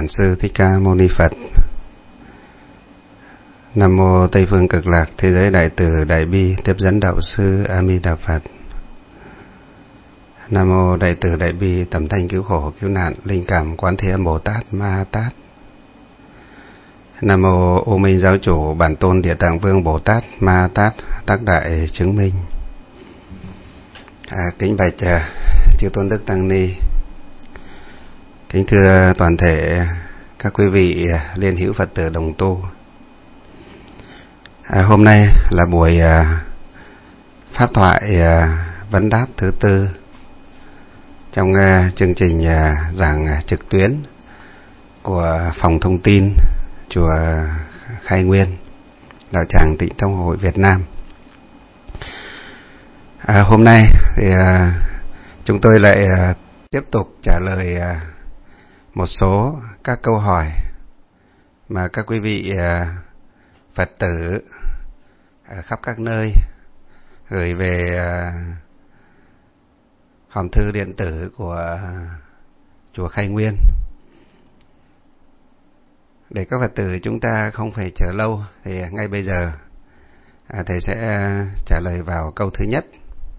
Bản Sư Thích Ca Mâu Ni Phật. Nam mô Tây Phương Cực Lạc Thế Giới Đại Từ Đại Bi Tiếp Dẫn Đạo Sư A Di Đà Phật. Nam mô Đại Từ Đại Bi Tầm Thanh Cứu Khổ Cứu Nạn Linh Cảm Quán Thế Âm Bồ Tát Ma Tát. Nam mô Ô Minh Giáo Chủ Bản Tôn Địa Tạng Vương Bồ Tát Ma Tát Tác Đại Chứng Minh. Kính bạch chư tôn đức tăng ni, kính thưa toàn thể các quý vị liên hữu Phật tử đồng tu. Hôm nay là buổi pháp thoại vấn đáp thứ tư trong chương trình giảng trực tuyến của phòng thông tin chùa Khai Nguyên, đạo tràng Tịnh Thông Hội Việt Nam. Hôm nay thì chúng tôi lại tiếp tục trả lời một số các câu hỏi mà các quý vị Phật tử khắp các nơi gửi về hòm thư điện tử của chùa Khai Nguyên. Để các Phật tử chúng ta không phải chờ lâu thì ngay bây giờ thầy sẽ trả lời vào câu thứ nhất.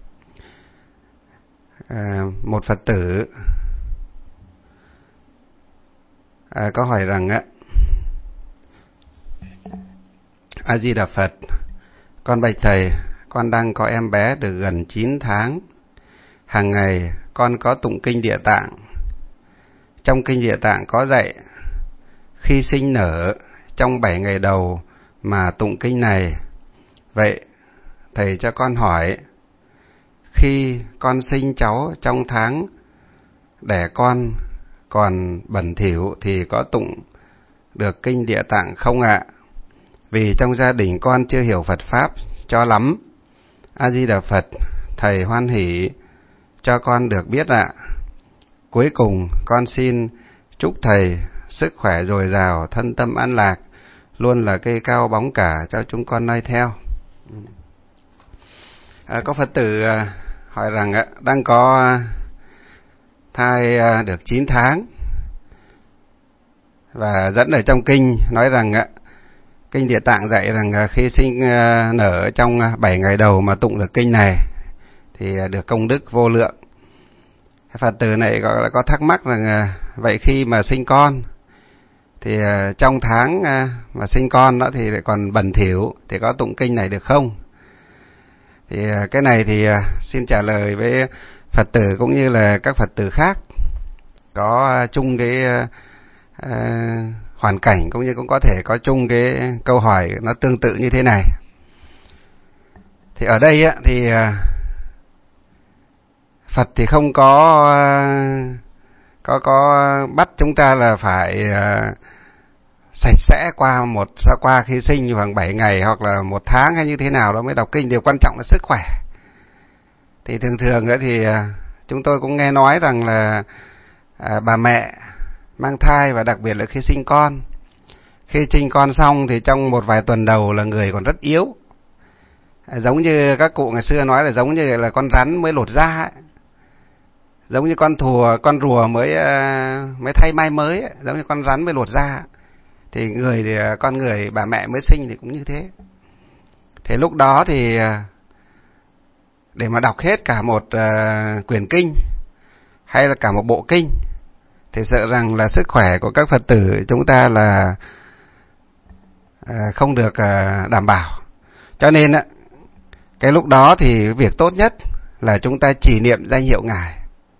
Một Phật tử có hỏi rằng A Di Đà Phật, con bạch thầy, con đang có em bé được gần 9 tháng. Hàng ngày con có tụng kinh Địa Tạng. Trong kinh Địa Tạng có dạy khi sinh nở trong 7 ngày đầu mà tụng kinh này. Vậy thầy cho con hỏi, khi con sinh cháu trong tháng đẻ con còn bẩn thỉu thì có tụng được kinh Địa Tạng không ạ? Vì trong gia đình con chưa hiểu Phật Pháp cho lắm. A Di Đà Phật, thầy hoan hỷ cho con được biết ạ. Cuối cùng con xin chúc thầy sức khỏe dồi dào, thân tâm an lạc, luôn là cây cao bóng cả cho chúng con noi theo. Có Phật tử hỏi rằng đang có thai được 9 tháng và dẫn ở trong kinh nói rằng kinh Địa Tạng dạy rằng khi sinh nở trong 7 ngày đầu mà tụng được kinh này thì được công đức vô lượng. Phật tử này có thắc mắc rằng vậy khi mà sinh con thì trong tháng mà sinh con đó thì lại còn bẩn thỉu thì có tụng kinh này được không? Thì cái này thì xin trả lời với Phật tử cũng như là các Phật tử khác có chung cái hoàn cảnh, cũng như cũng có thể có chung cái câu hỏi nó tương tự như thế này. Thì ở đây thì Phật thì không có bắt chúng ta là phải sạch sẽ qua khi sinh khoảng 7 ngày hoặc là 1 tháng hay như thế nào đó mới đọc kinh. Điều quan trọng là sức khỏe. Thì thường nữa thì chúng tôi cũng nghe nói rằng là bà mẹ mang thai và đặc biệt là khi sinh con, khi sinh con xong thì trong một vài tuần đầu là người còn rất yếu, giống như các cụ ngày xưa nói là giống như là con rắn mới lột da ấy. Giống như con rùa mới thay mai mới ấy. Giống như con rắn mới lột da. Thì con người bà mẹ mới sinh thì cũng như thế. Thế lúc đó thì để mà đọc hết cả một quyển kinh hay là cả một bộ kinh thì sợ rằng là sức khỏe của các Phật tử chúng ta là không được đảm bảo. Cho nên cái lúc đó thì việc tốt nhất là chúng ta chỉ niệm danh hiệu Ngài.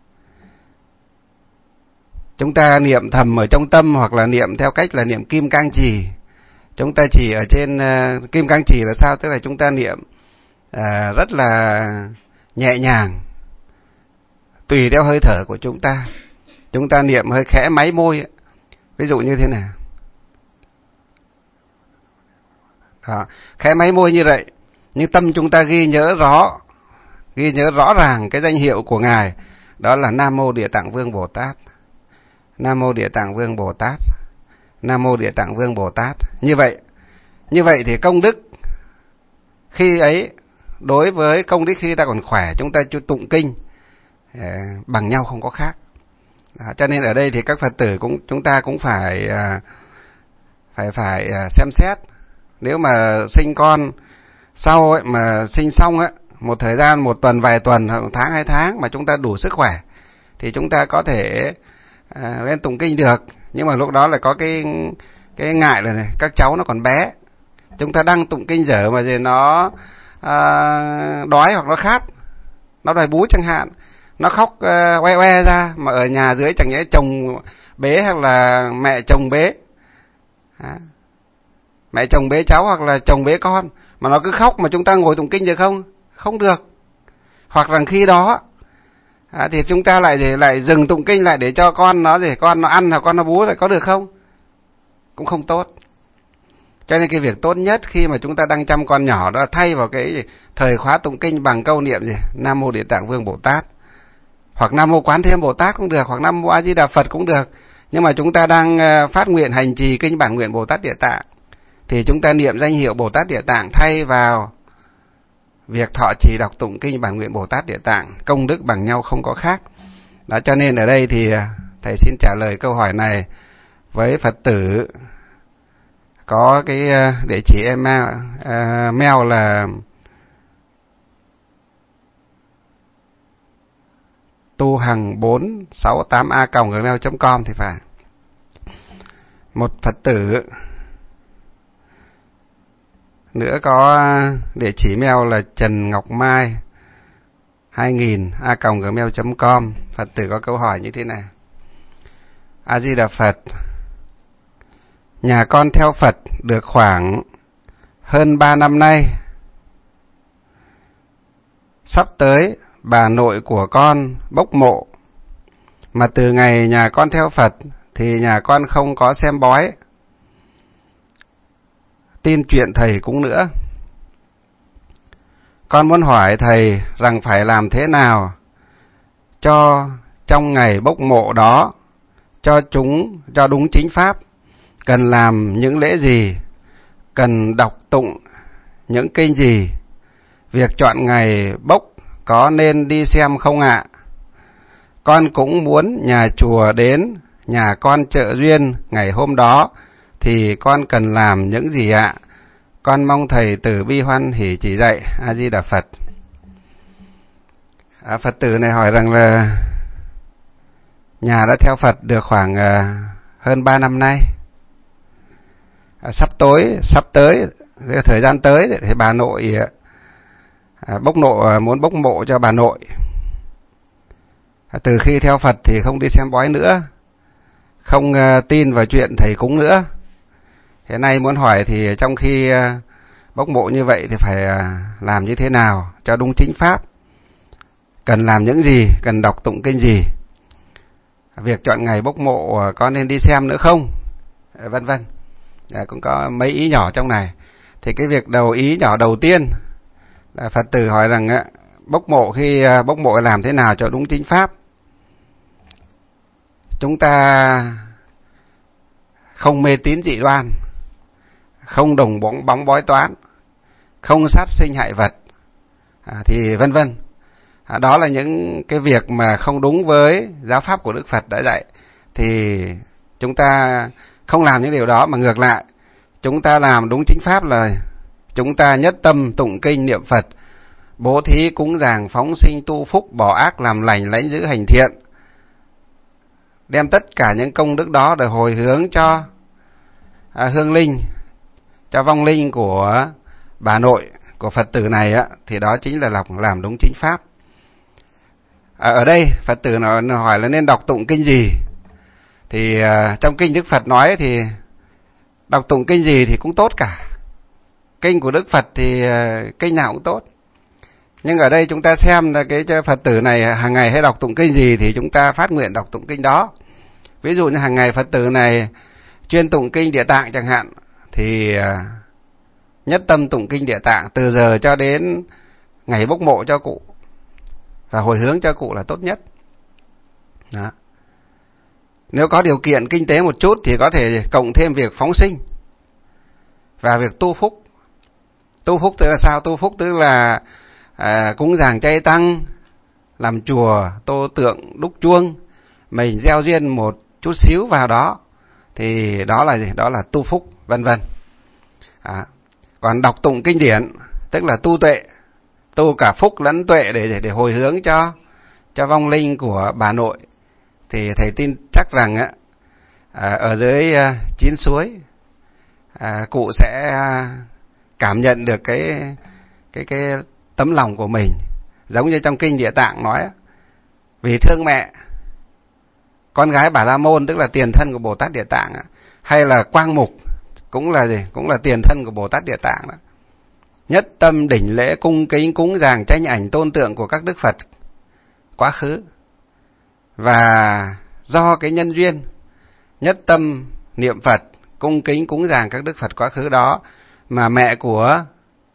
Chúng ta niệm thầm ở trong tâm hoặc là niệm theo cách là niệm Kim Cang Trì. Chúng ta chỉ ở trên Kim Cang Trì là sao? Tức là chúng ta niệm rất là nhẹ nhàng, tùy theo hơi thở của chúng ta. Chúng ta niệm hơi khẽ máy môi, ví dụ như thế nào đó, khẽ máy môi như vậy. Nhưng tâm chúng ta ghi nhớ rõ ràng cái danh hiệu của Ngài, đó là Nam Mô Địa Tạng Vương Bồ Tát, Nam Mô Địa Tạng Vương Bồ Tát, Nam Mô Địa Tạng Vương Bồ Tát. Như vậy thì công đức khi ấy đối với công đức khi ta còn khỏe chúng ta tụng kinh bằng nhau không có khác. Cho nên ở đây thì các Phật tử chúng ta cũng phải xem xét. Nếu mà sinh con sau ấy, mà sinh xong ấy, một thời gian, một tuần, vài tuần, hoặc 1 tháng, 2 tháng mà chúng ta đủ sức khỏe thì chúng ta có thể lên tụng kinh được. Nhưng mà lúc đó là có cái ngại là này, các cháu nó còn bé, chúng ta đang tụng kinh dở mà rồi nó đói hoặc nó khát, nó đòi bú chẳng hạn, nó khóc oe oe ra, mà ở nhà dưới chẳng nhẽ chồng bế hoặc là mẹ chồng bế, mẹ chồng bế cháu hoặc là chồng bế con, mà nó cứ khóc mà chúng ta ngồi tụng kinh được không? Không được. Hoặc là khi đó thì chúng ta lại dừng tụng kinh lại để cho con nó ăn hoặc con nó bú, lại có được không? Cũng không tốt. Cho nên cái việc tốt nhất khi mà chúng ta đang chăm con nhỏ đó là thay vào cái thời khóa tụng kinh bằng câu niệm gì? Nam Mô Địa Tạng Vương Bồ Tát, hoặc Nam Mô Quán Thế Âm Bồ Tát cũng được, hoặc Nam Mô A Di Đà Phật cũng được. Nhưng mà chúng ta đang phát nguyện hành trì kinh bản nguyện Bồ Tát Địa Tạng thì chúng ta niệm danh hiệu Bồ Tát Địa Tạng thay vào việc thọ trì đọc tụng kinh bản nguyện Bồ Tát Địa Tạng, công đức bằng nhau không có khác. Đó, cho nên ở đây thì thầy xin trả lời câu hỏi này với Phật tử có cái địa chỉ email là tuhằng468a@gmail.com thì phải. Một Phật tử nữa có địa chỉ mail là Trần Ngọc Mai 2000@gmail.com. Phật tử có câu hỏi như thế này: A Di Đà Phật, nhà con theo Phật được khoảng hơn 3 năm nay. Sắp tới bà nội của con bốc mộ, mà từ ngày nhà con theo Phật thì nhà con không có xem bói, tin chuyện thầy cũng nữa. Con muốn hỏi thầy rằng phải làm thế nào cho trong ngày bốc mộ đó cho đúng chính pháp, cần làm những lễ gì, cần đọc tụng những kinh gì, việc chọn ngày bốc có nên đi xem không ạ? Con cũng muốn nhà chùa đến nhà con trợ duyên ngày hôm đó thì con cần làm những gì ạ? Con mong thầy từ bi hoan hỷ chỉ dạy. A Di Đà Phật. Phật tử này hỏi rằng là nhà đã theo Phật được khoảng hơn 3 năm nay. Sắp tới thời gian tới thì bà nội muốn bốc mộ cho bà nội. Từ khi theo Phật thì không đi xem bói nữa, không tin vào chuyện thầy cúng nữa. Hiện nay muốn hỏi thì trong khi bốc mộ như vậy thì phải làm như thế nào cho đúng chính pháp, cần làm những gì, cần đọc tụng kinh gì, việc chọn ngày bốc mộ có nên đi xem nữa không, vân vân. Cũng có mấy ý nhỏ trong này. Thì cái việc ý nhỏ đầu tiên là Phật tử hỏi rằng khi bốc mộ làm thế nào cho đúng chính pháp. Chúng ta không mê tín dị đoan, không đồng bóng bói toán, không sát sinh hại vật, thì vân vân. Đó là những cái việc mà không đúng với giáo pháp của Đức Phật đã dạy. Thì chúng ta không làm những điều đó, mà ngược lại chúng ta làm đúng chính pháp là chúng ta nhất tâm tụng kinh niệm Phật, bố thí cúng dường phóng sinh tu phúc, bỏ ác làm lành, lãnh giữ hành thiện, đem tất cả những công đức đó để hồi hướng cho hương linh, cho vong linh của bà nội của Phật tử này thì đó chính là làm đúng chính pháp. Ở đây Phật tử nó hỏi là nên đọc tụng kinh gì. Thì trong kinh Đức Phật nói thì đọc tụng kinh gì thì cũng tốt cả. Kinh của Đức Phật thì kinh nào cũng tốt. Nhưng ở đây chúng ta xem là cái Phật tử này hàng ngày hay đọc tụng kinh gì thì chúng ta phát nguyện đọc tụng kinh đó. Ví dụ như hàng ngày Phật tử này chuyên tụng kinh Địa Tạng chẳng hạn, thì nhất tâm tụng kinh Địa Tạng từ giờ cho đến ngày bốc mộ cho cụ và hồi hướng cho cụ là tốt nhất. Đó. Nếu có điều kiện kinh tế một chút thì có thể cộng thêm việc phóng sinh và việc tu phúc. Tu phúc tức là sao? Tu phúc tức là cúng dường chay tăng, làm chùa, tô tượng, đúc chuông, mình gieo duyên một chút xíu vào đó thì đó là gì? Đó là tu phúc, vân vân. Còn đọc tụng kinh điển tức là tu tuệ, tu cả phúc lẫn tuệ để hồi hướng cho vong linh của bà nội. Thì thầy tin chắc rằng ở dưới 9 suối cụ sẽ cảm nhận được cái tấm lòng của mình, giống như trong kinh Địa Tạng nói, vì thương mẹ, con gái Bà La Môn tức là tiền thân của Bồ Tát Địa Tạng, hay là Quang Mục cũng là gì? Cũng là tiền thân của Bồ Tát Địa Tạng đó. Nhất tâm đỉnh lễ cung kính cúng dường tranh ảnh tôn tượng của các đức Phật quá khứ, và do cái nhân duyên nhất tâm niệm Phật cung kính cúng dường các đức Phật quá khứ đó mà mẹ của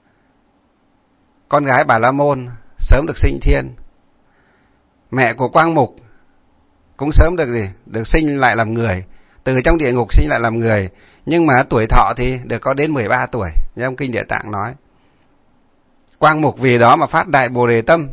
con gái Bà La Môn sớm được sinh thiên, mẹ của Quang Mục cũng sớm được sinh lại làm người, từ trong địa ngục sinh lại làm người, nhưng mà tuổi thọ thì được có đến 13 tuổi, như trong kinh Địa Tạng nói. Quang Mục vì đó mà phát đại Bồ Đề tâm,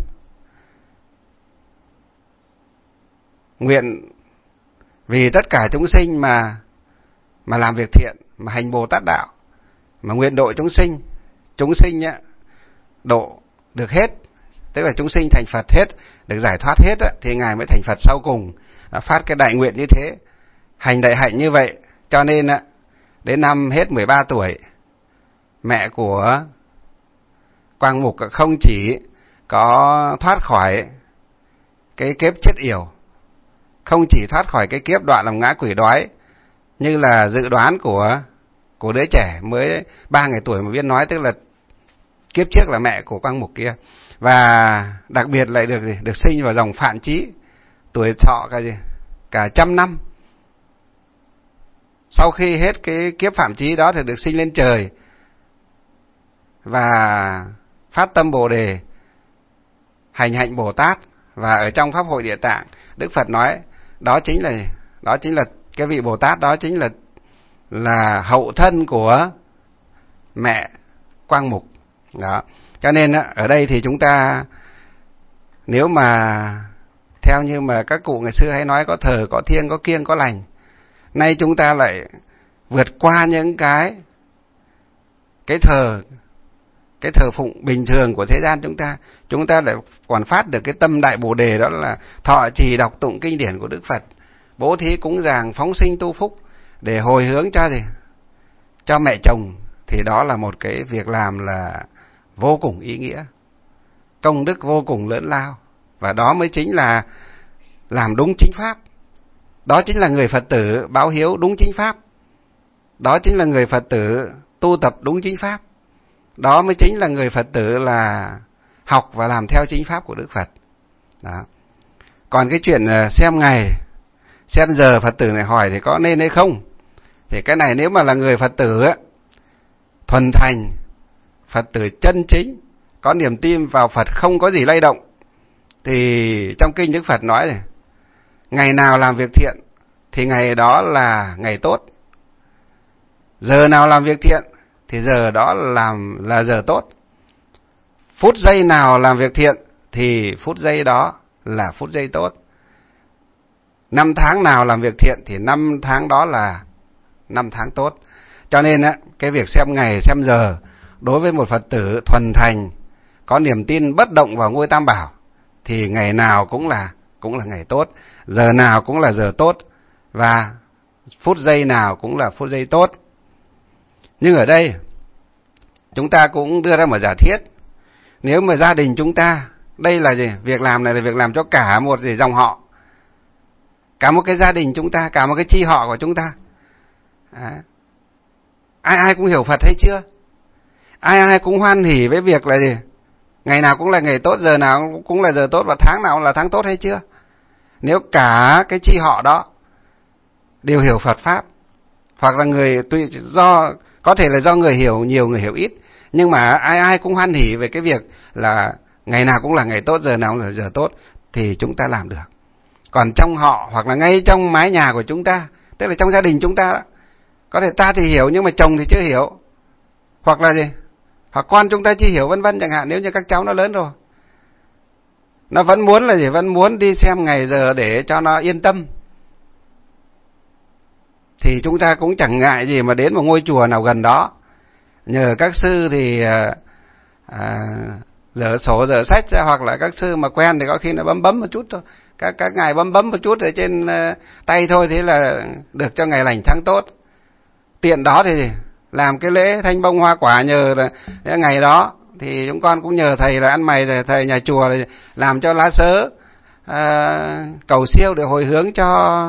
nguyện vì tất cả chúng sinh mà làm việc thiện, mà hành Bồ Tát đạo, mà nguyện độ chúng sinh độ được hết, tức là chúng sinh thành Phật hết, được giải thoát hết thì Ngài mới thành Phật sau cùng. Phát cái đại nguyện như thế, hành đại hạnh như vậy, cho nên đến năm hết 13 tuổi, mẹ của Quang Mục không chỉ có thoát khỏi cái kiếp chết yểu, không chỉ thoát khỏi cái kiếp đọa làm ngã quỷ đói như là dự đoán của đứa trẻ mới 3 ngày tuổi mà biết nói, tức là kiếp trước là mẹ của Quang Mục kia, và đặc biệt lại được sinh vào dòng Phạn Chí, tuổi thọ cả 100 năm. Sau khi hết cái kiếp Phạn Chí đó thì được sinh lên trời và phát tâm Bồ Đề, hành hạnh Bồ Tát. Và ở trong Pháp hội Địa Tạng, Đức Phật nói đó chính là cái vị Bồ Tát đó chính là hậu thân của mẹ Quang Mục đó. Cho nên ở đây thì chúng ta nếu mà theo như mà các cụ ngày xưa hay nói, có thờ, có thiêng, có kiêng, có lành, nay chúng ta lại vượt qua những cái thờ phụng bình thường của thế gian, chúng ta lại còn phát được cái tâm đại Bồ Đề, đó là thọ trì đọc tụng kinh điển của Đức Phật, bố thí cúng dường, phóng sinh tu phúc để hồi hướng cho mẹ chồng. Thì đó là một cái việc làm là vô cùng ý nghĩa, công đức vô cùng lớn lao, và đó mới chính là làm đúng chính pháp. Đó chính là người Phật tử báo hiếu đúng chính pháp, đó chính là người Phật tử tu tập đúng chính pháp, đó mới chính là người Phật tử là học và làm theo chính pháp của Đức Phật đó. Còn cái chuyện xem ngày xem giờ Phật tử này hỏi thì có nên hay không, thì cái này nếu mà là người Phật tử thuần thành, Phật tử chân chính, có niềm tin vào Phật không có gì lay động, thì trong kinh Đức Phật nói này, ngày nào làm việc thiện thì ngày đó là ngày tốt, giờ nào làm việc thiện thì giờ đó là giờ tốt, phút giây nào làm việc thiện thì phút giây đó là phút giây tốt, năm tháng nào làm việc thiện thì năm tháng đó là năm tháng tốt. Cho nên cái việc xem ngày xem giờ đối với một Phật tử thuần thành, có niềm tin bất động vào ngôi Tam Bảo, thì ngày nào cũng là ngày tốt, giờ nào cũng là giờ tốt, và phút giây nào cũng là phút giây tốt. Nhưng ở đây chúng ta cũng đưa ra một giả thiết, nếu mà gia đình chúng ta, đây là gì? Việc làm này là việc làm cho cả một dòng họ, cả một cái gia đình chúng ta, cả một cái chi họ của chúng ta. Ai cũng hiểu Phật hay chưa? Ai cũng hoan hỉ với việc là gì? Ngày nào cũng là ngày tốt, giờ nào cũng là giờ tốt, và tháng nào cũng là tháng tốt hay chưa? Nếu cả cái chi họ đó đều hiểu Phật Pháp, hoặc là người có thể là do người hiểu nhiều, người hiểu ít, nhưng mà ai cũng hoan hỉ về cái việc là ngày nào cũng là ngày tốt, giờ nào cũng là giờ tốt, thì chúng ta làm được. Còn trong họ, hoặc là ngay trong mái nhà của chúng ta, tức là trong gia đình chúng ta đó, có thể ta thì hiểu nhưng mà chồng thì chưa hiểu, hoặc là gì, hoặc con chúng ta chưa hiểu, vân vân chẳng hạn, nếu như các cháu nó lớn rồi. Nó vẫn muốn là gì? Vẫn muốn đi xem ngày giờ để cho nó yên tâm. Thì chúng ta cũng chẳng ngại gì mà đến một ngôi chùa nào gần đó. Nhờ các sư thì dở sổ dở sách ra, hoặc là các sư mà quen thì có khi nó bấm một chút thôi. Các ngài bấm một chút ở trên tay thôi, thế là được cho ngày lành tháng tốt. Tiện đó thì làm cái lễ thanh bông hoa quả nhờ là ngày đó. Thì chúng con cũng nhờ thầy là ăn mày, thầy nhà chùa là làm cho lá sớ cầu siêu để hồi hướng cho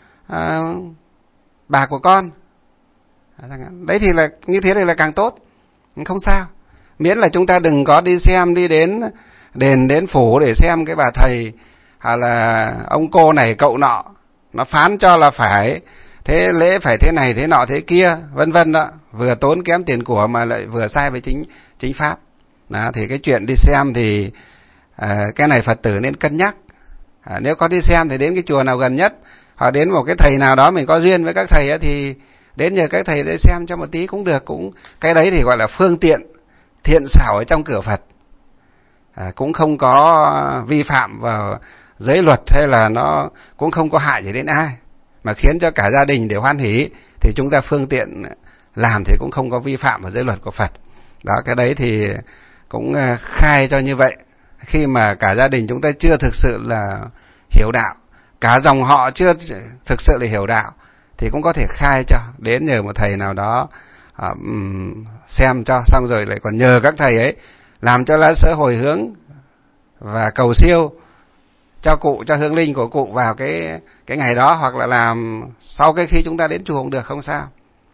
bà của con. Đấy thì là như thế thì là càng tốt, không sao. Miễn là chúng ta đừng có đi xem, đi đến đền đến phủ để xem cái bà thầy hoặc là ông cô này cậu nọ nó phán cho là phải thế lễ phải thế này thế nọ thế kia vân vân đó, vừa tốn kém tiền của mà lại vừa sai với chính pháp. Đó, thì cái chuyện đi xem thì cái này Phật tử nên cân nhắc. Nếu có đi xem thì đến cái chùa nào gần nhất, hoặc đến một cái thầy nào đó mình có duyên với các thầy ấy, thì đến nhờ các thầy để xem cho một tí cũng được. Cũng cái đấy thì gọi là phương tiện thiện xảo ở trong cửa Phật, cũng không có vi phạm vào giới luật, hay là nó cũng không có hại gì đến ai, mà khiến cho cả gia đình đều hoan hỷ, thì chúng ta phương tiện làm thì cũng không có vi phạm vào giới luật của Phật. Đó, cái đấy thì cũng khai cho như vậy. Khi mà cả gia đình chúng ta chưa thực sự là hiểu đạo, cả dòng họ chưa thực sự là hiểu đạo, thì cũng có thể khai cho, đến nhờ một thầy nào đó xem cho, xong rồi lại còn nhờ các thầy ấy làm cho lá sớ hồi hướng và cầu siêu cho cụ, cho hương linh của cụ vào cái ngày đó, hoặc là làm sau cái khi chúng ta đến chùa cũng được, không sao.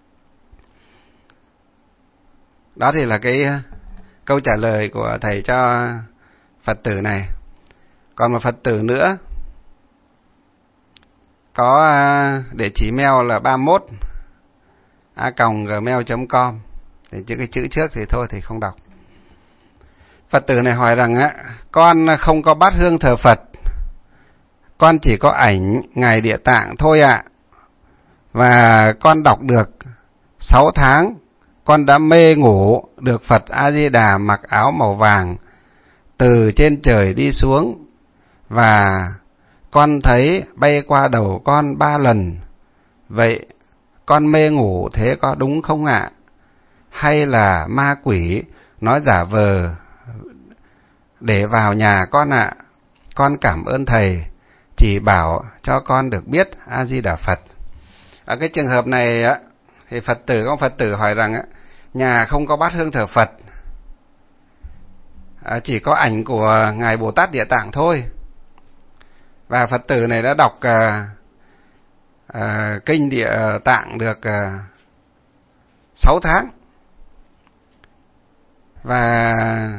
Đó thì là cái câu trả lời của thầy cho Phật tử này. Còn một Phật tử nữa có địa chỉ mail là 31@gmail.com. Thì cái chữ trước thì thôi thì không đọc. Phật tử này hỏi rằng con không có bát hương thờ Phật, con chỉ có ảnh Ngài Địa Tạng thôi ạ. Và con đọc được 6 tháng, con đã mê ngủ được Phật A-di-đà mặc áo màu vàng từ trên trời đi xuống, và con thấy bay qua đầu con 3 lần. Vậy con mê ngủ thế có đúng không ạ? Hay là ma quỷ nói giả vờ để vào nhà con ạ? Con cảm ơn thầy chỉ bảo cho con được biết. A Di Đà Phật. Ở cái trường hợp này thì có Phật tử hỏi rằng nhà không có bát hương thờ Phật, chỉ có ảnh của Ngài Bồ Tát Địa Tạng thôi. Và Phật tử này đã đọc kinh Địa Tạng được 6 tháng. Và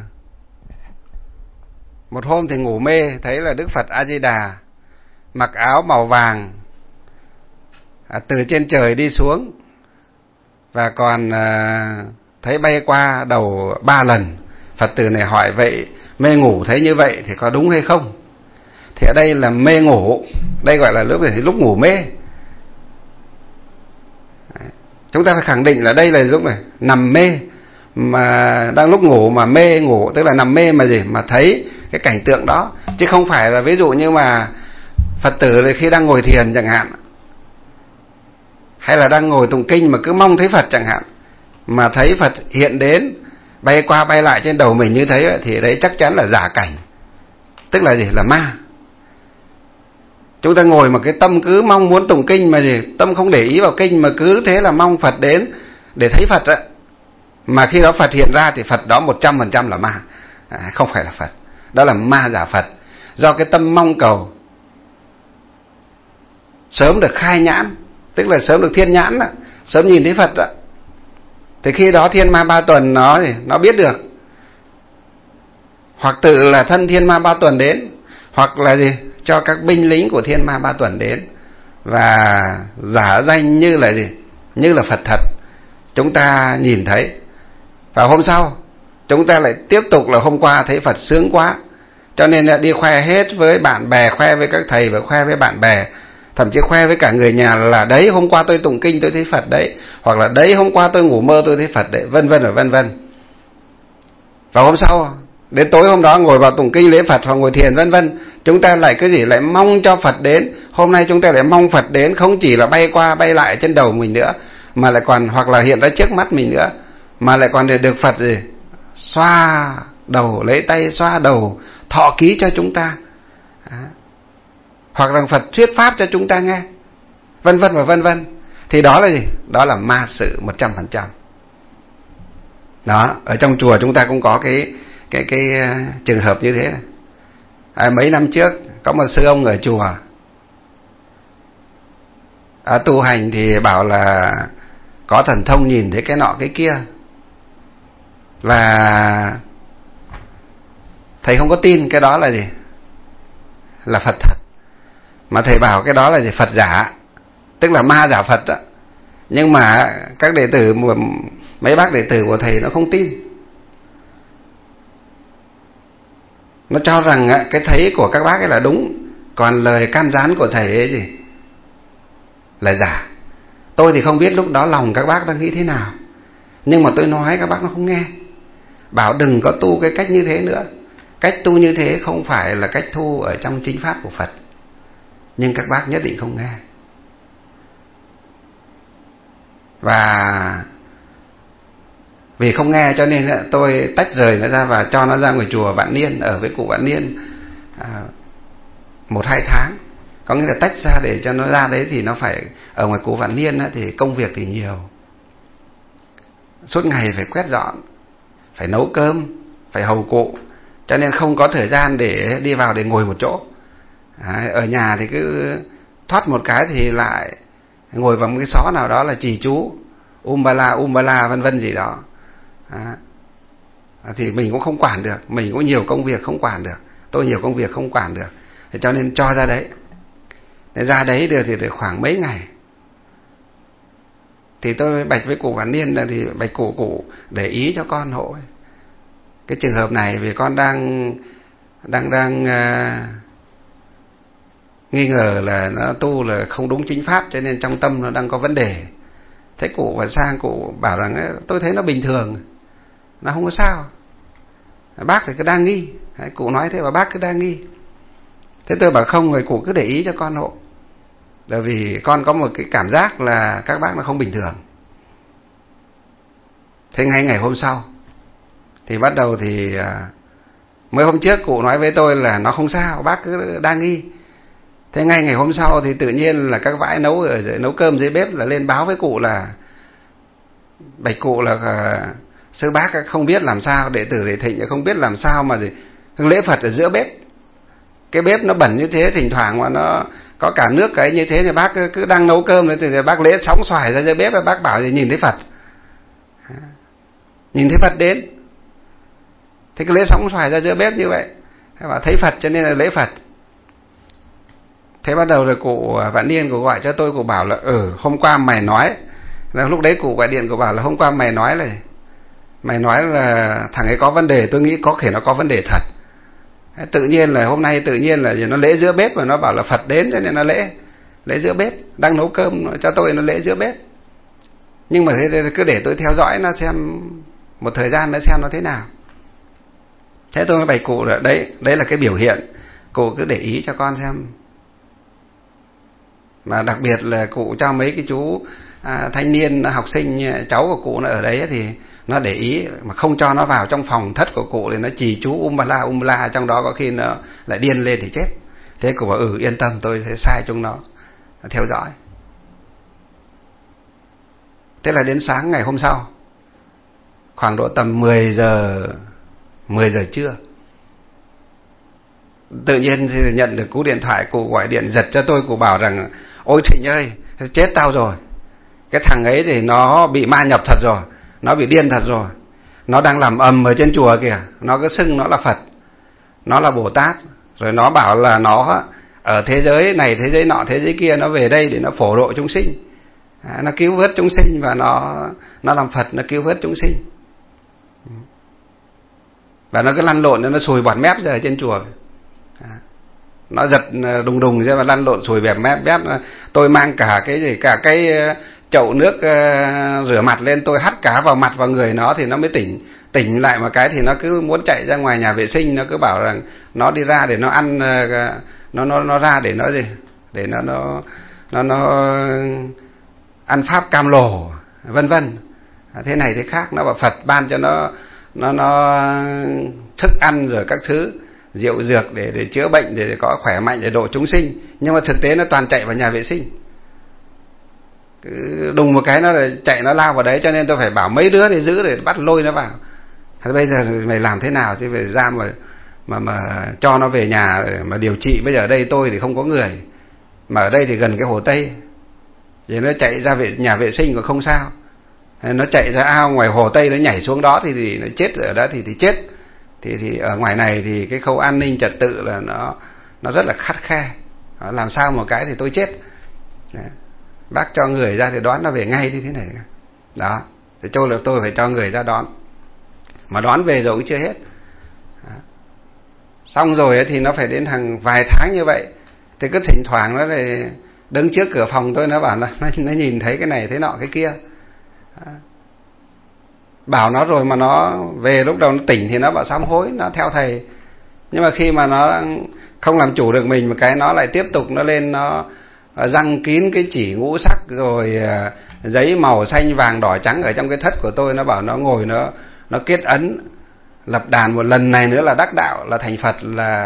một hôm thì ngủ mê, thấy là Đức Phật A-di-đà mặc áo màu vàng từ trên trời đi xuống, và còn thấy bay qua đầu 3 lần. Phật tử này hỏi vậy mê ngủ thấy như vậy thì có đúng hay không? Thì ở đây là mê ngủ, đây gọi là lúc ngủ mê. Chúng ta phải khẳng định là đây là lúc này nằm mê, mà đang lúc ngủ mà mê ngủ, tức là nằm mê mà gì? Mà thấy cái cảnh tượng đó, chứ không phải là ví dụ như mà Phật tử khi đang ngồi thiền chẳng hạn, hay là đang ngồi tụng kinh mà cứ mong thấy Phật chẳng hạn, mà thấy Phật hiện đến bay qua bay lại trên đầu mình như thế, thì đấy chắc chắn là giả cảnh, tức là gì? Là ma. Chúng ta ngồi mà cái tâm cứ mong muốn tụng kinh mà gì? Tâm không để ý vào kinh mà cứ thế là mong Phật đến để thấy Phật á, mà khi đó Phật hiện ra thì Phật đó 100% là ma, không phải là Phật. Đó là ma giả Phật. Do cái tâm mong cầu sớm được khai nhãn, tức là sớm được thiên nhãn, sớm nhìn thấy Phật, thì khi đó thiên ma ba tuần nó biết được, hoặc tự là thân thiên ma ba tuần đến, hoặc là gì cho các binh lính của thiên ma ba tuần đến và giả danh như là gì, như là Phật thật, chúng ta nhìn thấy. Và hôm sau chúng ta lại tiếp tục là hôm qua thấy Phật sướng quá, cho nên là đi khoe hết với bạn bè, khoe với các thầy và khoe với bạn bè, thậm chí khoe với cả người nhà là đấy hôm qua tôi tụng kinh tôi thấy Phật đấy, hoặc là đấy hôm qua tôi ngủ mơ tôi thấy Phật đấy, vân vân và vân vân. Và hôm sau Đến tối hôm đó ngồi vào tụng kinh lễ Phật hoặc ngồi thiền vân vân, chúng ta lại cái gì, lại mong cho Phật đến. Hôm nay chúng ta lại mong Phật đến, không chỉ là bay qua bay lại trên đầu mình nữa, mà lại còn hoặc là hiện ra trước mắt mình nữa, mà lại còn được Phật gì xoa đầu, lấy tay xoa đầu, thọ ký cho chúng ta. Hoặc là Phật thuyết pháp cho chúng ta nghe, vân vân và vân vân. Thì đó là gì? Đó là ma sự 100%. Đó, ở trong chùa chúng ta cũng có cái trường hợp như thế này. Mấy năm trước có một sư ông ở chùa tu hành thì bảo là có thần thông nhìn thấy cái nọ cái kia, và thầy không có tin cái đó là gì, là Phật thật, mà thầy bảo cái đó là gì, Phật giả, tức là ma giả Phật đó. Nhưng mà các đệ tử, mấy bác đệ tử của thầy nó không tin, nó cho rằng cái thấy của các bác ấy là đúng, còn lời can gián của thầy ấy gì là giả. Tôi thì không biết lúc đó lòng các bác đang nghĩ thế nào, nhưng mà tôi nói các bác nó không nghe, bảo đừng có tu cái cách như thế nữa. Cách tu như thế không phải là cách tu ở trong chính pháp của Phật, nhưng các bác nhất định không nghe. Và vì không nghe cho nên tôi tách rời nó ra và cho nó ra ngoài chùa Vạn Niên, ở với cụ Vạn Niên 1-2 tháng. Có nghĩa là tách ra để cho nó ra đấy, thì nó phải ở ngoài cụ Vạn Niên thì công việc thì nhiều, suốt ngày phải quét dọn, phải nấu cơm, phải hầu cụ, cho nên không có thời gian để đi vào để ngồi một chỗ. Ở nhà thì cứ thoát một cái thì lại ngồi vào một cái xó nào đó là trì chú umbala vân vân gì đó. Thì mình cũng không quản được, mình cũng nhiều công việc không quản được, tôi nhiều công việc không quản được, thì cho nên cho ra đấy. Để ra đấy được thì khoảng mấy ngày thì tôi bạch với cụ Vạn Niên là thì bạch cụ để ý cho con hộ cái trường hợp này, vì con đang nghi ngờ là nó tu là không đúng chính pháp, cho nên trong tâm nó đang có vấn đề. Thế cụ và sang cụ bảo rằng tôi thấy nó bình thường, nó không có sao, bác thì cứ đang nghi. Cụ nói thế và bác cứ đang nghi. Thế tôi bảo không, người cụ cứ để ý cho con hộ, bởi vì con có một cái cảm giác là các bác nó không bình thường. Thế ngay ngày hôm sau thì bắt đầu thì mới hôm trước cụ nói với tôi là nó không sao, bác cứ đang nghi. Thế ngay ngày hôm sau thì tự nhiên là các bãi nấu cơm dưới bếp là lên báo với cụ là bạch cụ là sư bác không biết làm sao, đệ tử thầy Thịnh không biết làm sao mà lễ Phật ở giữa bếp, cái bếp nó bẩn như thế, thỉnh thoảng mà nó có cả nước cái như thế, thì bác cứ đang nấu cơm đấy thì bác lễ sóng xoài ra dưới bếp, bác bảo thì nhìn thấy Phật, nhìn thấy Phật đến. Thế cái lễ sóng xoài ra giữa bếp như vậy, bảo thấy Phật cho nên là lễ Phật. Thế bắt đầu rồi cụ Vạn Niên cụ gọi cho tôi, cụ bảo là hôm qua mày nói, là lúc đấy cụ gọi điện cụ bảo là hôm qua mày nói là thằng ấy có vấn đề, tôi nghĩ có thể nó có vấn đề thật. Tự nhiên là hôm nay tự nhiên là nó lễ giữa bếp, và nó bảo là Phật đến cho nên nó lễ giữa bếp, đang nấu cơm cho tôi nó lễ giữa bếp. Nhưng mà thế cứ để tôi theo dõi nó xem một thời gian nữa xem nó thế nào. Thế tôi mới bày cụ là đấy là cái biểu hiện, cụ cứ để ý cho con xem. Mà đặc biệt là cụ cho mấy cái chú thanh niên học sinh cháu của cụ nó ở đấy thì nó để ý, mà không cho nó vào trong phòng thất của cụ thì nó trì chú umbala trong đó, có khi nó lại điên lên thì chết. Thế cụ bảo yên tâm, tôi sẽ sai chúng nó theo dõi. Thế là đến sáng ngày hôm sau, khoảng độ tầm 10 giờ trưa, tự nhiên thì nhận được cú điện thoại, cụ gọi điện giật cho tôi, cụ bảo rằng ôi Thịnh ơi, chết tao rồi, cái thằng ấy thì nó bị ma nhập thật rồi, nó bị điên thật rồi, nó đang làm ầm ở trên chùa kìa, nó cứ xưng nó là Phật, nó là Bồ Tát, rồi nó bảo là nó ở thế giới này thế giới nọ thế giới kia, nó về đây để nó phổ độ chúng sinh, nó cứu vớt chúng sinh, và nó làm Phật, nó cứu vớt chúng sinh. Và nó cứ lăn lộn, nó sùi bọt mép ra ở trên chùa, nó giật đùng ra và lăn lộn sùi bẹp mép. Tôi mang cả cái chậu nước rửa mặt lên, tôi hắt cả vào mặt vào người nó thì nó mới tỉnh lại một cái, thì nó cứ muốn chạy ra ngoài nhà vệ sinh, nó cứ bảo rằng nó đi ra để nó ăn, nó ra để nó gì, để nó ăn pháp cam lồ vân vân, thế này thế khác. Nó bảo Phật ban cho nó thức ăn rồi các thứ rượu dược để chữa bệnh, để có khỏe mạnh, để độ chúng sinh, nhưng mà thực tế nó toàn chạy vào nhà vệ sinh. Cứ đùng một cái nó chạy, nó lao vào đấy, cho nên tôi phải bảo mấy đứa để giữ, để bắt lôi nó vào. Thế bây giờ mày làm thế nào thì phải ra mà cho nó về nhà mà điều trị. Bây giờ ở đây tôi thì không có người, mà ở đây thì gần cái Hồ Tây, thì nó chạy ra nhà vệ sinh còn không sao, nó chạy ra ao ngoài Hồ Tây, nó nhảy xuống đó thì nó chết ở đó thì chết. Thì ở ngoài này thì cái khâu an ninh trật tự là nó rất là khắt khe, làm sao một cái thì tôi chết. Đấy. Bác cho người ra thì đón nó về ngay như thế này đó, thì tôi phải cho người ra đón, mà đón về rồi cũng chưa hết. Đó. Xong rồi thì nó phải đến hàng vài tháng như vậy, thì cứ thỉnh thoảng nó lại đứng trước cửa phòng tôi, nó bảo là nó nhìn thấy cái này thế nọ cái kia. Đó. Bảo nó rồi mà nó về, lúc đầu nó tỉnh thì nó bảo sám hối, nó theo thầy. Nhưng mà khi mà nó không làm chủ được mình một cái, nó lại tiếp tục nó lên, nó răng kín cái chỉ ngũ sắc, rồi giấy màu xanh vàng đỏ trắng ở trong cái thất của tôi. Nó bảo nó ngồi nó kết ấn lập đàn một lần này nữa là đắc đạo, là thành Phật,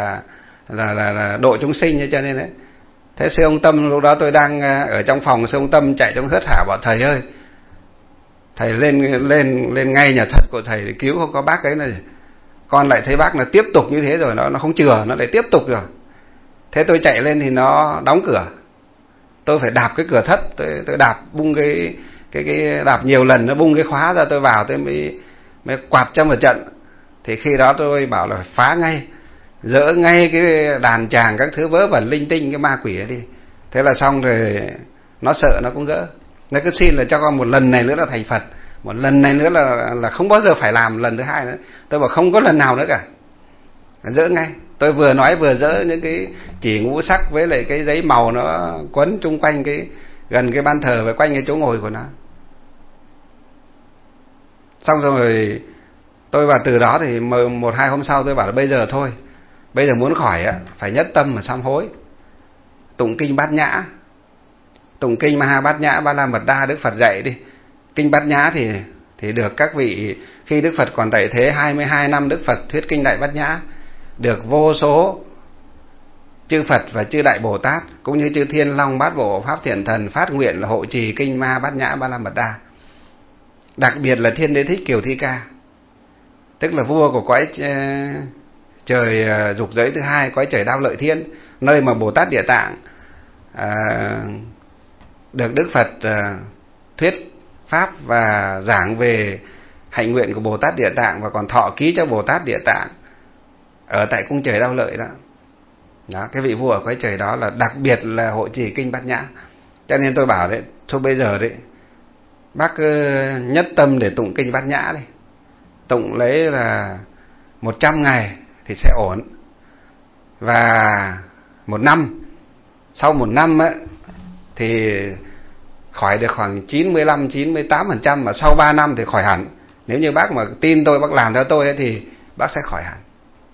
là độ chúng sinh. Cho nên đấy, thế sư ông Tâm lúc đó tôi đang ở trong phòng, sư ông Tâm chạy trong hớt hải bảo thầy ơi, thầy lên ngay nhà thất của thầy để cứu, không có bác ấy này. Con lại thấy bác là tiếp tục như thế rồi, nó không chừa, nó lại tiếp tục rồi. Thế tôi chạy lên thì nó đóng cửa, tôi phải đạp cái cửa thất, tôi đạp bung cái đạp nhiều lần, nó bung cái khóa ra, tôi vào tôi mới quạt cho một trận. Thì khi đó tôi bảo là phá ngay, dỡ ngay cái đàn tràng các thứ vớ vẩn linh tinh cái ma quỷ ấy đi. Thế là xong rồi, nó sợ nó cũng gỡ. Nó cứ xin là cho con một lần này nữa là thành Phật, một lần này nữa là không bao giờ phải làm lần thứ hai nữa. Tôi bảo không có lần nào nữa cả, dỡ ngay. Tôi vừa nói vừa dỡ những cái chỉ ngũ sắc với lại cái giấy màu nó quấn chung quanh gần cái ban thờ và quanh cái chỗ ngồi của nó. Xong rồi tôi vào từ đó thì 1-2 hôm sau tôi bảo là bây giờ thôi, bây giờ muốn khỏi á phải nhất tâm mà sám hối, tụng kinh Bát Nhã, tụng kinh Maha Bát Nhã Ba La Mật Đa Đức Phật dạy đi. Kinh Bát Nhã thì được các vị, khi Đức Phật còn tại thế 22 năm Đức Phật thuyết kinh Đại Bát Nhã, được vô số chư Phật và chư Đại Bồ Tát cũng như chư Thiên Long Bát Bộ Pháp Thiện Thần phát nguyện là hộ trì kinh Maha Bát Nhã Ba La Mật Đa. Đặc biệt là Thiên Đế Thích Kiều Thi Ca, tức là vua của cõi trời dục giới thứ hai, cõi trời Đao Lợi Thiên, nơi mà Bồ Tát Địa Tạng được Đức Phật thuyết pháp và giảng về hạnh nguyện của Bồ Tát Địa Tạng, và còn thọ ký cho Bồ Tát Địa Tạng ở tại cung trời Đao Lợi đó. Đó, cái vị vua ở cõi trời đó là đặc biệt là hộ trì kinh Bát Nhã. Cho nên tôi bảo đấy, thôi bây giờ đấy bác nhất tâm để tụng kinh Bát Nhã đi, tụng lấy là 100 ngày thì sẽ ổn. Và 1 năm, sau 1 năm ấy, thì khỏi được khoảng 95-98%, mà sau 3 năm thì khỏi hẳn. Nếu như bác mà tin tôi, bác làm theo tôi ấy, thì bác sẽ khỏi hẳn.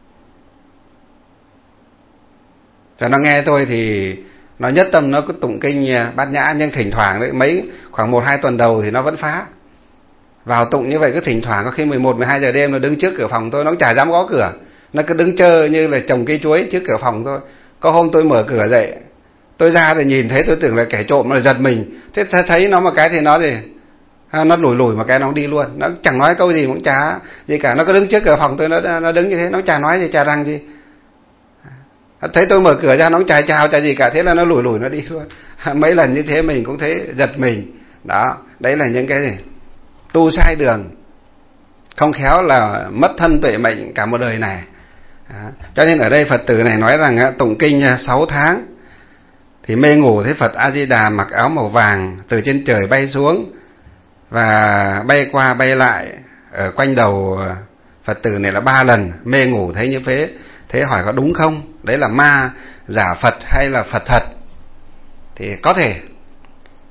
Cho nó nghe tôi thì nó nhất tâm, nó cứ tụng kinh Bát Nhã, nhưng thỉnh thoảng đấy, khoảng 1-2 tuần đầu thì nó vẫn phá. Vào tụng như vậy cứ thỉnh thoảng, có khi 11-12 giờ đêm nó đứng trước cửa phòng tôi, nó cũng chả dám gõ cửa, nó cứ đứng chơi như là trồng cây chuối trước cửa phòng thôi. Có hôm tôi mở cửa dậy, tôi ra thì nhìn thấy, tôi tưởng là kẻ trộm, nó giật mình. Thế thấy nó một cái thì nó lùi một cái nó đi luôn, nó chẳng nói câu gì, cũng chả gì cả. Nó cứ đứng trước cửa phòng tôi, nó đứng như thế, nó chả nói gì, chả răng gì. Thấy tôi mở cửa ra nó cũng chả chào chả gì cả, thế là nó lùi nó đi luôn. Mấy lần như thế mình cũng thấy giật mình. Đó, đấy là những cái gì tu sai đường, không khéo là mất thân tuệ mệnh cả một đời này. Cho nên ở đây Phật tử này nói rằng tụng kinh 6 tháng thì mê ngủ thấy Phật A Di Đà mặc áo màu vàng từ trên trời bay xuống và bay qua bay lại ở quanh đầu Phật tử này là 3 lần. Mê ngủ thấy như thế, thế hỏi có đúng không? Đấy là ma giả Phật hay là Phật thật? Thì có thể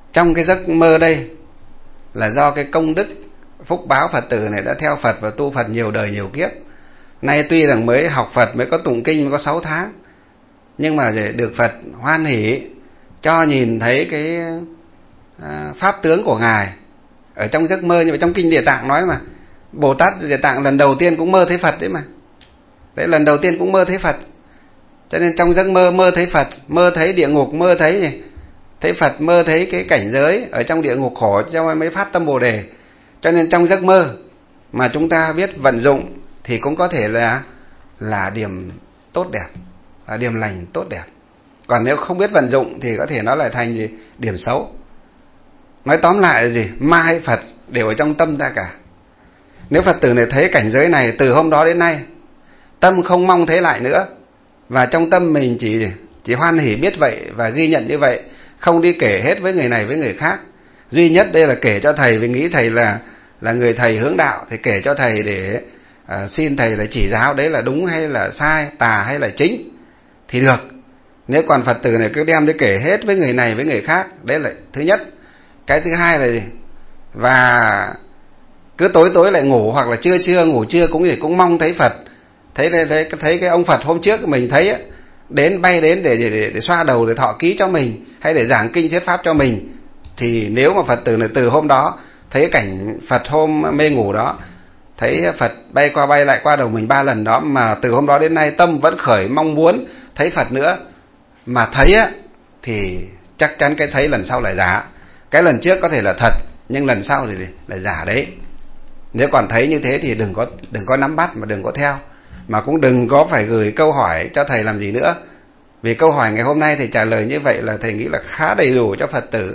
Trong cái giấc mơ đây là do cái công đức phúc báo Phật tử này đã theo Phật và tu Phật nhiều đời nhiều kiếp. Nay tuy rằng mới học Phật, mới có tụng kinh, mới có 6 tháng, nhưng mà để được Phật hoan hỷ cho nhìn thấy cái pháp tướng của Ngài ở trong giấc mơ. Như vậy trong kinh Địa Tạng nói mà, Bồ Tát Địa Tạng lần đầu tiên cũng mơ thấy Phật đấy mà. Đấy, lần đầu tiên cũng mơ thấy Phật. Cho nên trong giấc mơ, mơ thấy Phật, mơ thấy địa ngục, mơ thấy gì? Thấy Phật, mơ thấy cái cảnh giới ở trong địa ngục khổ, cho mới phát tâm Bồ Đề. Cho nên trong giấc mơ mà chúng ta biết vận dụng thì cũng có thể là điểm tốt đẹp, là điểm lành tốt đẹp. Còn nếu không biết vận dụng thì có thể nó lại thành gì? Điểm xấu. Nói tóm lại là gì? Ma hay Phật đều ở trong tâm ta cả. Nếu Phật tử này thấy cảnh giới này từ hôm đó đến nay, tâm không mong thấy lại nữa, và trong tâm mình chỉ hoan hỉ biết vậy và ghi nhận như vậy, không đi kể hết với người này với người khác. Duy nhất đây là kể cho thầy, vì nghĩ thầy là người thầy hướng đạo, thì kể cho thầy để xin thầy là chỉ giáo đấy là đúng hay là sai, tà hay là chính thì được. Nếu còn Phật tử này cứ đem đi kể hết với người này với người khác, đấy là thứ nhất. Cái thứ hai là gì? Và cứ tối lại ngủ, hoặc là trưa ngủ trưa cũng mong thấy Phật, thấy cái ông Phật hôm trước mình thấy ấy, bay đến để xoa đầu, để thọ ký cho mình, hay để giảng kinh thuyết pháp cho mình. Thì nếu mà Phật tử này từ hôm đó thấy cảnh Phật hôm mê ngủ đó, thấy Phật bay qua bay lại qua đầu mình 3 lần đó, mà từ hôm đó đến nay tâm vẫn khởi mong muốn thấy Phật nữa, mà thấy á, thì chắc chắn cái thấy lần sau là giả. Cái lần trước có thể là thật, nhưng lần sau thì là giả đấy. Nếu còn thấy như thế thì đừng có nắm bắt, mà đừng có theo, mà cũng đừng có phải gửi câu hỏi cho thầy làm gì nữa. Vì câu hỏi ngày hôm nay thầy trả lời như vậy là thầy nghĩ là khá đầy đủ cho Phật tử.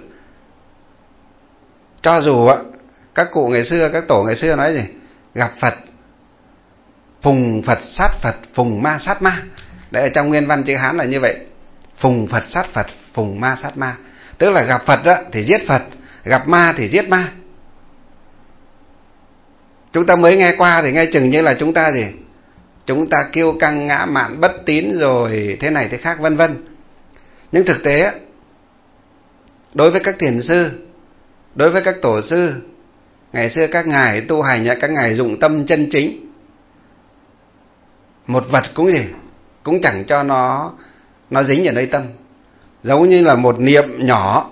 Cho dù á, các cụ ngày xưa, các tổ ngày xưa nói gì? Gặp Phật, phùng Phật sát Phật, phùng ma sát ma. Đấy, ở trong nguyên văn chữ Hán là như vậy. Phùng Phật sát Phật, phùng ma sát ma. Tức là gặp Phật á, thì giết Phật, gặp ma thì giết ma. Chúng ta mới nghe qua thì nghe chừng như là chúng ta gì? Chúng ta kiêu căng, ngã mạn, bất tín, rồi thế này thế khác vân vân. Nhưng thực tế, đối với các thiền sư, đối với các tổ sư, ngày xưa các ngài tu hành, các ngài dụng tâm chân chính. Một vật cũng gì? Cũng chẳng cho nó dính ở nơi tâm. Giống như là một niệm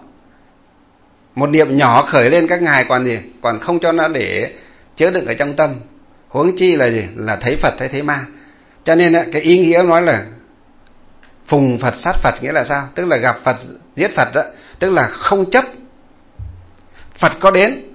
nhỏ khởi lên, các ngài còn gì? Còn không cho nó để chứa đựng ở trong tâm. Huống chi là gì? Là thấy Phật hay thấy ma. Cho nên cái ý nghĩa nói là phùng Phật sát Phật nghĩa là sao? Tức là gặp Phật giết Phật đó. Tức là không chấp. Phật có đến,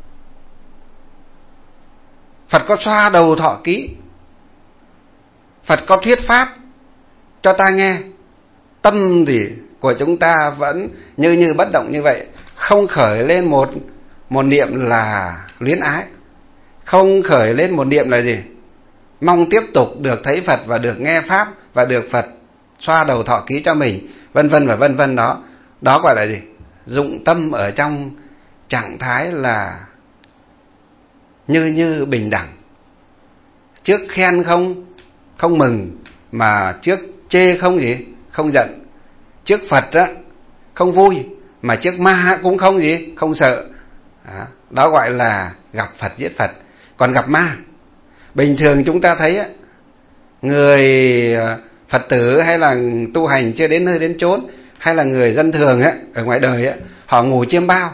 Phật có xoa đầu thọ ký, Phật có thuyết pháp cho ta nghe, tâm thì của chúng ta vẫn như bất động như vậy, không khởi lên một niệm là luyến ái, không khởi lên một niệm là gì? Mong tiếp tục được thấy Phật và được nghe pháp và được Phật xoa đầu thọ ký cho mình, vân vân và vân vân đó. Đó gọi là gì? Dụng tâm ở trong trạng thái là như bình đẳng. Trước khen không mừng, mà trước chê không giận. Trước Phật á không vui, mà trước ma cũng không sợ. Đó gọi là gặp Phật giết Phật. Còn gặp ma, bình thường chúng ta thấy á, người Phật tử hay là tu hành chưa đến nơi đến chốn, hay là người dân thường á, ở ngoài đời á, họ ngủ chiêm bao,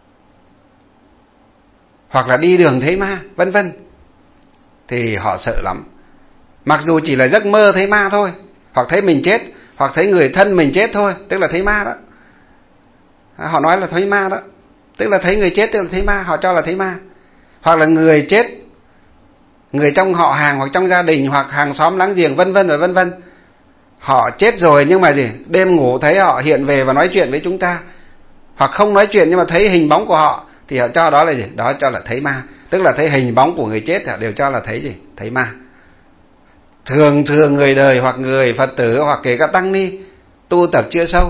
hoặc là đi đường thấy ma, vân vân, thì họ sợ lắm. Mặc dù chỉ là giấc mơ thấy ma thôi, hoặc thấy mình chết, hoặc thấy người thân mình chết thôi, tức là thấy ma đó. Họ nói là thấy ma đó, tức là thấy người chết, tức là thấy ma, họ cho là thấy ma. Hoặc là người chết, người trong họ hàng hoặc trong gia đình hoặc hàng xóm láng giềng, vân vân và vân vân, họ chết rồi nhưng mà gì? Đêm ngủ thấy họ hiện về và nói chuyện với chúng ta, hoặc không nói chuyện nhưng mà thấy hình bóng của họ, thì họ cho đó là gì? Đó cho là thấy ma. Tức là thấy hình bóng của người chết, họ đều cho là thấy gì? Thấy ma. Thường người đời hoặc người Phật tử hoặc kể cả tăng ni tu tập chưa sâu,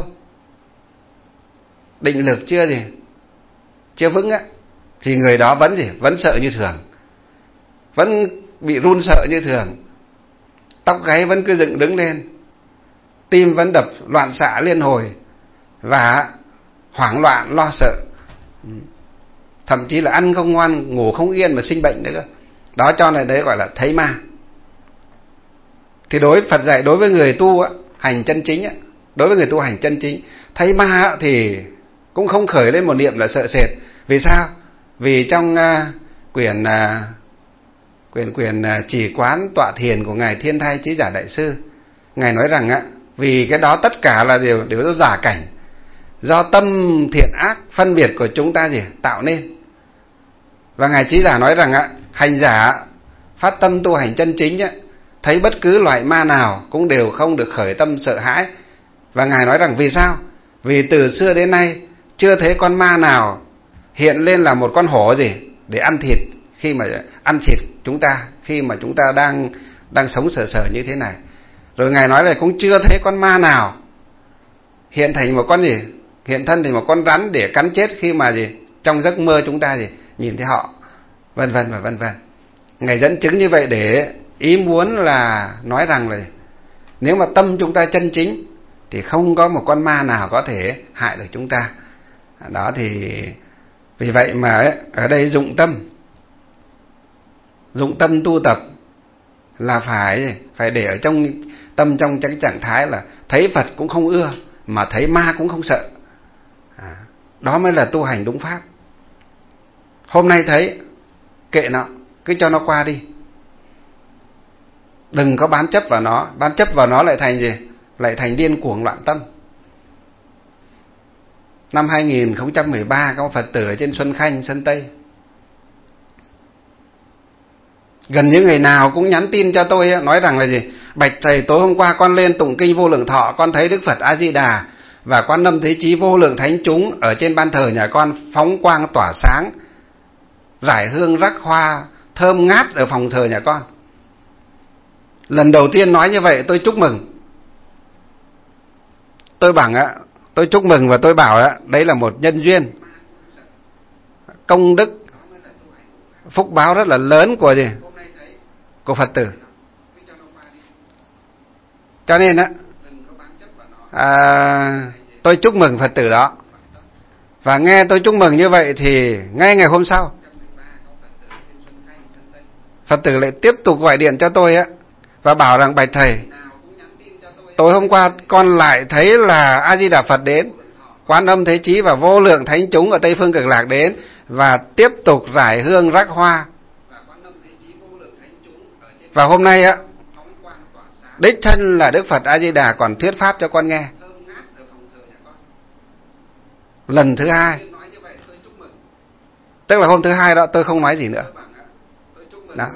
định lực chưa vững á, thì người đó vẫn sợ như thường, vẫn bị run sợ như thường, tóc gáy vẫn cứ dựng đứng lên, tim vẫn đập loạn xạ liên hồi, và hoảng loạn, lo sợ, thậm chí là ăn không ngoan, ngủ không yên mà sinh bệnh nữa cơ. Đó, cho nên đấy gọi là thấy ma. Thì Phật dạy đối với người tu hành chân chính, đối với người tu hành chân chính, thấy ma thì cũng không khởi lên một niệm là sợ sệt. Vì sao? Vì trong quyển Chỉ Quán Tọa Thiền của ngài Thiên Thai Chí Giả Đại Sư, ngài nói rằng vì cái đó tất cả là đều do giả cảnh, do tâm thiện ác phân biệt của chúng ta tạo nên. Và ngài Chí Giả nói rằng hành giả phát tâm tu hành chân chính thấy bất cứ loại ma nào cũng đều không được khởi tâm sợ hãi. Và ngài nói rằng vì sao? Vì từ xưa đến nay chưa thấy con ma nào hiện lên là một con hổ để ăn thịt, khi mà ăn thịt chúng ta, khi mà chúng ta đang sống sờ như thế này. Rồi ngài nói là cũng chưa thấy con ma nào hiện thành một con hiện thân thành một con rắn để cắn chết khi mà trong giấc mơ chúng ta nhìn thấy họ, vân vân và vân vân. Ngài dẫn chứng như vậy để ý muốn là nói rằng là nếu mà tâm chúng ta chân chính thì không có một con ma nào có thể hại được chúng ta. Đó, thì vì vậy mà ở đây dụng tâm tu tập là phải để ở trong tâm, trong cái trạng thái là thấy Phật cũng không ưa, mà thấy ma cũng không sợ. Đó mới là tu hành đúng pháp. Hôm nay thấy kệ nó, cứ cho nó qua đi, đừng có bám chấp vào nó. Bám chấp vào nó lại thành lại thành điên cuồng loạn tâm. Năm 2013 có một Phật tử ở trên Xuân Khanh, Sơn Tây, gần như ngày nào cũng nhắn tin cho tôi nói rằng là bạch thầy, tối hôm qua con lên tụng kinh Vô Lượng Thọ, con thấy Đức Phật A Di Đà và Quan Âm Thế Chí vô lượng thánh chúng ở trên ban thờ nhà con phóng quang tỏa sáng, rải hương rắc hoa thơm ngát ở phòng thờ nhà con. Lần đầu tiên nói như vậy tôi chúc mừng. Tôi bảo tôi chúc mừng và tôi bảo đấy là một nhân duyên, công đức, phúc báo rất là lớn của Phật tử. Cho nên tôi chúc mừng Phật tử đó. Và nghe tôi chúc mừng như vậy thì ngay ngày hôm sau Phật tử lại tiếp tục gọi điện cho tôi và bảo rằng bạch thầy, tối hôm qua con lại thấy là A Di Đà Phật đến, Quan Âm Thế Chí và vô lượng thánh chúng ở Tây Phương Cực Lạc đến và tiếp tục rải hương rắc hoa. Và hôm nay đích thân là Đức Phật A Di Đà còn thuyết pháp cho con nghe. Lần thứ hai, tức là hôm thứ hai đó tôi không nói gì nữa. Đó.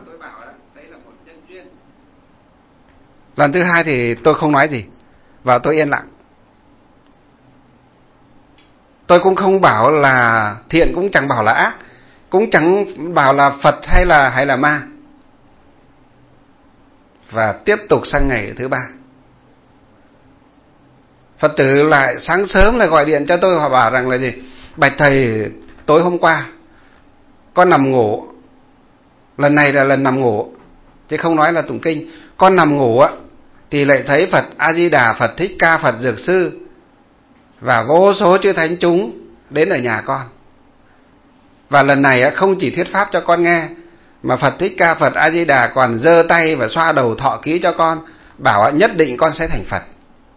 Lần thứ hai thì tôi không nói gì và tôi yên lặng. Tôi cũng không bảo là thiện, cũng chẳng bảo là ác, cũng chẳng bảo là Phật hay là ma. Và tiếp tục sang ngày thứ ba, Phật tử lại sáng sớm lại gọi điện cho tôi và bảo rằng là bạch thầy, tối hôm qua con nằm ngủ, lần này là lần nằm ngủ chứ không nói là tụng kinh, con nằm ngủ thì lại thấy Phật A Di Đà, Phật Thích Ca, Phật Dược Sư và vô số chư thánh chúng đến ở nhà con. Và lần này không chỉ thuyết pháp cho con nghe, mà Phật Thích Ca, Phật A Di Đà còn giơ tay và xoa đầu thọ ký cho con, bảo nhất định con sẽ thành Phật.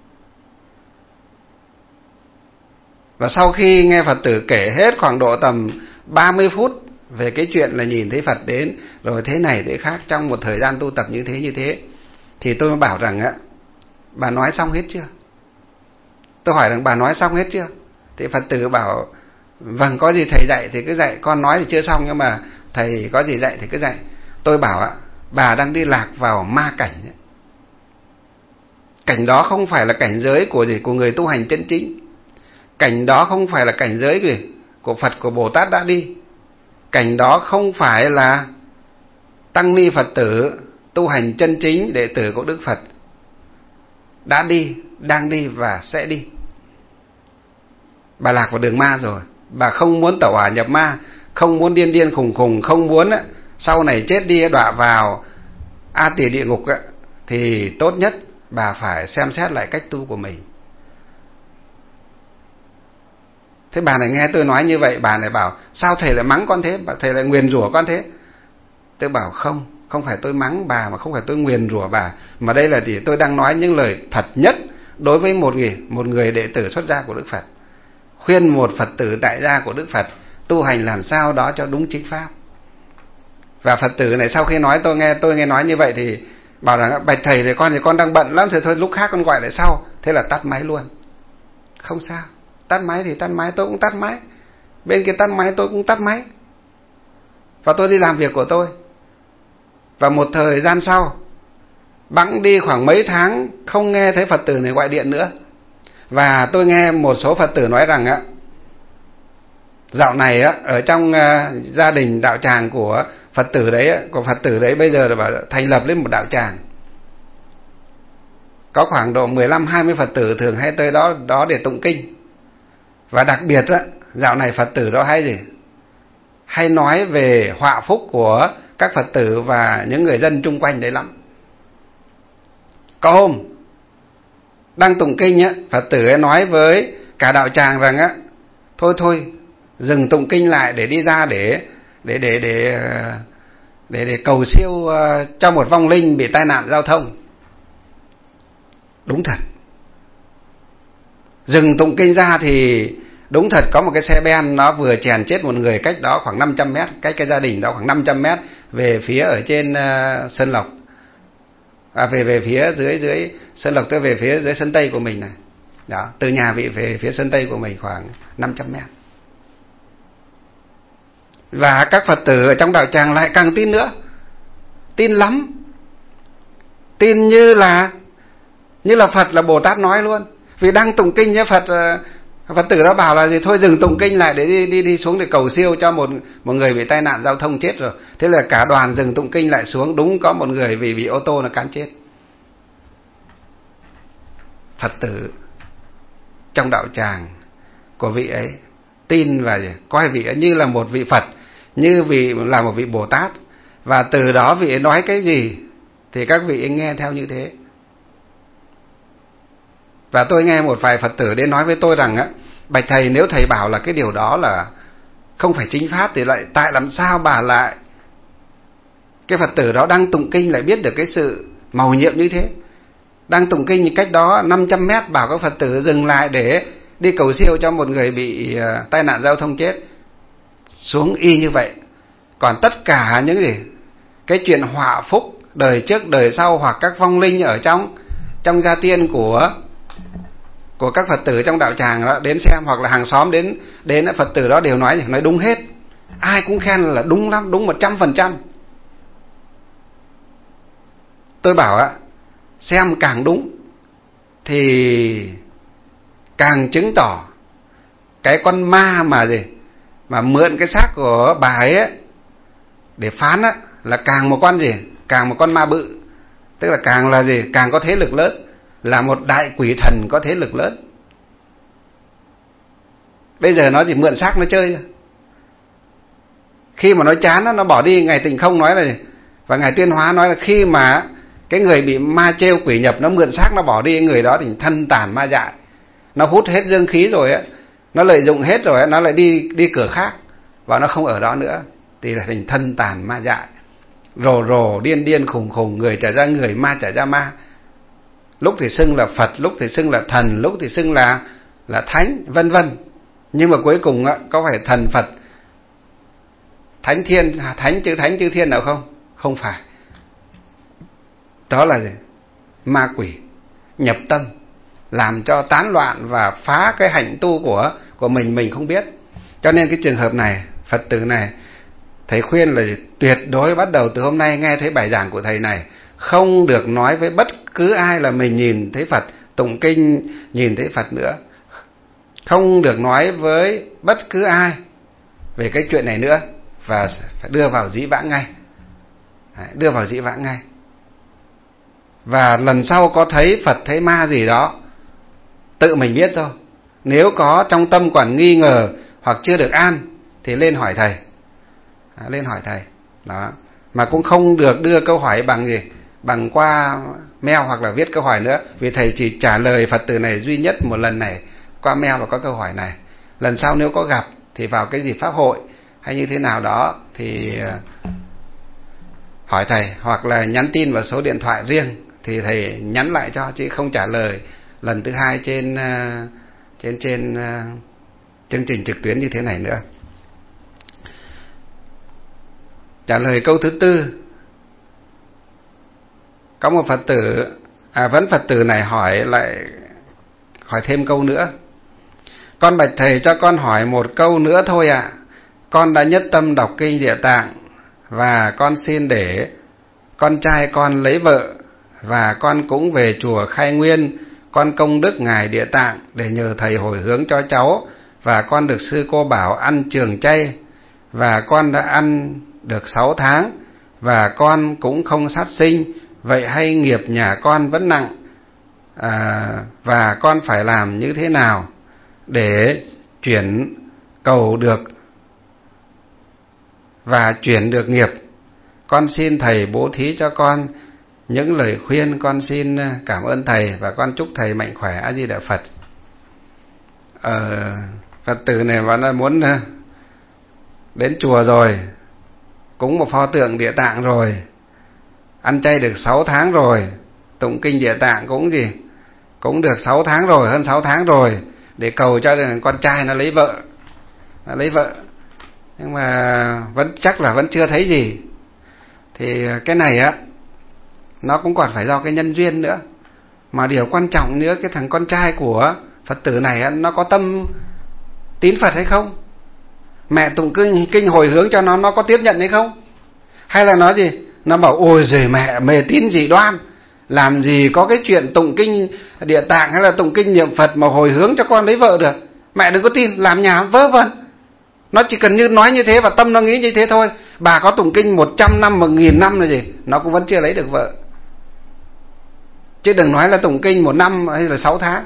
Và sau khi nghe Phật tử kể hết khoảng độ tầm 30 phút về cái chuyện là nhìn thấy Phật đến rồi thế này thế khác trong một thời gian tu tập như thế, thì tôi mới bảo rằng bà nói xong hết chưa? Tôi hỏi rằng bà nói xong hết chưa? Thì Phật tử bảo vâng, có gì thầy dạy thì cứ dạy, con nói thì chưa xong nhưng mà thầy có gì dạy thì cứ dạy. Tôi bảo bà đang đi lạc vào ma cảnh. Cảnh đó không phải là cảnh giới của người tu hành chân chính. Cảnh đó không phải là cảnh giới của Phật, của Bồ Tát đã đi. Cảnh đó không phải là tăng ni Phật tử tu hành chân chính, đệ tử của Đức Phật đã đi, đang đi và sẽ đi. Bà lạc vào đường ma rồi. Bà không muốn tẩu hỏa nhập ma, không muốn điên khùng khùng, không muốn sau này chết đi đọa vào A Tỳ địa ngục thì tốt nhất bà phải xem xét lại cách tu của mình. Thế bà này nghe tôi nói như vậy, bà này bảo sao thầy lại mắng con thế, thầy lại nguyền rủa con thế. Tôi bảo không phải tôi mắng bà, mà không phải tôi nguyền rủa bà, mà đây là gì? Tôi đang nói những lời thật nhất đối với một người đệ tử xuất gia của Đức Phật, khuyên một Phật tử tại gia của Đức Phật tu hành làm sao đó cho đúng chính pháp. Và Phật tử này sau khi nói tôi nghe nói như vậy thì bảo rằng bạch thầy thì con đang bận lắm, thì thôi lúc khác con gọi lại sau. Thế là tắt máy luôn. Không sao, tắt máy thì tắt máy, tôi cũng tắt máy, bên kia tắt máy tôi cũng tắt máy, và tôi đi làm việc của tôi. Và một thời gian sau, bẵng đi khoảng mấy tháng không nghe thấy Phật tử này gọi điện nữa. Và tôi nghe một số Phật tử nói rằng dạo này ở trong gia đình đạo tràng của Phật tử đấy bây giờ là bảo thành lập lên một đạo tràng. Có khoảng độ 15-20 Phật tử thường hay tới đó để tụng kinh. Và đặc biệt dạo này Phật tử đó hay nói về họa phúc của các Phật tử và những người dân chung quanh đấy lắm. Có hôm đang tụng kinh Phật tử ấy nói với cả đạo tràng rằng thôi dừng tụng kinh lại để đi ra để cầu siêu cho một vong linh bị tai nạn giao thông. Đúng thật, dừng tụng kinh ra thì đúng thật có một cái xe ben nó vừa chèn chết một người cách đó khoảng 500 mét, cách cái gia đình đó khoảng 500 mét về phía ở trên Sơn Lộc, về phía dưới Sơn Lộc, tới về phía dưới sân Tây của mình này. Đó, từ nhà vị về phía sân Tây của mình khoảng 500 mét. Và các Phật tử ở trong đạo tràng lại càng tin nữa, tin lắm, tin như là Phật là Bồ Tát nói luôn. Vì đang tụng kinh nhé, Phật tử đó bảo là gì, thôi dừng tụng kinh lại để đi xuống để cầu siêu cho một người bị tai nạn giao thông chết rồi. Thế là cả đoàn dừng tụng kinh lại xuống, đúng có một người vì bị ô tô nó cán chết. Phật tử trong đạo tràng của vị ấy tin và coi vị ấy như là một vị Phật, như là một vị Bồ Tát. Và từ đó vị ấy nói cái gì thì các vị ấy nghe theo như thế. Và tôi nghe một vài Phật tử đến nói với tôi rằng bạch thầy, nếu thầy bảo là cái điều đó là không phải chính pháp thì lại tại làm sao bà lại, cái Phật tử đó đang tụng kinh lại biết được cái sự mầu nhiệm như thế, đang tụng kinh cách đó 500 mét bảo các Phật tử dừng lại để đi cầu siêu cho một người bị tai nạn giao thông chết, xuống y như vậy. Còn tất cả những cái chuyện họa phúc đời trước đời sau, hoặc các vong linh ở trong gia tiên của các Phật tử trong đạo tràng đó đến xem, hoặc là hàng xóm đến Phật tử đó đều nói đúng hết, ai cũng khen là đúng lắm, đúng 100%. Tôi bảo xem càng đúng thì càng chứng tỏ cái con ma mà mượn cái xác của bà ấy để phán là càng một con ma bự, tức là càng là càng có thế lực lớn, là một đại quỷ thần có thế lực lớn. Bây giờ nó chỉ mượn xác nó chơi thôi. Khi mà nó chán nó bỏ đi. Ngài Tịnh Không nói là và Ngài Tuyên Hóa nói là khi mà cái người bị ma trêu quỷ nhập nó mượn xác nó bỏ đi, người đó thì thân tàn ma dại, nó hút hết dương khí rồi nó lợi dụng hết rồi nó lại đi cửa khác và nó không ở đó nữa, thì là thành thân tàn ma dại, rồ điên khùng, người trở ra người, ma trở ra ma. Lúc thì xưng là Phật, lúc thì xưng là thần, lúc thì xưng là thánh, vân vân. Nhưng mà cuối cùng có phải thần Phật, thánh thiên, thánh chư thiên nào không? Không phải. Đó là ma quỷ nhập tâm, làm cho tán loạn và phá cái hạnh tu của mình không biết. Cho nên cái trường hợp này, Phật tử này, thầy khuyên là tuyệt đối bắt đầu từ hôm nay nghe thấy bài giảng của thầy này, không được nói với bất cứ ai là mình nhìn thấy Phật, tụng kinh nhìn thấy Phật nữa. Không được nói với bất cứ ai về cái chuyện này nữa, và phải đưa vào dĩ vãng ngay. Đưa vào dĩ vãng ngay. Và lần sau có thấy Phật thấy ma gì đó, tự mình biết thôi. Nếu có trong tâm còn nghi ngờ hoặc chưa được an thì lên hỏi thầy. Lên hỏi thầy. Đó. Mà cũng không được đưa câu hỏi bằng qua mail hoặc là viết câu hỏi nữa, vì thầy chỉ trả lời Phật tử này duy nhất một lần này qua mail và có câu hỏi này. lần sau nếu có gặp thì vào cái dịp pháp hội hay như thế nào đó thì hỏi thầy, hoặc là nhắn tin vào số điện thoại riêng thì thầy nhắn lại cho, chứ không trả lời lần thứ hai trên chương trình trực tuyến như thế này nữa. Trả lời câu thứ tư, có một Phật tử vẫn Phật tử này hỏi thêm câu nữa. Con bạch thầy, cho con hỏi một câu nữa thôi ạ. Con đã nhất tâm đọc kinh Địa Tạng và con xin để con trai con lấy vợ, và con cũng về chùa Khai Nguyên, con công đức ngài Địa Tạng để nhờ thầy hồi hướng cho cháu, và con được sư cô bảo ăn trường chay, và con đã ăn được 6 tháng, và con cũng không sát sinh. Vậy hay nghiệp nhà con vẫn nặng, và con phải làm như thế nào để chuyển cầu được và chuyển được nghiệp? Con xin thầy bố thí cho con những lời khuyên. Con xin cảm ơn thầy và con chúc thầy mạnh khỏe. A Di Đà Phật. Phật tử này vẫn muốn đến chùa rồi, cúng một pho tượng Địa Tạng rồi, ăn chay được 6 tháng rồi, tụng kinh Địa Tạng cũng được 6 tháng rồi, hơn 6 tháng rồi, để cầu cho con trai nó lấy vợ. Nhưng mà chắc là vẫn chưa thấy gì. Thì cái này á, nó cũng còn phải do cái nhân duyên nữa. Mà điều quan trọng nữa, cái thằng con trai của Phật tử này á, nó có tâm tín Phật hay không? Mẹ tụng kinh hồi hướng cho nó có tiếp nhận hay không? Hay là nó gì? Nó bảo ôi giời mẹ mê tín dị đoan, làm gì có cái chuyện tụng kinh Địa Tạng hay là tụng kinh niệm Phật mà hồi hướng cho con lấy vợ được. Mẹ đừng có tin, làm nhà vớ vẩn. Nó chỉ cần như nói như thế và tâm nó nghĩ như thế thôi. Bà có tụng kinh 100 năm, 1000 năm là gì, nó cũng vẫn chưa lấy được vợ. Chứ đừng nói là tụng kinh 1 năm hay là 6 tháng.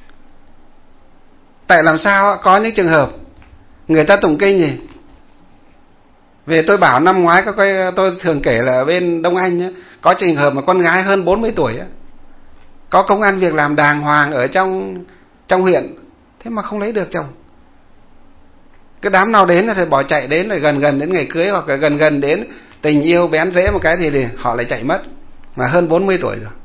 Tại làm sao có những trường hợp người ta tụng kinh gì. Về tôi bảo năm ngoái tôi thường kể là ở bên Đông Anh nhá, có trường hợp mà con gái hơn 40 tuổi á, có công ăn việc làm đàng hoàng ở trong huyện, thế mà không lấy được chồng. Cái đám nào đến là thì bỏ chạy đến, rồi gần đến ngày cưới, hoặc là gần đến tình yêu bén rễ một cái thì họ lại chạy mất, mà hơn 40 tuổi rồi.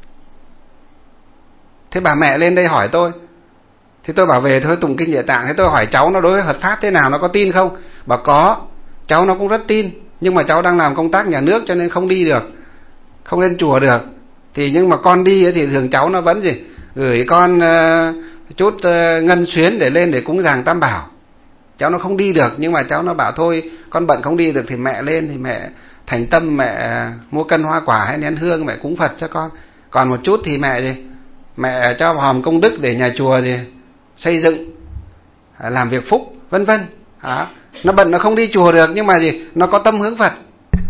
Thế bà mẹ lên đây hỏi tôi, thì tôi bảo về thôi tụng kinh Địa Tạng. Thế tôi hỏi cháu nó đối với Phật pháp thế nào, nó có tin không? Bảo có, cháu nó cũng rất tin, nhưng mà cháu đang làm công tác nhà nước cho nên không đi được, không lên chùa được. Thì nhưng mà con đi thì thường cháu nó vẫn gửi con chút ngân xuyến để lên để cúng dường Tam Bảo. Cháu nó không đi được, nhưng mà cháu nó bảo thôi con bận không đi được thì mẹ lên, thì mẹ thành tâm mẹ mua cân hoa quả hay nén hương mẹ cúng Phật cho con. Còn một chút thì mẹ cho hòm công đức để nhà chùa xây dựng, làm việc phúc vân vân. Nó bận nó không đi chùa được, nhưng mà nó có tâm hướng Phật.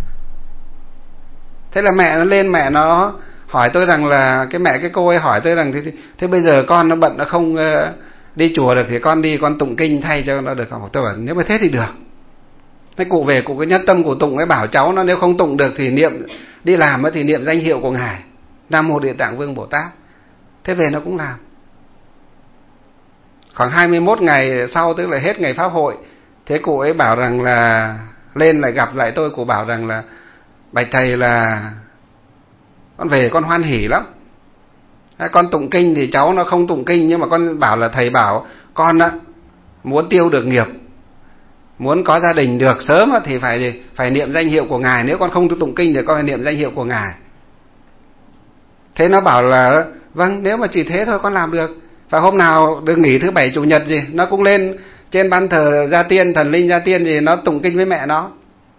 Thế là mẹ nó lên, mẹ nó hỏi tôi rằng là cái cô ấy hỏi tôi rằng thế bây giờ con nó bận nó không đi chùa được thì con đi con tụng kinh thay cho nó được không? Tôi bảo nếu mà thế thì được. Thế cụ về cụ cái nhất tâm của tụng ấy, bảo cháu nó nếu không tụng được thì niệm, đi làm thì niệm danh hiệu của ngài Nam Mô Địa Tạng Vương Bồ Tát. Thế về nó cũng làm. Khoảng 21 ngày sau, tức là hết ngày pháp hội, thế cụ ấy bảo rằng là lên lại gặp lại tôi, cụ bảo rằng là bạch thầy là con về con hoan hỉ lắm. Con tụng kinh thì cháu nó không tụng kinh, nhưng mà con bảo là thầy bảo con á muốn tiêu được nghiệp, muốn có gia đình được sớm thì phải niệm danh hiệu của ngài. Nếu con không tụng kinh thì con phải niệm danh hiệu của ngài. Thế nó bảo là vâng, nếu mà chỉ thế thôi con làm được. Và hôm nào được nghỉ thứ bảy chủ nhật nó cũng lên trên ban thờ Gia Tiên, thần linh Gia Tiên nó tụng kinh với mẹ nó.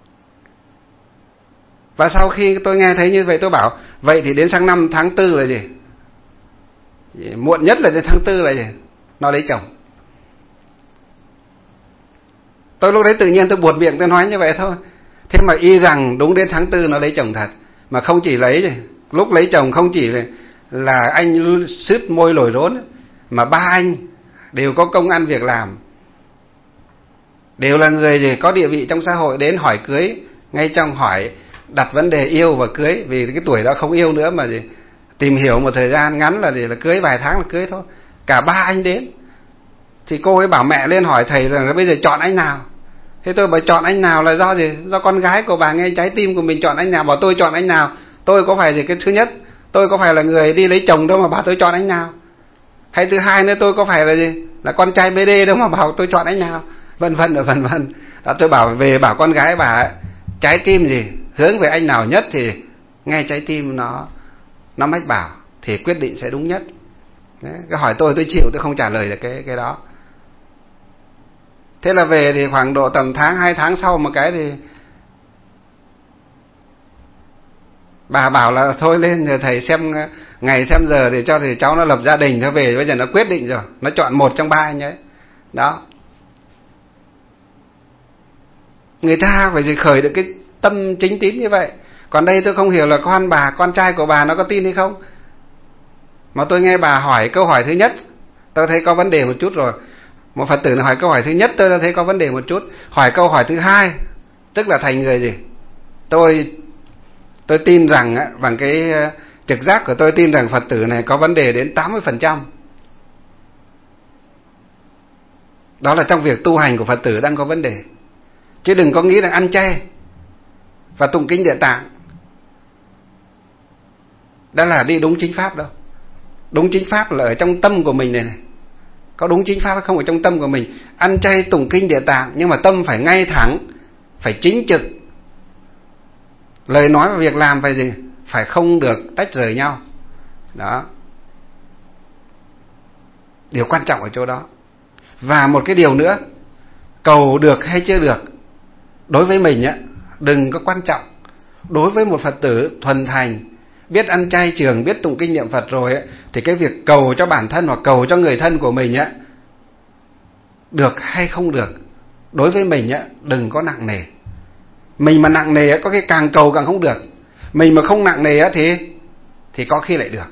Và sau khi tôi nghe thấy như vậy, tôi bảo vậy thì đến sang năm tháng 4 là muộn nhất là đến tháng 4 là nó lấy chồng. Tôi lúc đấy tự nhiên tôi buột miệng tôi nói như vậy thôi. Thế mà y rằng đúng đến tháng 4 nó lấy chồng thật. Mà không chỉ lấy, lúc lấy chồng không chỉ là anh sứt môi lồi rốn, mà 3 anh đều có công ăn việc làm, đều là người có địa vị trong xã hội, đến hỏi cưới, ngay trong hỏi đặt vấn đề yêu và cưới. Vì cái tuổi đó không yêu nữa mà tìm hiểu một thời gian ngắn là cưới vài tháng là cưới thôi. Cả 3 anh đến. Thì cô ấy bảo mẹ lên hỏi thầy rằng là bây giờ chọn anh nào. Thế tôi bảo chọn anh nào là do gì? Do con gái của bà nghe trái tim của mình chọn anh nào. Bảo tôi chọn anh nào, tôi có phải gì cái thứ nhất, tôi có phải là người đi lấy chồng đâu mà bảo tôi chọn anh nào. Hay thứ hai nữa, tôi có phải là gì, là con trai BD đâu mà bảo tôi chọn anh nào, vân vân và vân vân. Đó, tôi bảo về bảo con gái bà trái tim gì hướng về anh nào nhất thì nghe trái tim nó mách bảo thì quyết định sẽ đúng nhất. Đấy, cái hỏi tôi chịu, tôi không trả lời được cái đó. Thế là về thì khoảng độ tầm tháng 2 tháng sau một cái thì bà bảo là thôi lên nhờ thầy xem ngày xem giờ để cho thầy cháu nó lập gia đình. Thế về bây giờ nó quyết định rồi, nó chọn một trong ba anh ấy. Đó, người ta phải gì khởi được cái tâm chính tín như vậy. Còn đây tôi không hiểu là con trai của bà nó có tin hay không. Mà tôi nghe bà hỏi câu hỏi thứ nhất, tôi thấy có vấn đề một chút rồi. Một Phật tử hỏi câu hỏi thứ nhất tôi đã thấy có vấn đề một chút. Hỏi câu hỏi thứ hai tức là thành người gì. Tôi tin rằng bằng cái trực giác của tôi tin rằng Phật tử này có vấn đề đến 80%. Đó là trong việc tu hành của Phật tử đang có vấn đề. Chứ đừng có nghĩ rằng ăn chay và tụng kinh Địa Tạng đã là đi đúng chính pháp đâu. Đúng chính pháp là ở trong tâm của mình này. Có đúng chính pháp hay không ở trong tâm của mình. Ăn chay tụng kinh Địa Tạng nhưng mà tâm phải ngay thẳng, phải chính trực. Lời nói và việc làm phải gì? Phải không được tách rời nhau. Đó, điều quan trọng ở chỗ đó. Và một cái điều nữa, cầu được hay chưa được đối với mình đừng có quan trọng. Đối với một Phật tử thuần thành, biết ăn chay trường, biết tụng kinh niệm Phật rồi thì cái việc cầu cho bản thân hoặc cầu cho người thân của mình được hay không được đối với mình đừng có nặng nề. Mình mà nặng nề có khi càng cầu càng không được. Mình mà không nặng nề thì có khi lại được.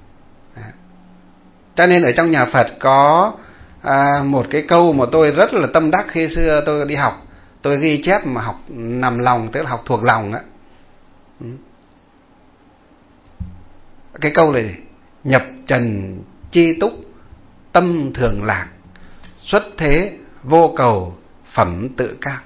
Cho nên ở trong nhà Phật có một cái câu mà tôi rất là tâm đắc khi xưa tôi đi học. Tôi ghi chép mà học nằm lòng, tức là học thuộc lòng á. Cái câu này: nhập trần chi túc tâm thường lạc, xuất thế vô cầu phẩm tự cao.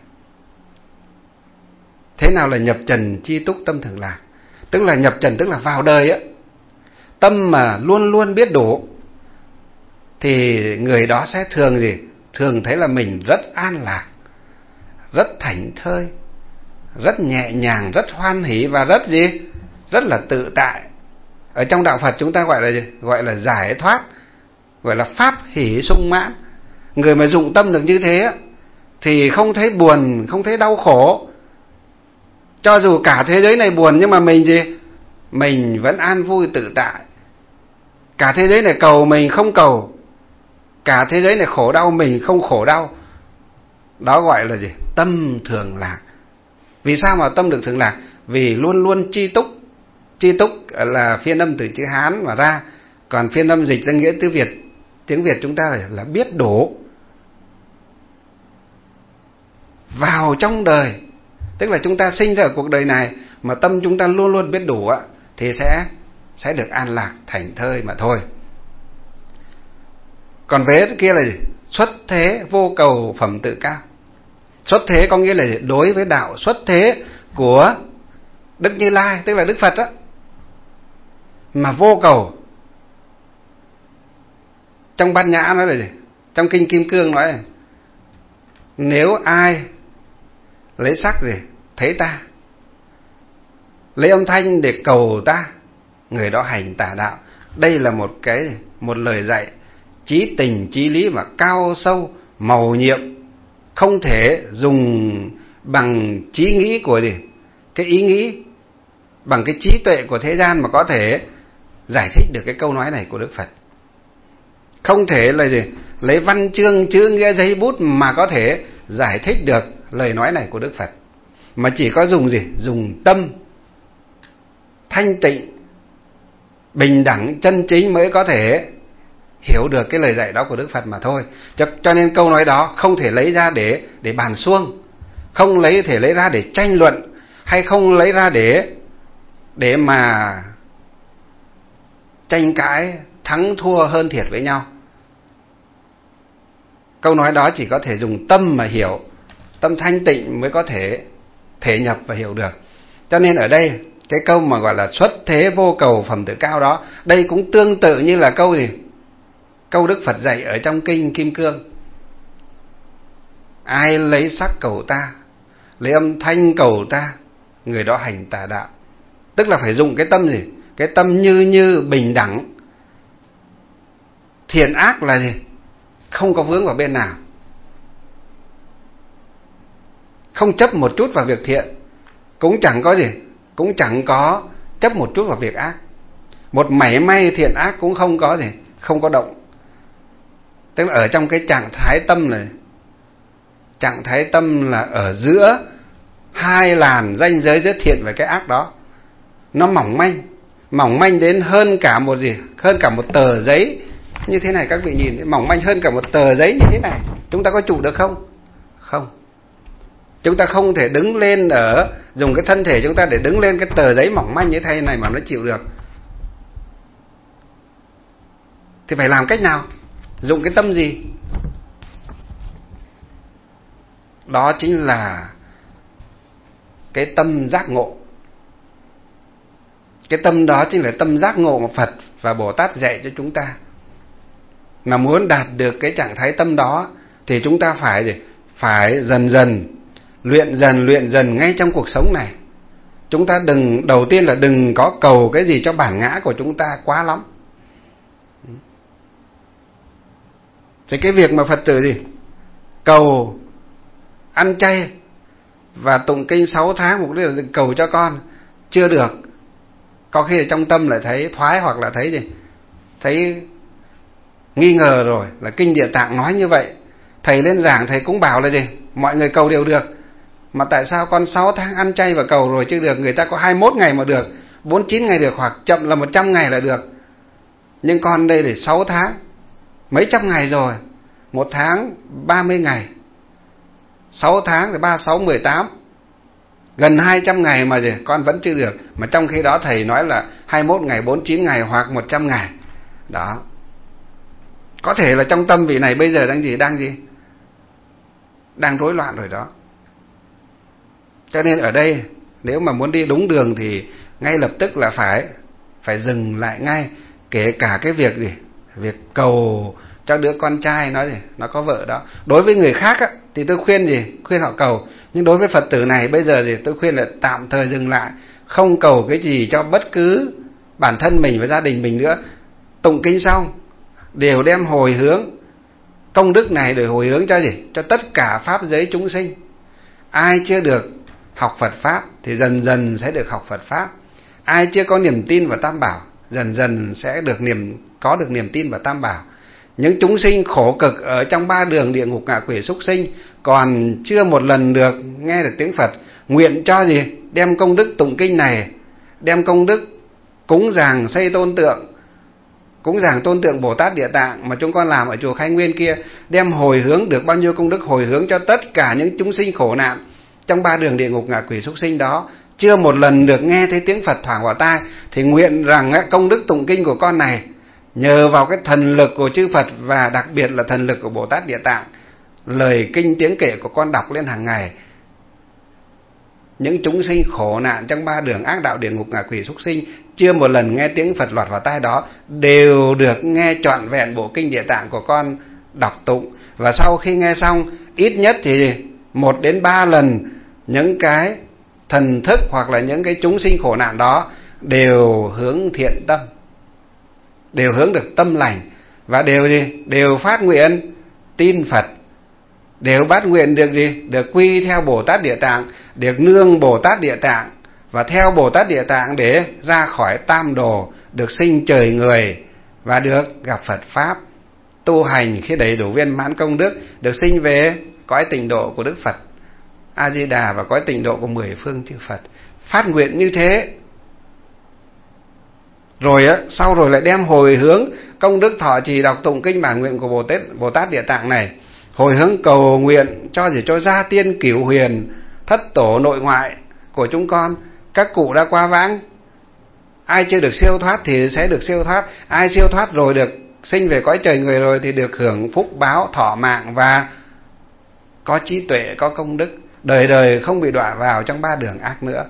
Thế nào là nhập trần chi túc tâm thường lạc? Tức là nhập trần tức là vào đời tâm mà luôn luôn biết đủ thì người đó sẽ thường gì? Thường thấy là mình rất an lạc, rất thảnh thơi, rất nhẹ nhàng, rất hoan hỷ và rất gì? Rất là tự tại. Ở trong đạo Phật chúng ta gọi là gì? Gọi là giải thoát, gọi là pháp hỷ sung mãn. Người mà dụng tâm được như thế thì không thấy buồn, không thấy đau khổ. Cho dù cả thế giới này buồn nhưng mà mình gì? Mình vẫn an vui tự tại. Cả thế giới này cầu mình không cầu, cả thế giới này khổ đau mình không khổ đau. Đó gọi là gì? Tâm thường lạc. Vì sao mà tâm được thường lạc? Vì luôn luôn chi túc. Chi túc là phiên âm từ chữ Hán mà ra, còn phiên âm dịch ra nghĩa tiếng Việt chúng ta là biết đủ. Vào trong đời, tức là chúng ta sinh ra ở cuộc đời này mà tâm chúng ta luôn luôn biết đủ thì sẽ được an lạc thảnh thơi mà thôi. Còn vế kia là gì? Xuất thế vô cầu phẩm tự cao. Xuất thế có nghĩa là đối với đạo xuất thế của Đức Như Lai, tức là Đức Phật mà vô cầu. Trong Bát Nhã nói là gì? Trong Kinh Kim Cương nói là nếu ai lấy sắc gì thấy ta, lấy âm thanh để cầu ta, người đó hành tà đạo. Đây là một lời dạy chí tình chí lý mà cao sâu, mầu nhiệm, không thể dùng bằng trí nghĩ của gì, cái ý nghĩ, bằng cái trí tuệ của thế gian mà có thể giải thích được cái câu nói này của Đức Phật. Không thể là gì lấy văn chương chữ nghĩa giấy bút mà có thể giải thích được lời nói này của Đức Phật, mà chỉ có dùng gì? Dùng tâm thanh tịnh, bình đẳng, chân chính mới có thể hiểu được cái lời dạy đó của Đức Phật mà thôi. Cho nên câu nói đó không thể lấy ra để bàn xuông, không thể lấy ra để tranh luận, hay không lấy ra để mà tranh cãi thắng thua hơn thiệt với nhau. Câu nói đó chỉ có thể dùng tâm mà hiểu, tâm thanh tịnh mới có thể thể nhập và hiểu được. Cho nên ở đây cái câu mà gọi là xuất thế vô cầu phẩm tự cao đó, đây cũng tương tự như là câu gì? Câu Đức Phật dạy ở trong kinh Kim Cương. Ai lấy sắc cầu ta, lấy âm thanh cầu ta, người đó hành tà đạo. Tức là phải dùng cái tâm gì? Cái tâm như bình đẳng. Thiện ác là gì? Không có vướng vào bên nào, không chấp một chút vào việc thiện, cũng chẳng có gì, cũng chẳng có chấp một chút vào việc ác. Một mảy may thiện ác cũng không có gì, không có động. Tức là ở trong cái trạng thái tâm này, trạng thái tâm là ở giữa hai làn ranh giới giữa thiện và cái ác đó. Nó mỏng manh đến hơn cả một gì? Hơn cả một tờ giấy như thế này. Các vị nhìn, mỏng manh hơn cả một tờ giấy như thế này. Chúng ta có trụ được không? Không. Chúng ta không thể đứng lên dùng cái thân thể chúng ta để đứng lên cái tờ giấy mỏng manh như thế này mà nó chịu được. Thì phải làm cách nào? Dùng cái tâm gì? Đó chính là cái tâm giác ngộ. Cái tâm đó chính là tâm giác ngộ mà Phật và Bồ Tát dạy cho chúng ta. Mà muốn đạt được cái trạng thái tâm đó thì chúng ta phải gì? Phải dần dần ngay trong cuộc sống này. Chúng ta đầu tiên là đừng có cầu cái gì cho bản ngã của chúng ta quá lắm. Thì cái việc mà Phật tử gì? Cầu ăn chay và tụng kinh 6 tháng mục đích là cầu cho con chưa được. Có khi ở trong tâm lại thấy thoái, hoặc là thấy gì? Thấy nghi ngờ rồi, là kinh Địa Tạng nói như vậy. Thầy lên giảng thầy cũng bảo là gì? Mọi người cầu đều được. Mà tại sao con 6 tháng ăn chay và cầu rồi chưa được? Người ta có 21 ngày mà được, 49 ngày được, hoặc chậm là 100 ngày là được. Nhưng con đây để 6 tháng, mấy trăm ngày rồi, 1 tháng 30 ngày, 6 tháng thì 36, 18, gần 200 ngày mà gì? Con vẫn chưa được. Mà trong khi đó thầy nói là 21 ngày, 49 ngày hoặc 100 ngày. Đó. Có thể là trong tâm vị này bây giờ đang gì? Đang rối loạn rồi đó. Cho nên ở đây nếu mà muốn đi đúng đường thì ngay lập tức là phải dừng lại ngay. Kể cả cái việc gì? Việc cầu cho đứa con trai nó có vợ đó. Đối với người khác á, thì tôi khuyên gì? Khuyên họ cầu. Nhưng đối với Phật tử này bây giờ thì tôi khuyên là tạm thời dừng lại, không cầu cái gì cho bất cứ bản thân mình và gia đình mình nữa. Tụng kinh xong đều đem hồi hướng công đức này để hồi hướng cho gì? Cho tất cả pháp giới chúng sinh. Ai chưa được học Phật pháp thì dần dần sẽ được học Phật pháp. Ai chưa có niềm tin vào Tam Bảo dần dần sẽ có được niềm tin vào Tam Bảo. Những chúng sinh khổ cực ở trong 3 đường địa ngục ngạ quỷ súc sinh còn chưa một lần được nghe được tiếng Phật, nguyện cho gì? Đem công đức tụng kinh này, đem công đức cúng dường xây tôn tượng, cúng dường tôn tượng Bồ Tát Địa Tạng mà chúng con làm ở chùa Khai Nguyên kia, đem hồi hướng được bao nhiêu công đức hồi hướng cho tất cả những chúng sinh khổ nạn trong 3 đường địa ngục ngạ quỷ súc sinh đó, chưa một lần được nghe thấy tiếng Phật thoảng vào tai, thì nguyện rằng công đức tụng kinh của con này nhờ vào cái thần lực của chư Phật và đặc biệt là thần lực của Bồ Tát Địa Tạng, lời kinh tiếng kệ của con đọc lên hàng ngày, những chúng sinh khổ nạn trong 3 đường ác đạo địa ngục ngạ quỷ súc sinh chưa một lần nghe tiếng Phật lọt vào tai đó đều được nghe trọn vẹn bộ kinh Địa Tạng của con đọc tụng. Và sau khi nghe xong, ít nhất thì 1 đến 3 lần những cái thần thức hoặc là những cái chúng sinh khổ nạn đó đều hướng thiện tâm, đều hướng được tâm lành, và đều gì? Đều phát nguyện tin Phật, đều bát nguyện được gì? Được quy theo Bồ Tát Địa Tạng, được nương Bồ Tát Địa Tạng và theo Bồ Tát Địa Tạng để ra khỏi tam đồ, được sinh trời người và được gặp Phật pháp, tu hành khi đầy đủ viên mãn công đức, được sinh về cõi tịnh độ của Đức Phật A Di Đà và cõi tịnh độ của 10 phương chư Phật. Phát nguyện như thế rồi sau rồi lại đem hồi hướng công đức thọ trì đọc tụng kinh bản nguyện của Bồ Tát Địa Tạng này, hồi hướng cầu nguyện cho gì? Cho gia tiên cửu huyền, thất tổ nội ngoại của chúng con, các cụ đã qua vãng, ai chưa được siêu thoát thì sẽ được siêu thoát, ai siêu thoát rồi được sinh về cõi trời người rồi thì được hưởng phúc báo, thọ mạng và có trí tuệ, có công đức, đời đời không bị đọa vào trong ba đường ác nữa.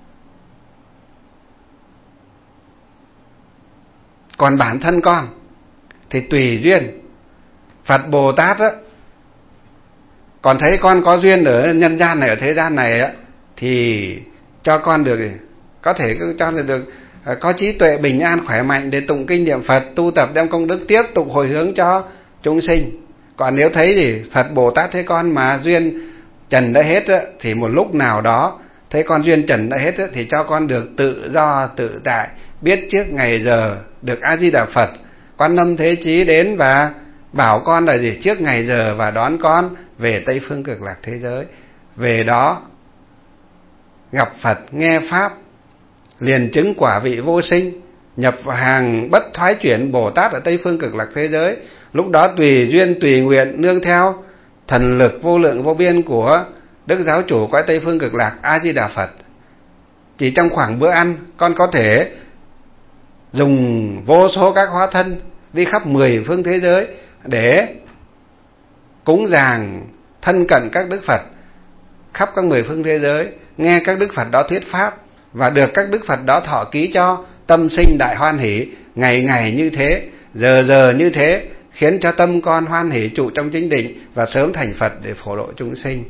Còn bản thân con thì tùy duyên. Phật Bồ Tát á, còn thấy con có duyên ở nhân gian này, ở thế gian này á, thì cho con được, có thể cho được có trí tuệ bình an khỏe mạnh để tụng kinh niệm Phật, tu tập đem công đức tiếp tục hồi hướng cho chúng sinh. Còn nếu thấy gì Phật Bồ Tát thấy con mà duyên trần đã hết á, thì một lúc nào đó thấy con duyên trần đã hết á, thì cho con được tự do tự tại, biết trước ngày giờ được A Di Đà Phật Quan Âm Thế Chí đến và bảo con là gì, trước ngày giờ và đón con về Tây Phương Cực Lạc thế giới. Về đó gặp Phật, nghe pháp, liền chứng quả vị vô sinh, nhập vào hàng bất thoái chuyển Bồ Tát ở Tây Phương Cực Lạc thế giới. Lúc đó tùy duyên tùy nguyện, nương theo thần lực vô lượng vô biên của Đức Giáo Chủ cõi Tây Phương Cực Lạc A Di Đà Phật, chỉ trong khoảng bữa ăn, con có thể dùng vô số các hóa thân đi khắp 10 phương thế giới để cúng dường thân cận các Đức Phật khắp các 10 phương thế giới, nghe các Đức Phật đó thuyết pháp và được các Đức Phật đó thọ ký cho, tâm sinh đại hoan hỷ, ngày ngày như thế, giờ giờ như thế, khiến cho tâm con hoan hỷ trụ trong chính định và sớm thành Phật để phổ độ chúng sinh.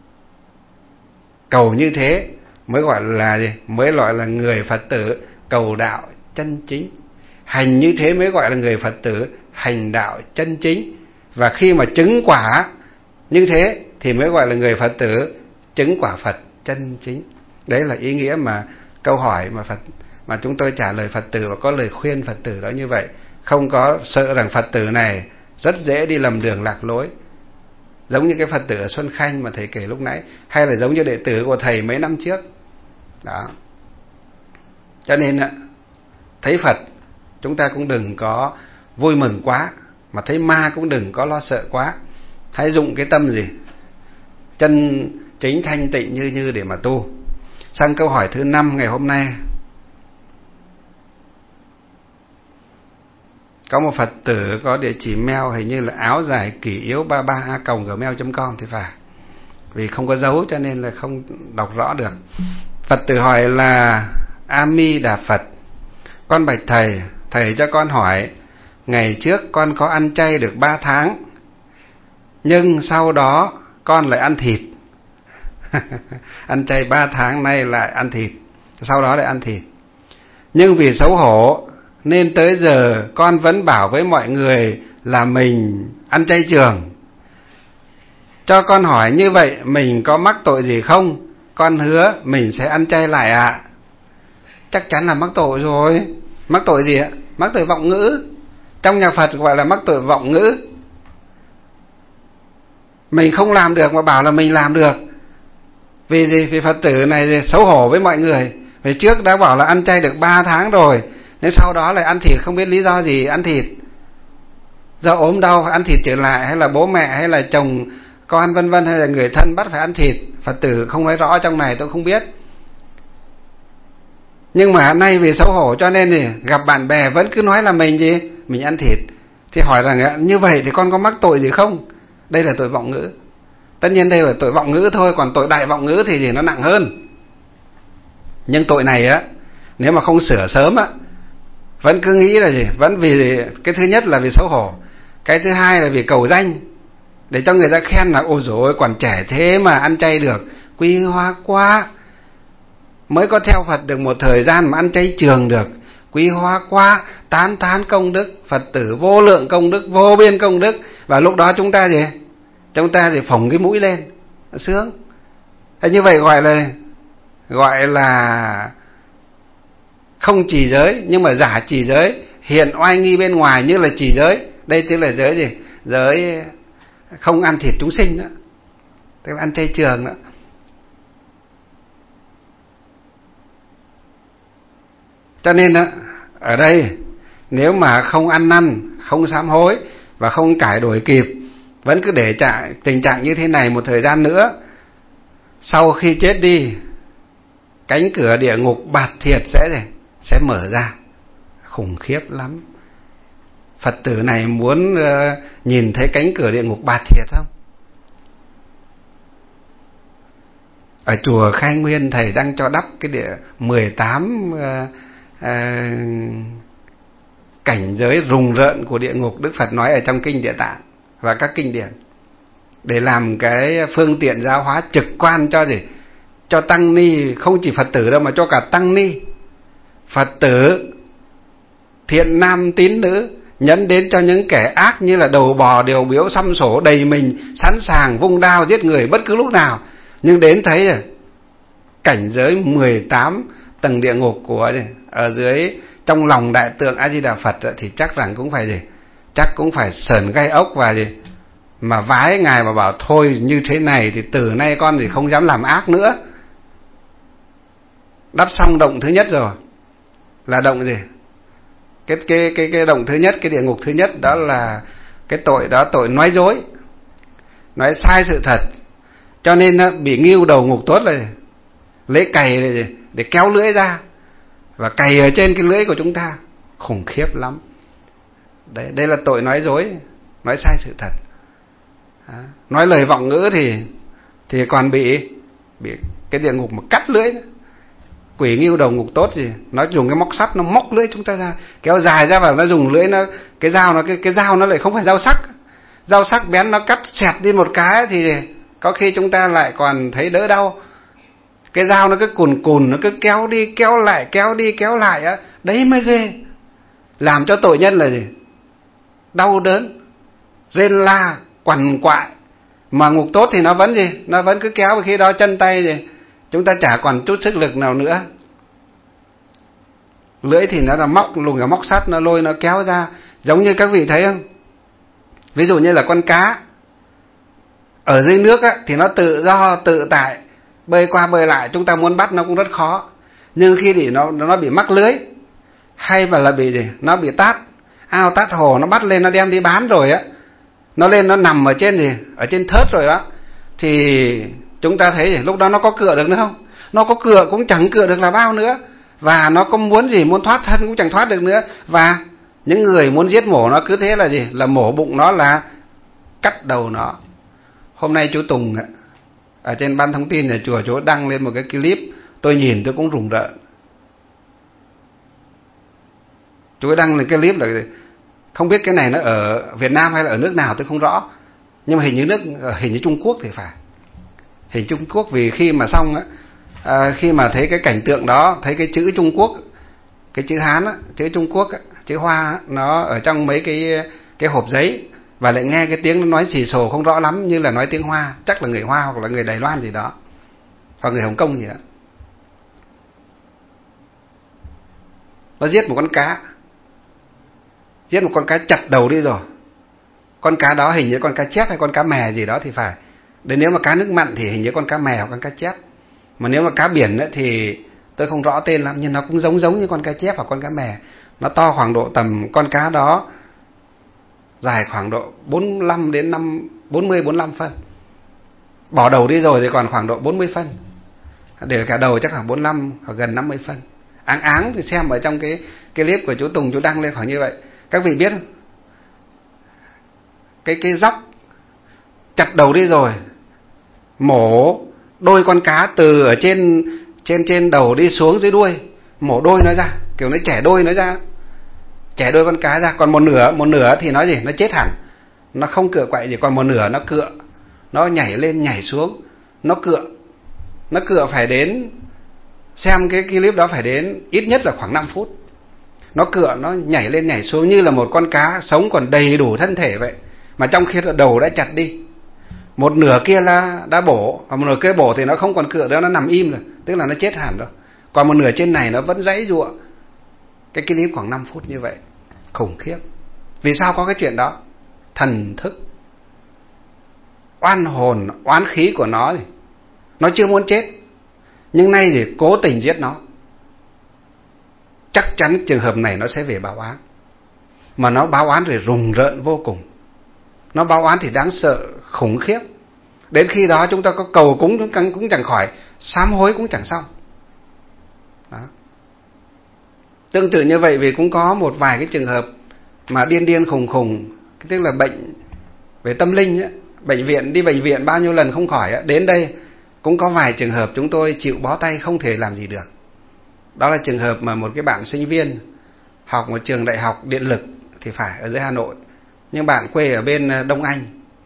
Cầu như thế mới gọi là gì? Mới gọi là người Phật tử cầu đạo chân chính. Hành như thế mới gọi là người Phật tử hành đạo chân chính. Và khi mà chứng quả như thế thì mới gọi là người Phật tử chứng quả Phật chân chính. Đấy là ý nghĩa mà câu hỏi mà chúng tôi trả lời Phật tử, và có lời khuyên Phật tử đó như vậy. Không có sợ rằng Phật tử này rất dễ đi lầm đường lạc lối, giống như cái Phật tử ở Xuân Khanh mà thầy kể lúc nãy, hay là giống như đệ tử của thầy mấy năm trước đó. Cho nên thấy Phật chúng ta cũng đừng có vui mừng quá, mà thấy ma cũng đừng có lo sợ quá. Hãy dụng cái tâm gì chân chính thanh tịnh như để mà tu. Sang câu hỏi thứ 5 ngày hôm nay. Có một Phật tử có địa chỉ mail hình như là áo dài kỷ yếu 33a@gmail.com thì phải, vì không có dấu cho nên là không đọc rõ được. Phật tử hỏi là: A Di Đà Phật, con bạch thầy, thầy cho con hỏi, ngày trước con có ăn chay được 3 tháng, nhưng sau đó con lại ăn thịt. Ăn chay 3 tháng nay lại ăn thịt, sau đó lại ăn thịt. Nhưng vì xấu hổ nên tới giờ con vẫn bảo với mọi người là mình ăn chay trường. Cho con hỏi như vậy mình có mắc tội gì không? Con hứa mình sẽ ăn chay lại ạ. Chắc chắn là mắc tội rồi. Mắc tội gì ạ? Mắc tội vọng ngữ. Trong nhà Phật gọi là mắc tội vọng ngữ. Mình không làm được mà bảo là mình làm được. Vì gì? Vì Phật tử này xấu hổ với mọi người. Vì trước đã bảo là ăn chay được 3 tháng rồi, nên sau đó lại ăn thịt, không biết lý do gì ăn thịt. Do ốm đau ăn thịt trở lại, hay là bố mẹ hay là chồng con vân vân, hay là người thân bắt phải ăn thịt. Phật tử không nói rõ trong này tôi không biết. Nhưng mà nay vì xấu hổ cho nên thì gặp bạn bè vẫn cứ nói là mình gì? Mình ăn thịt. Thì hỏi rằng như vậy thì con có mắc tội gì không? Đây là tội vọng ngữ. Tất nhiên đây là tội vọng ngữ thôi, còn tội đại vọng ngữ thì gì nó nặng hơn. Nhưng tội này á, nếu mà không sửa sớm á, vẫn cứ nghĩ là gì? Vẫn vì cái thứ nhất là vì xấu hổ, cái thứ hai là vì cầu danh, để cho người ta khen là ôi dồi ôi, còn trẻ thế mà ăn chay được, quý hóa quá. Mới có theo Phật được một thời gian mà ăn chay trường được, quý hóa quá. Tán thán công đức Phật tử, vô lượng công đức, vô biên công đức. Và lúc đó chúng ta gì? Chúng ta thì phồng cái mũi lên, sướng. Thế như vậy gọi là không trì giới, nhưng mà giả trì giới, hiện oai nghi bên ngoài như là trì giới. Đây tức là giới gì? Giới không ăn thịt chúng sinh đó, tức là ăn chay trường đó. Cho nên đó, ở đây nếu mà không ăn năn, không sám hối và không cải đổi kịp, vẫn cứ để tình trạng như thế này một thời gian nữa, sau khi chết đi, cánh cửa địa ngục bạt thiệt sẽ mở ra, khủng khiếp lắm. Phật tử này muốn nhìn thấy cánh cửa địa ngục bạt thiệt không? Ở chùa Khai Nguyên thầy đang cho đắp cái 18 cảnh giới rùng rợn của địa ngục, Đức Phật nói ở trong kinh Địa Tạng và các kinh điển, để làm cái phương tiện giáo hóa trực quan cho gì? Cho tăng ni, không chỉ Phật tử đâu mà cho cả tăng ni, Phật tử, thiện nam tín nữ, nhấn đến cho những kẻ ác như là đầu bò điều biếu xăm sổ đầy mình, sẵn sàng vung đao giết người bất cứ lúc nào. Nhưng đến thấy cảnh giới 18 tầng địa ngục của ở dưới trong lòng đại tượng A Di Đà Phật thì chắc rằng cũng phải gì? Chắc cũng phải sờn gai ốc và gì? Mà vái ngài mà bảo thôi như thế này thì từ nay con thì không dám làm ác nữa. Đắp xong động thứ nhất rồi là động gì? Cái động thứ nhất, cái địa ngục thứ nhất đó là cái tội đó, tội nói dối, nói sai sự thật. Cho nên bị nghiêu đầu ngục tốt là lấy cày để kéo lưỡi ra và cày ở trên cái lưỡi của chúng ta, khủng khiếp lắm. Đây là tội nói dối, nói sai sự thật. Nói lời vọng ngữ thì còn bị cái địa ngục mà cắt lưỡi nữa. Quỷ nghiêu đầu ngục tốt gì, nó dùng cái móc sắt nó móc lưỡi chúng ta ra, kéo dài ra, và nó dùng lưỡi nó cái dao nó lại không phải dao sắc. Dao sắc bén nó cắt xẹt đi một cái thì có khi chúng ta lại còn thấy đỡ đau. Cái dao nó cứ cùn nó cứ kéo đi kéo lại, kéo đi kéo lại á, đấy mới ghê. Làm cho tội nhân là gì? Đau đớn, rên la, quằn quại. Mà ngục tốt thì nó vẫn gì? Nó vẫn cứ kéo, và khi đó chân tay gì chúng ta chả còn chút sức lực nào nữa. Lưỡi thì nó là lùng cái móc sắt, nó lôi nó kéo ra. Giống như các vị thấy không? Ví dụ như là con cá ở dưới nước á, thì nó tự do tự tại bơi qua bơi lại, chúng ta muốn bắt nó cũng rất khó. Nhưng khi thì nó bị mắc lưới, hay là bị gì? Nó bị tát ao tát hồ, nó bắt lên nó đem đi bán rồi á, nó lên nó nằm ở trên gì? Ở trên thớt rồi đó, thì chúng ta thấy lúc đó nó có cựa được nữa không? Nó có cựa cũng chẳng cựa được là bao nữa. Và nó có muốn gì? Muốn thoát thân cũng chẳng thoát được nữa. Và những người muốn giết mổ nó cứ thế là gì? Là mổ bụng nó, là cắt đầu nó. Hôm nay chú Tùng ở trên ban thông tin nhà chùa, chú đăng lên một cái clip, tôi nhìn tôi cũng rùng rợn. Chú đăng lên cái clip là không biết cái này nó ở Việt Nam hay là ở nước nào tôi không rõ, nhưng mà hình như Trung Quốc thì phải. Hình Trung Quốc, vì khi mà xong á, khi mà thấy cái cảnh tượng đó, thấy cái chữ Trung Quốc, cái chữ Hán á, chữ Trung Quốc á, chữ Hoa á, nó ở trong mấy cái hộp giấy, và lại nghe cái tiếng nó nói xì xồ không rõ lắm, như là nói tiếng Hoa, chắc là người Hoa hoặc là người Đài Loan gì đó, hoặc người Hồng Kông gì đó. Nó giết một con cá chặt đầu đi rồi. Con cá đó hình như con cá chép hay con cá mè gì đó thì phải. Đấy, nếu mà cá nước mặn thì hình như con cá mè hoặc con cá chép. Mà nếu mà cá biển ấy, thì tôi không rõ tên lắm, nhưng nó cũng giống như con cá chép hoặc con cá mè. Nó to khoảng độ tầm, con cá đó dài khoảng độ 45 đến 45 phân. Bỏ đầu đi rồi thì còn khoảng độ 40 phân. Để cả đầu chắc khoảng 45 hoặc gần 50 phân. Áng thì xem ở trong cái clip của chú Tùng, chú đăng lên khoảng như vậy. Các vị biết không? Cái dóc chặt đầu đi rồi, mổ đôi con cá từ ở trên đầu đi xuống dưới đuôi, mổ đôi nó ra, kiểu nó chẻ đôi nó ra, chẻ đôi con cá ra. Còn một nửa thì nó gì? Nó chết hẳn, nó không cựa quậy gì. Còn một nửa nó cựa, nó nhảy lên nhảy xuống, nó cựa phải đến, xem cái clip đó phải đến ít nhất là khoảng 5 phút. Nó cựa, nó nhảy lên nhảy xuống như là một con cá sống còn đầy đủ thân thể vậy, mà trong khi đầu đã chặt đi. Một nửa kia là đã bổ, và một nửa kia bổ thì nó không còn cựa nữa, nó nằm im rồi, tức là nó chết hẳn rồi. Còn một nửa trên này nó vẫn giãy giụa. Cái clip khoảng 5 phút như vậy, khủng khiếp. Vì sao có cái chuyện đó? Thần thức, oan hồn, oán khí của nó thì nó chưa muốn chết, nhưng nay thì cố tình giết nó. Chắc chắn trường hợp này nó sẽ về báo oán. Mà nó báo oán thì rùng rợn vô cùng. Nó báo oán thì đáng sợ, khủng khiếp. Đến khi đó chúng ta có cầu cúng cũng chẳng khỏi, sám hối cũng chẳng xong đó. Tương tự như vậy, vì cũng có một vài cái trường hợp mà điên điên khùng khùng, tức là bệnh về tâm linh ấy, đi bệnh viện bao nhiêu lần không khỏi ấy, đến đây cũng có vài trường hợp chúng tôi chịu bó tay không thể làm gì được. Đó là trường hợp mà một cái bạn sinh viên học một trường đại học điện lực thì phải ở dưới Hà Nội, nhưng bạn quê ở bên Đông Anh,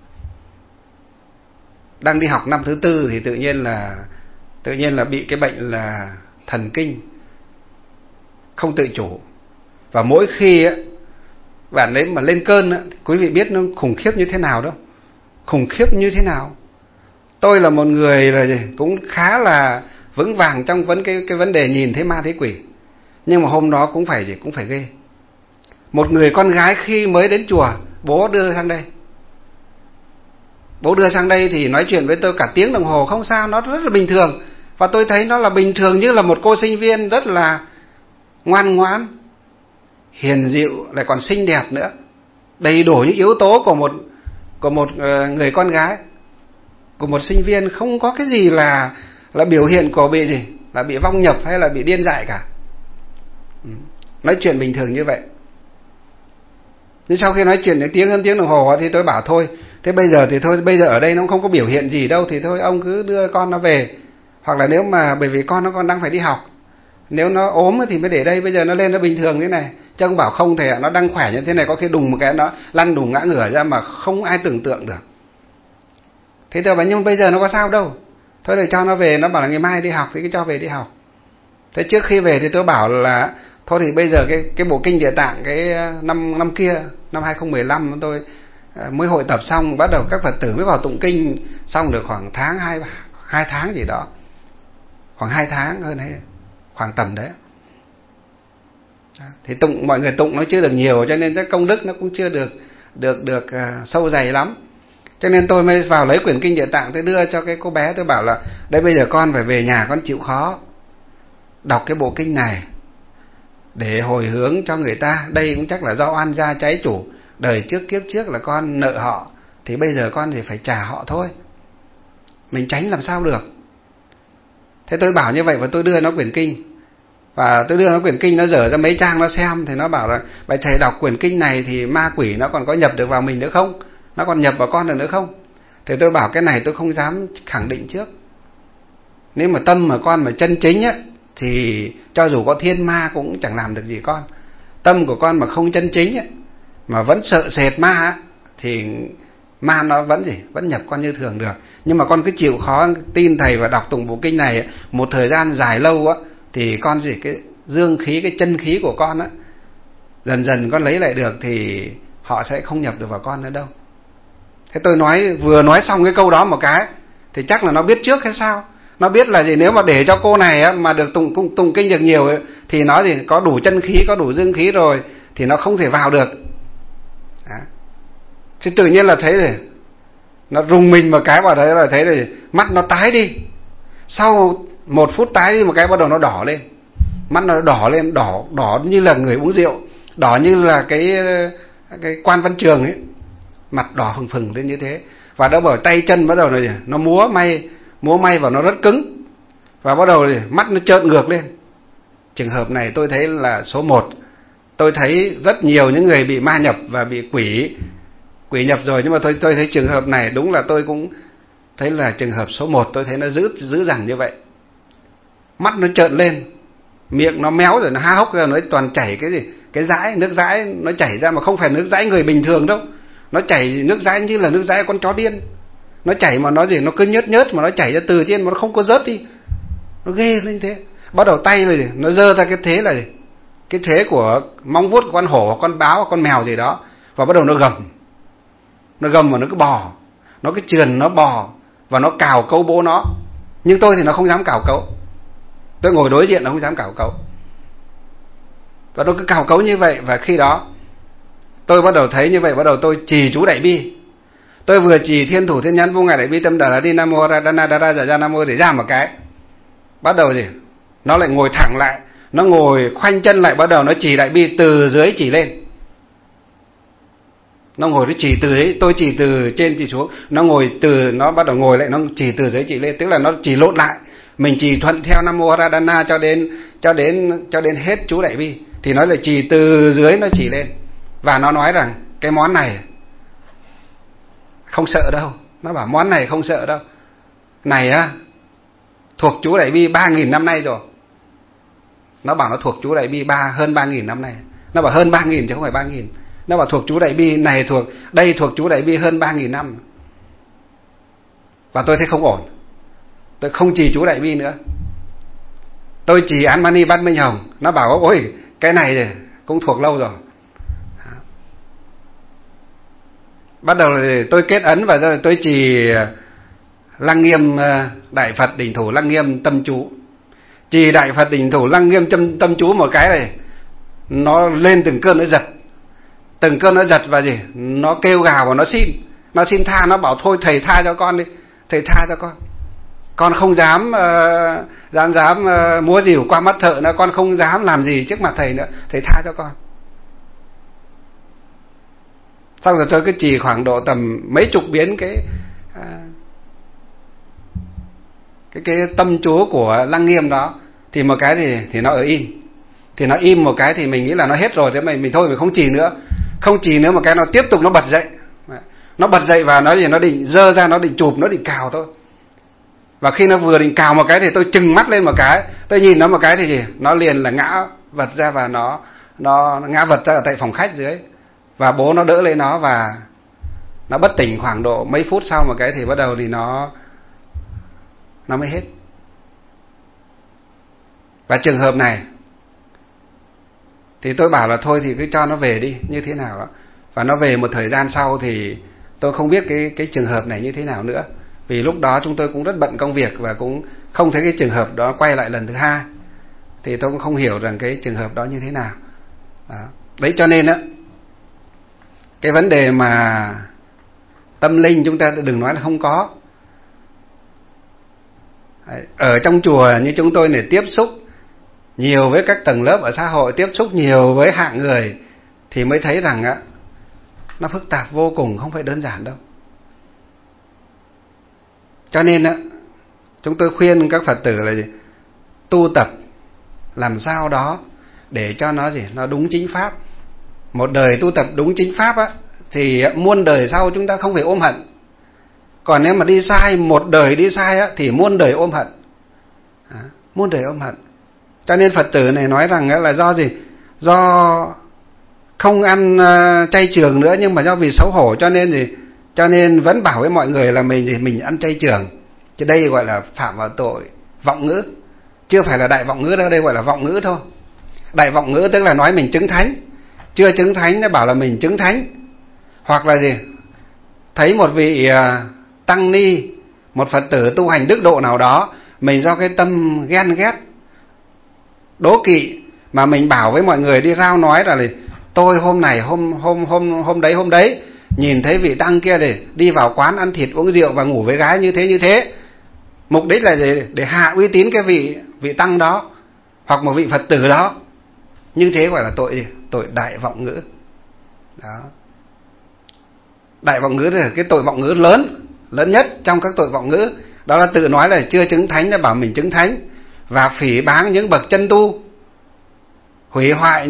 đang đi học năm thứ 4 thì tự nhiên là bị cái bệnh là thần kinh không tự chủ. Và mỗi khi ấy, bạn ấy mà lên cơn ấy, quý vị biết nó khủng khiếp như thế nào đâu, khủng khiếp như thế nào. Tôi là một người là cũng khá là vững vàng trong cái vấn đề nhìn thấy ma thấy quỷ, nhưng mà hôm đó cũng phải ghê. Một người con gái khi mới đến chùa, bố đưa sang đây thì nói chuyện với tôi cả tiếng đồng hồ không sao, nó rất là bình thường. Và tôi thấy nó là bình thường như là một cô sinh viên rất là ngoan ngoãn, hiền dịu, lại còn xinh đẹp nữa, đầy đủ những yếu tố của một người con gái, của một sinh viên. Không có cái gì là biểu hiện của là bị vong nhập hay là bị điên dại cả. Nói chuyện bình thường như vậy. Nhưng sau khi nói chuyện đến hơn tiếng đồng hồ thì tôi bảo thôi, thế bây giờ ở đây nó không có biểu hiện gì đâu, thì thôi ông cứ đưa con nó về. Hoặc là nếu mà bởi vì con nó còn đang phải đi học, nếu nó ốm thì mới để đây, bây giờ nó lên nó bình thường thế này. Chứ ông bảo không thể, nó đang khỏe như thế này có khi đùng một cái nó lăn đùng ngã ngửa ra mà không ai tưởng tượng được. Thế tôi bảo nhưng bây giờ nó có sao đâu, thôi để cho nó về. Nó bảo là ngày mai đi học thì cứ cho về đi học. Thế trước khi về thì tôi bảo là thôi thì bây giờ cái bộ kinh Địa Tạng cái năm kia, năm 2015 tôi mới hội tập xong, bắt đầu các Phật tử mới vào tụng kinh xong được khoảng hai tháng gì đó, khoảng 2 tháng hơn đấy, khoảng tầm đấy. Thì mọi người tụng nó chưa được nhiều, cho nên cái công đức nó cũng chưa được sâu dày lắm. Cho nên tôi mới vào lấy quyển kinh Địa Tạng, tôi đưa cho cái cô bé, tôi bảo là đây bây giờ con phải về nhà con chịu khó đọc cái bộ kinh này để hồi hướng cho người ta. Đây cũng chắc là do oan gia trái chủ, đời trước kiếp trước là con nợ họ, thì bây giờ con thì phải trả họ thôi, mình tránh làm sao được. Thế tôi bảo như vậy và tôi đưa nó quyển kinh. Và tôi đưa nó quyển kinh, nó dở ra mấy trang nó xem, thì nó bảo là bạch thầy đọc quyển kinh này thì ma quỷ nó còn có nhập được vào mình nữa không, nó còn nhập vào con được nữa không. Thì tôi bảo cái này tôi không dám khẳng định trước. Nếu mà tâm mà con mà chân chính á, thì cho dù có thiên ma cũng chẳng làm được gì con. Tâm của con mà không chân chính á, mà vẫn sợ sệt ma á, thì ma nó vẫn nhập con như thường được. Nhưng mà con cứ chịu khó tin thầy và đọc tụng bộ kinh này một thời gian dài lâu á, thì con cái dương khí, cái chân khí của con á, dần dần con lấy lại được, thì họ sẽ không nhập được vào con nữa đâu. Thế tôi vừa nói xong cái câu đó một cái thì chắc là nó biết trước hay sao. Nó biết là nếu mà để cho cô này á, mà được tụng kinh được nhiều ấy, thì nó có đủ chân khí, có đủ dương khí rồi, thì nó không thể vào được. Thì tự nhiên là thấy rồi, nó rùng mình một cái vào đấy là thấy rồi, mắt nó tái đi. Sau 1 phút tái đi một cái bắt đầu nó đỏ lên, mắt nó đỏ lên, đỏ như là người uống rượu, đỏ như là cái Quan Văn Trường ấy, mặt đỏ phừng phừng lên như thế. Và đã bảo tay chân bắt đầu rồi nó múa may và nó rất cứng, và bắt đầu mắt nó trợn ngược lên. Trường hợp này tôi thấy là số 1. Tôi thấy rất nhiều những người bị ma nhập và bị quỷ nhập rồi, nhưng mà tôi thấy trường hợp này đúng là tôi cũng thấy là trường hợp số 1. Tôi thấy nó dữ dằn như vậy. Mắt nó trợn lên, miệng nó méo rồi nó há hốc ra, nó toàn chảy cái dãi, nước dãi nó chảy ra, mà không phải nước dãi người bình thường đâu. Nó chảy nước dãi như là nước dãi con chó điên. Nó chảy mà nó cứ nhớt mà nó chảy ra từ trên mà nó không có rớt đi. Nó ghê lên như thế. Bắt đầu tay rồi nó giơ ra cái thế là cái thế của móng vuốt của con hổ, con báo, con mèo gì đó, và bắt đầu nó gầm và nó cứ bò, nó cứ trườn, nó bò và nó cào cấu bố nó. Nhưng tôi thì nó không dám cào cấu, tôi ngồi đối diện nó không dám cào cấu, và nó cứ cào cấu như vậy. Và khi đó tôi bắt đầu thấy như vậy, bắt đầu tôi trì chú Đại Bi. Tôi vừa trì Thiên Thủ Thiên Nhãn Vô Ngại Đại Bi Tâm Đà La Đi Nam Mô Ra Đana Đa Ra Giả Ra Nam Mô để ra một cái, bắt đầu nó lại ngồi thẳng lại, nó ngồi khoanh chân lại, bắt đầu nó trì Đại Bi từ dưới chỉ lên. Nó ngồi nó chỉ từ đấy, tôi chỉ từ trên chỉ xuống, nó bắt đầu ngồi lại, nó chỉ từ dưới chỉ lên, tức là nó chỉ lộn lại. Mình chỉ thuận theo Nam Mô Ra Đana cho đến hết chú Đại Bi, thì nó lại chỉ từ dưới nó chỉ lên. Và nó nói rằng cái món này không sợ đâu. Nó bảo món này không sợ đâu. Này á, thuộc chú Đại Bi 3.000 năm nay rồi. Nó bảo nó thuộc chú Đại Bi hơn 3.000 năm nay. Nó bảo hơn 3.000 chứ không phải 3.000. Nó bảo thuộc chú Đại Bi này thuộc chú Đại Bi hơn 3.000 năm. Và tôi thấy không ổn. Tôi không trì chú Đại Bi nữa. Tôi trì Án Mani Bát Minh Hồng. Nó bảo ôi cái này cũng thuộc lâu rồi. Bắt đầu thì tôi kết ấn và rồi tôi trì Lăng Nghiêm Đại Phật Đỉnh Thủ Lăng Nghiêm Tâm Chú. Trì Đại Phật Đỉnh Thủ Lăng Nghiêm Tâm Chú một cái này, nó lên từng cơn nó giật. Từng cơn nó giật và nó kêu gào và nó xin tha. Nó bảo thôi thầy tha cho con đi, thầy tha cho con không dám múa rìu qua mắt thợ nữa, con không dám làm gì trước mặt thầy nữa, thầy tha cho con. Xong rồi tôi cứ trì khoảng độ tầm mấy chục biến cái tâm chú của Lăng Nghiêm đó, thì một cái thì nó ở im. Thì nó im một cái thì mình nghĩ là nó hết rồi, thế mình thôi mình không trì nữa. Không trì nữa một cái nó tiếp tục nó bật dậy. Nó bật dậy và nó định giơ ra, nó định chụp, nó định cào thôi. Và khi nó vừa định cào một cái thì tôi trừng mắt lên một cái, tôi nhìn nó một cái thì nó liền là ngã vật ra, và nó ngã vật ra ở tại phòng khách dưới. Và bố nó đỡ lên nó và nó bất tỉnh khoảng độ mấy phút sau một cái thì bắt đầu thì nó mới hết. Và trường hợp này thì tôi bảo là thôi thì cứ cho nó về đi như thế nào đó. Và nó về một thời gian sau thì tôi không biết cái trường hợp này như thế nào nữa. Vì lúc đó chúng tôi cũng rất bận công việc và cũng không thấy cái trường hợp đó quay lại lần thứ hai. Thì tôi cũng không hiểu rằng cái trường hợp đó như thế nào đó. Đấy cho nên á, cái vấn đề mà tâm linh chúng ta đừng nói là không có. Ở trong chùa như chúng tôi này, tiếp xúc nhiều với các tầng lớp ở xã hội, tiếp xúc nhiều với hạng người thì mới thấy rằng á, nó phức tạp vô cùng, không phải đơn giản đâu. Cho nên á, chúng tôi khuyên các Phật tử là tu tập làm sao đó để cho nó đúng chính pháp. Một đời tu tập đúng chính pháp á, thì muôn đời sau chúng ta không phải ôm hận. Còn nếu mà đi sai, một đời đi sai á, thì muôn đời ôm hận. Muôn đời ôm hận. Cho nên Phật tử này nói rằng là do gì? Do không ăn chay trường nữa, nhưng mà do vì xấu hổ cho nên vẫn bảo với mọi người là mình ăn chay trường. Chứ đây gọi là phạm vào tội vọng ngữ. Chưa phải là đại vọng ngữ đâu, đây gọi là vọng ngữ thôi. Đại vọng ngữ tức là nói mình chứng thánh. Chưa chứng thánh nó bảo là mình chứng thánh. Hoặc là thấy một vị tăng ni, một Phật tử tu hành đức độ nào đó, mình do cái tâm ghen ghét, đố kỵ mà mình bảo với mọi người đi rao nói là tôi hôm này hôm đấy nhìn thấy vị tăng kia đi vào quán ăn thịt uống rượu và ngủ với gái như thế. Mục đích là để hạ uy tín cái vị tăng đó hoặc một vị Phật tử đó. Như thế gọi là tội đại vọng ngữ. Đó. Đại vọng ngữ là cái tội vọng ngữ lớn nhất trong các tội vọng ngữ. Đó là tự nói là chưa chứng thánh đã bảo mình chứng thánh, và phỉ báng những bậc chân tu, hủy hoại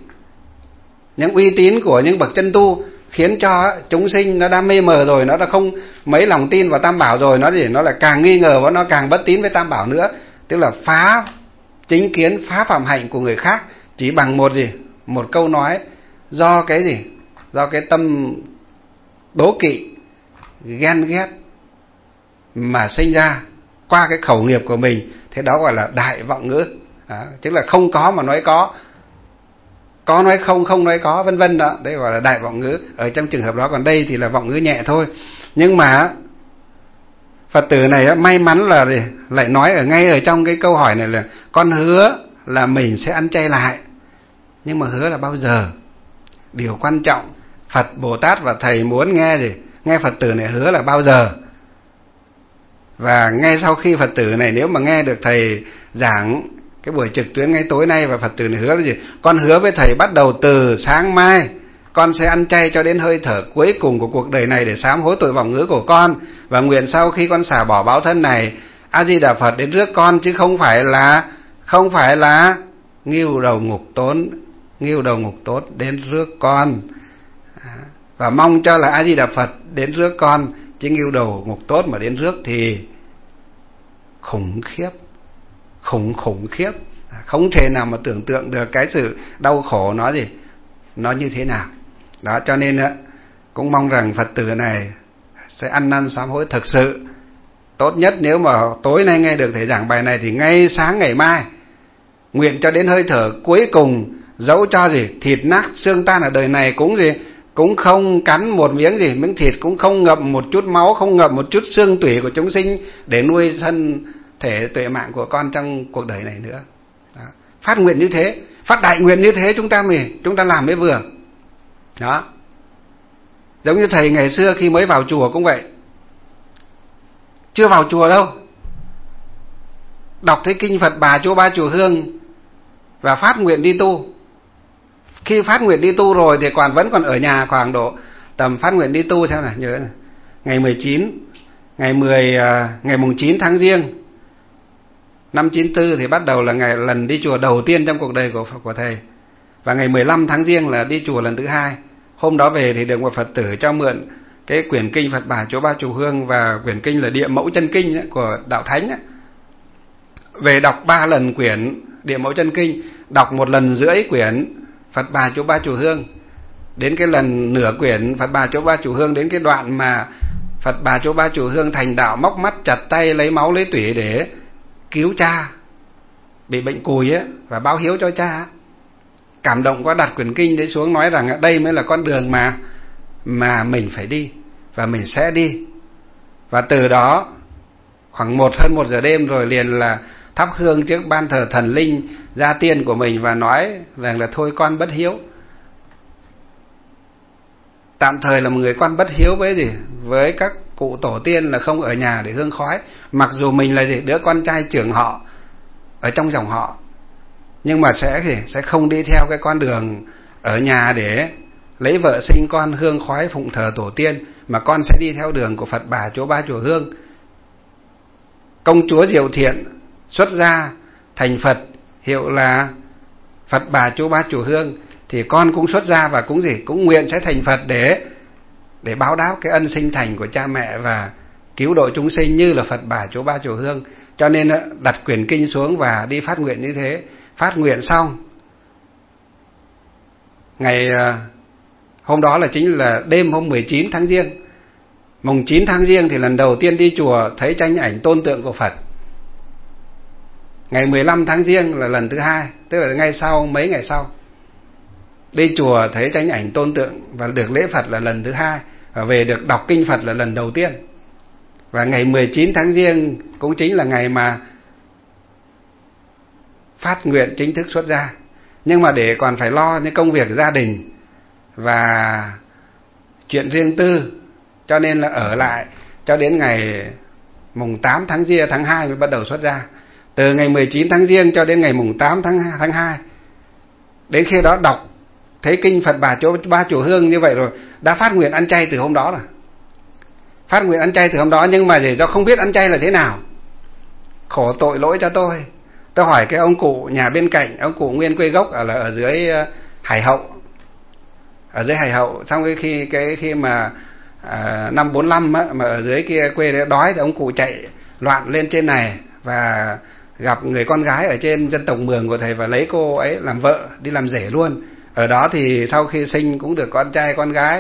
những uy tín của những bậc chân tu, khiến cho chúng sinh nó đã mê mờ rồi, nó đã không mấy lòng tin vào Tam Bảo rồi, nó lại càng nghi ngờ và nó càng bất tín với Tam Bảo nữa. Tức là phá chính kiến, phá phạm hạnh của người khác chỉ bằng một câu nói, do cái tâm đố kỵ, ghen ghét mà sinh ra qua cái khẩu nghiệp của mình. Thế đó gọi là đại vọng ngữ. Đó, tức là không có mà nói có nói không nói có, vân vân đó. Đấy gọi là đại vọng ngữ ở trong trường hợp đó. Còn đây thì là vọng ngữ nhẹ thôi. Nhưng mà Phật tử này may mắn là lại nói ngay ở trong cái câu hỏi này là con hứa là mình sẽ ăn chay lại. Nhưng mà hứa là bao giờ? Điều quan trọng Phật, Bồ Tát và Thầy muốn nghe Phật tử này hứa là bao giờ. Và ngay sau khi Phật tử này nếu mà nghe được Thầy giảng cái buổi trực tuyến ngay tối nay, và Phật tử này hứa là con hứa với Thầy bắt đầu từ sáng mai con sẽ ăn chay cho đến hơi thở cuối cùng của cuộc đời này để sám hối tội vọng ngữ của con, và nguyện sau khi con xả bỏ báo thân này, A Di Đà Phật đến rước con, chứ không phải là nghêu đầu ngục tốn nghiêu đầu ngục tốt đến rước con, và mong cho là A Di Đà Phật đến rước con, chứ nghiêu đầu ngục tốt mà đến rước thì khủng khiếp, khủng khiếp, không thể nào mà tưởng tượng được cái sự đau khổ nó như thế nào. Đó, cho nên cũng mong rằng Phật tử này sẽ ăn năn sám hối thực sự. Tốt nhất nếu mà tối nay nghe được thầy giảng bài này thì ngay sáng ngày mai, nguyện cho đến hơi thở cuối cùng, dẫu cho thịt nát xương tan ở đời này cũng không cắn một miếng thịt, cũng không ngậm một chút máu, không ngậm một chút xương tủy của chúng sinh để nuôi thân thể tuệ mạng của con trong cuộc đời này nữa. Đó. Phát nguyện như thế, phát đại nguyện như thế chúng ta làm mới vừa. Đó. Giống như thầy ngày xưa khi mới vào chùa cũng vậy. Chưa vào chùa đâu, đọc thấy kinh Phật Bà Chỗ Ba Chùa Hương và phát nguyện đi tu. Khi phát nguyện đi tu rồi thì vẫn còn ở nhà khoảng độ tầm phát nguyện đi tu xem nào, nhớ này. Ngày 19, ngày mùng 9 tháng Giêng năm 94 thì bắt đầu là lần đi chùa đầu tiên trong cuộc đời của thầy. Và ngày 15 tháng Giêng là đi chùa lần thứ hai. Hôm đó về thì được một Phật tử cho mượn cái quyển kinh Phật Bà Chỗ Ba Chùa Hương và quyển kinh là Địa Mẫu Chân Kinh ấy, của Đạo Thánh ấy. Về đọc 3 lần quyển Địa Mẫu Chân Kinh, đọc 1 lần rưỡi quyển Phật Bà Chỗ Ba Chùa Hương. Đến cái lần nửa quyển Phật Bà Chỗ Ba Chùa Hương, đến cái đoạn mà Phật Bà Chỗ Ba Chùa Hương thành đạo móc mắt chặt tay lấy máu lấy tủy để cứu cha bị bệnh cùi ấy, và báo hiếu cho cha. Cảm động quá, đặt quyển kinh đấy xuống nói rằng đây mới là con đường mà mình phải đi và mình sẽ đi. Và từ đó khoảng hơn 1 giờ đêm rồi liền là thắp hương trước ban thờ thần linh gia tiên của mình và nói rằng là thôi con bất hiếu. Tạm thời là một người con bất hiếu với các cụ tổ tiên là không ở nhà để hương khói. Mặc dù mình là đứa con trai trưởng họ ở trong dòng họ, nhưng mà sẽ không đi theo cái con đường ở nhà để lấy vợ sinh con hương khói phụng thờ tổ tiên, mà con sẽ đi theo đường của Phật Bà Chỗ Ba Chùa Hương. Công chúa Diệu Thiện xuất gia thành Phật, hiệu là Phật Bà Chỗ Ba Chùa Hương, thì con cũng xuất gia và cũng nguyện sẽ thành Phật để báo đáp cái ân sinh thành của cha mẹ và cứu độ chúng sinh như là Phật Bà Chỗ Ba Chùa Hương. Cho nên đặt quyển kinh xuống và đi phát nguyện như thế. Phát nguyện xong, ngày hôm đó là chính là đêm hôm 19 tháng Giêng. Mùng 9 tháng Giêng thì lần đầu tiên đi chùa thấy tranh ảnh tôn tượng của Phật. Ngày 15 tháng Giêng là lần thứ hai, tức là mấy ngày sau. Đi chùa thấy tranh ảnh tôn tượng và được lễ Phật là lần thứ hai, và về được đọc kinh Phật là lần đầu tiên. Và ngày 19 tháng Giêng cũng chính là ngày mà phát nguyện chính thức xuất gia. Nhưng mà để còn phải lo những công việc gia đình và chuyện riêng tư, cho nên là ở lại cho đến ngày mùng 8 tháng 2 mới bắt đầu xuất gia. Từ ngày 19 tháng Giêng cho đến ngày mùng 8 tháng 2. Đến khi đó đọc thấy kinh Phật Bà Chỗ Ba Chùa Hương như vậy rồi, đã phát nguyện ăn chay từ hôm đó rồi. Phát nguyện ăn chay từ hôm đó, nhưng mà do không biết ăn chay là thế nào. Khổ tội lỗi cho tôi. Tôi hỏi cái ông cụ nhà bên cạnh, ông cụ nguyên quê gốc ở dưới Hải Hậu. Ở dưới Hải Hậu, xong khi mà năm 45 á, mà ở dưới kia quê đói thì ông cụ chạy loạn lên trên này và gặp người con gái ở trên dân tộc Mường của thầy và lấy cô ấy làm vợ, đi làm rể luôn. Ở đó thì sau khi sinh cũng được con trai con gái,